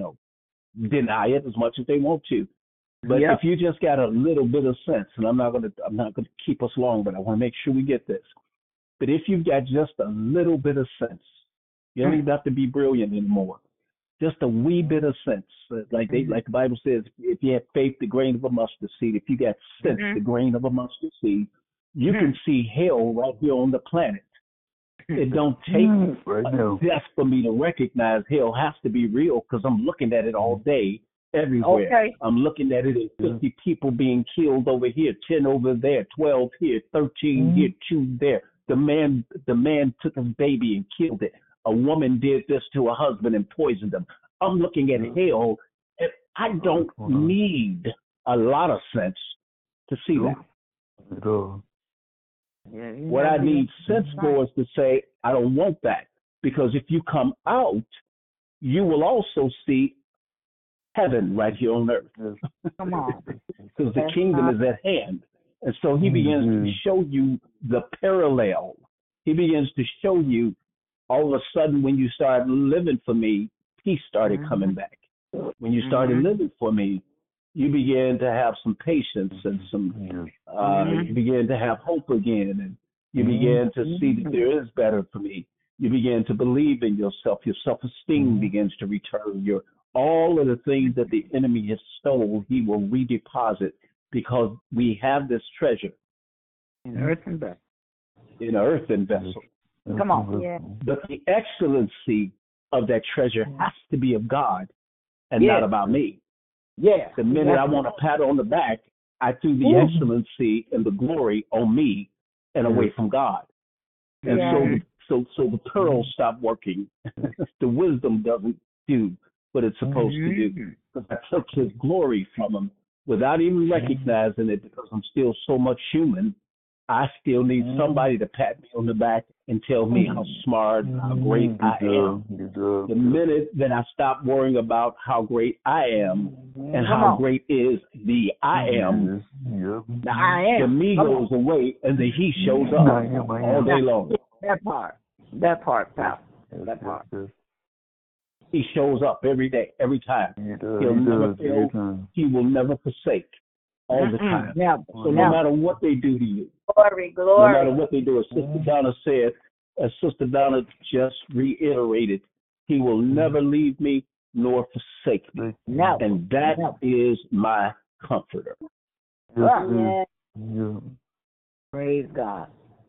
A: deny it as much as they want to. But if you just got a little bit of sense, and I'm not gonna keep us long, but I want to make sure we get this. But if you've got just a little bit of sense, you don't even have to be brilliant anymore. Just a wee bit of sense, like the Bible says, if you have faith, the grain of a mustard seed. If you got sense, the grain of a mustard seed, you can see hell right here on the planet. It don't take death for me to recognize hell has to be real, because I'm looking at it all day, everywhere. I'm looking at it as 50 people being killed over here, 10 over there, 12 here, 13 here, 2 there. The man took his baby and killed it. A woman did this to her husband and poisoned him. I'm looking at hell, and I don't need a lot of sense to see that. What I need sense for is to say, I don't want that. Because if you come out, you will also see heaven right here on earth.
F: Come on.
A: Because the kingdom is at hand. And so he begins to show you the parallel. He begins to show you, all of a sudden, when you start living for me, peace started coming back. When you started living for me, you began to have some patience and you began to have hope again, and you began to see that there is better for me. You began to believe in yourself. Your self-esteem begins to return. All of the things that the enemy has stole, he will redeposit, because we have this treasure
F: in earthen vessel.
A: In an earthen vessel.
F: Come on. Yeah.
A: But the excellency of that treasure has to be of God and not about me.
F: Yeah.
A: The minute I want a pat on the back, I threw the excellency and the glory on me and away from God. And so the pearls stop working. The wisdom doesn't do what it's supposed to do. Because I took his glory from him without even recognizing it, because I'm still so much human. I still need somebody to pat me on the back and tell me how smart, how great I am. The minute that I stop worrying about how great I am and how great is the I am, the me goes away and the he shows up all day long.
F: That part, pal. That part.
A: He shows up every day, every time. He'll never fail. He will never forsake. All the time. So no matter what they do to you, no matter what they do, as Sister Donna said, as Sister Donna just reiterated, he will never leave me nor forsake me. And that is my comforter.
F: Praise God.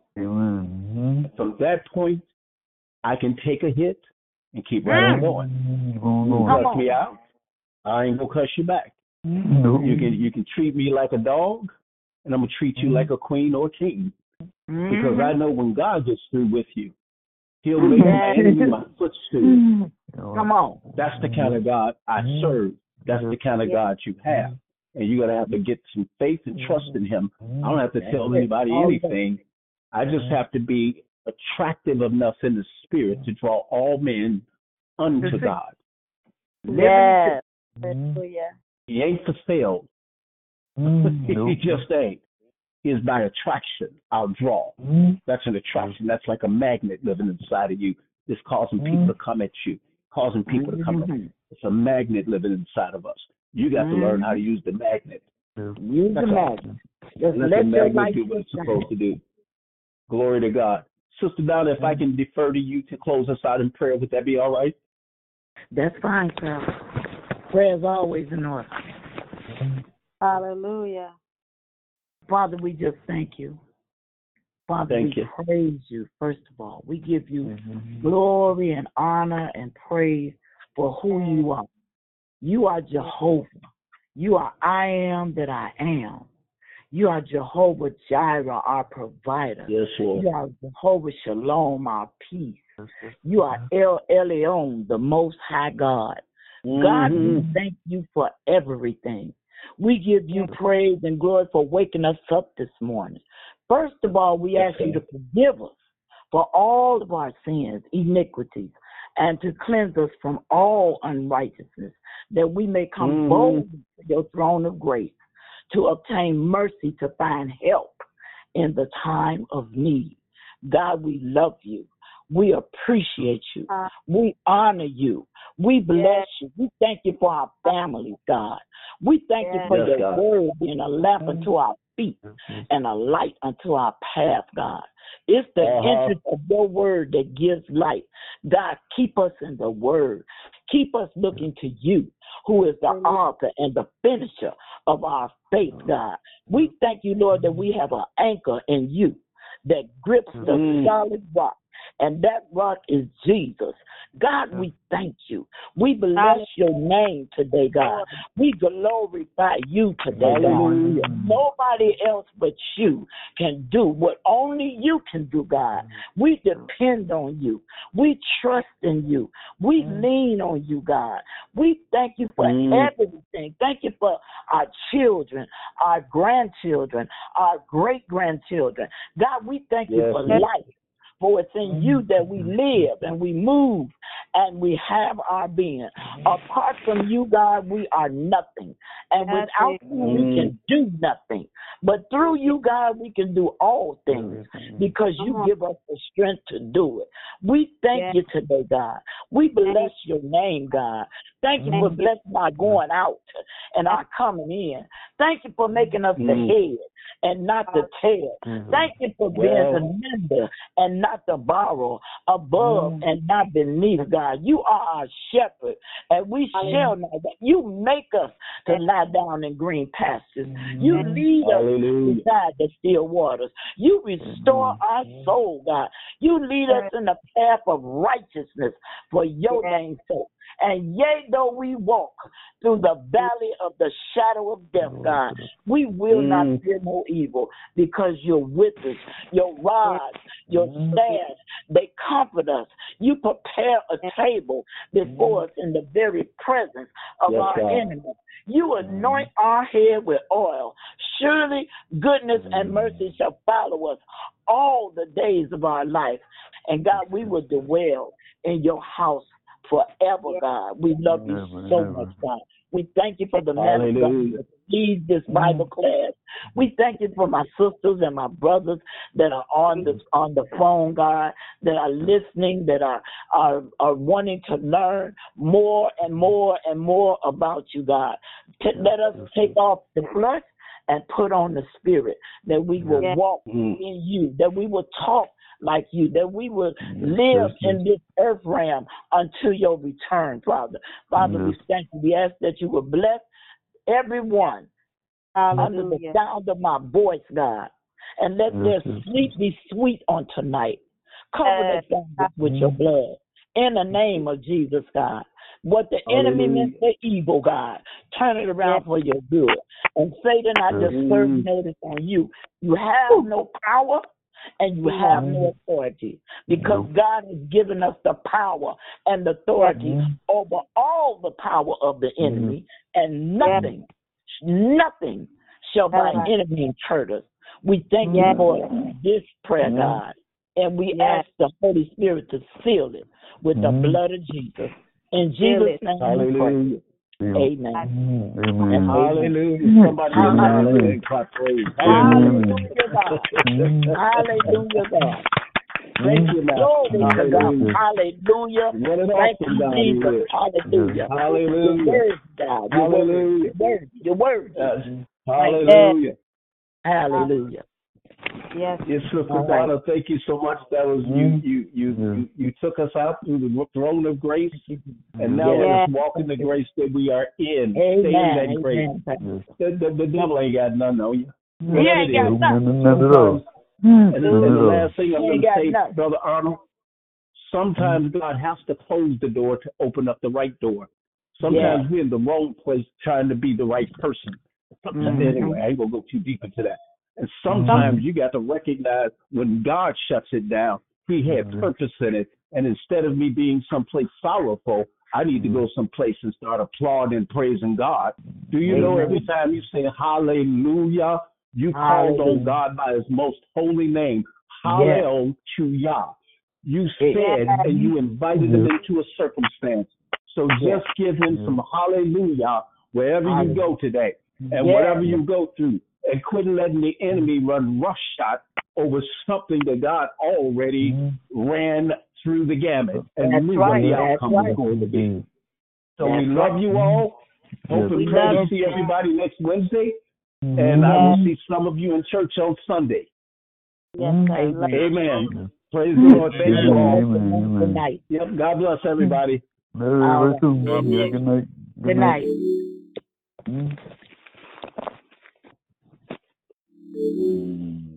B: Amen.
A: From that point, I can take a hit and keep right on going. You cuss me out, I ain't gonna cuss you back. You can treat me like a dog, and I'm gonna treat you like a queen or a king, because I know when God gets through with you, He'll make my enemy my footstool.
F: Come on.
A: That's the kind of God I serve. That's the kind of God you have, and you gotta have to get some faith and trust in Him. I don't have to tell anybody anything. I just have to be attractive enough in the spirit to draw all men unto God.
G: Yes.
A: He ain't for sale. He just ain't. He is by attraction. I'll draw. That's an attraction. That's like a magnet living inside of you. It's causing people to come at you, causing people to come at you. It's a magnet living inside of us. You got to learn how to use the magnet.
F: Use the magnet.
A: Just let the magnet do what it's supposed to do. Glory to God. Sister Donna, if I can defer to you to close us out in prayer, would that be all right?
F: That's fine, sir. Prayer is always in order.
G: Hallelujah.
F: Father, we just thank you. Father, we praise you, first of all. We give you glory and honor and praise for who you are. You are Jehovah. You are I am that I am. You are Jehovah Jireh, our provider.
A: Yes, Lord.
F: You are Jehovah Shalom, our peace. You are El Elyon, the Most High God. God, we thank you for everything. We give you praise and glory for waking us up this morning. First of all, we ask you to forgive us for all of our sins, iniquities, and to cleanse us from all unrighteousness, that we may come boldly to your throne of grace, to obtain mercy, to find help in the time of need. God, we love you. We appreciate you. We honor you. We bless you. We thank you for our families, God. We thank you for your word being a lamp unto our feet and a light unto our path, God. It's the entrance of your word that gives light. God, keep us in the word. Keep us looking to you, who is the author and the finisher of our faith, God. We thank you, Lord, that we have an anchor in you that grips the solid rock. And that rock is Jesus. God, we thank you. We bless your name today, God. We glorify you today, God. Nobody else but you can do what only you can do, God. We depend on you. We trust in you. We lean on you, God. We thank you for everything. Thank you for our children, our grandchildren, our great-grandchildren. God, we thank you for life. For it's in you that we live and we move and we have our being. Apart from you, God, we are nothing. And without you, we can do nothing. But through you, God, we can do all things because you give us the strength to do it. We thank you today, God. We bless your name, God. Thank you for blessing our going out and our coming in. Thank you for making us the head and not the tail. Thank you for being the lender and not the borrower, above and not beneath, God. You are our shepherd, and we shall not. You make us to lie down in green pastures. You lead us beside the still waters. You restore our soul, God. You lead us in the path of righteousness for your name's sake. And yea, though we walk through the valley of the shadow of death, God, we will not fear no evil because you're with us. Your rod, your staff, they comfort us. You prepare a table before us in the very presence of our enemies. You anoint our head with oil. Surely goodness and mercy shall follow us all the days of our life. And God, we will dwell in your house forever, God. We love you so much, God. We thank you for the man of God that leads this Bible class. We thank you for my sisters and my brothers that are on the phone, God, that are listening, that are wanting to learn more and more and more about you, God. Let us take off the flesh and put on the spirit, that we will walk in you, that we will talk like you, that we will live in this earth realm until your return, Father. Father, we thank you. We ask that you will bless everyone under the sound of my voice, God, and let their sleep be sweet on tonight. Cover their families with your blood. In the name of Jesus, God. What the enemy meant for evil, God, turn it around for your good. And Satan, I just serve notice on you. You have no power and you have no authority, because God has given us the power and authority over all the power of the enemy, and nothing shall by enemy hurt us. We thank you for this prayer, God, and we ask the Holy Spirit to seal it with the blood of Jesus. In Jesus' name, hallelujah. Amen.
A: Amen. Hallelujah. Somebody get hallelujah and clap praise.
F: Hallelujah, God. Hallelujah, God. Thank you, Lord. Hallelujah. Thank you, Jesus. Hallelujah.
A: Hallelujah.
F: Your word.
A: Hallelujah.
F: Hallelujah.
G: Yes.
A: Yes, Sister Donna, thank you so much. That was you took us out through the throne of grace, and now let us walk in the grace that we are in. Stay in that grace. The devil ain't got none on you.
F: He ain't got nothing.
A: And the last thing I'm going to say, Brother Arnold, sometimes God has to close the door to open up the right door. Sometimes we're in the wrong place trying to be the right person. Anyway, I ain't going to go too deep into that. And sometimes you got to recognize when God shuts it down, he had purpose in it. And instead of me being someplace sorrowful, I need to go someplace and start applauding and praising God. Do you know every time you say hallelujah, you called on God by his most holy name, hallelujah. You said and you invited him into a circumstance. So just give him some hallelujah wherever you go today and whatever you go through. And quit letting the enemy run roughshod over something that God already ran through the gamut and knew what the outcome was going to be. So we love you all. Hope and pray to see everybody next Wednesday. And I will see some of you in church on Sunday. Amen. Praise the Lord. Thank you all. Good night. Yep. God bless everybody.
F: Good night.
B: Mm.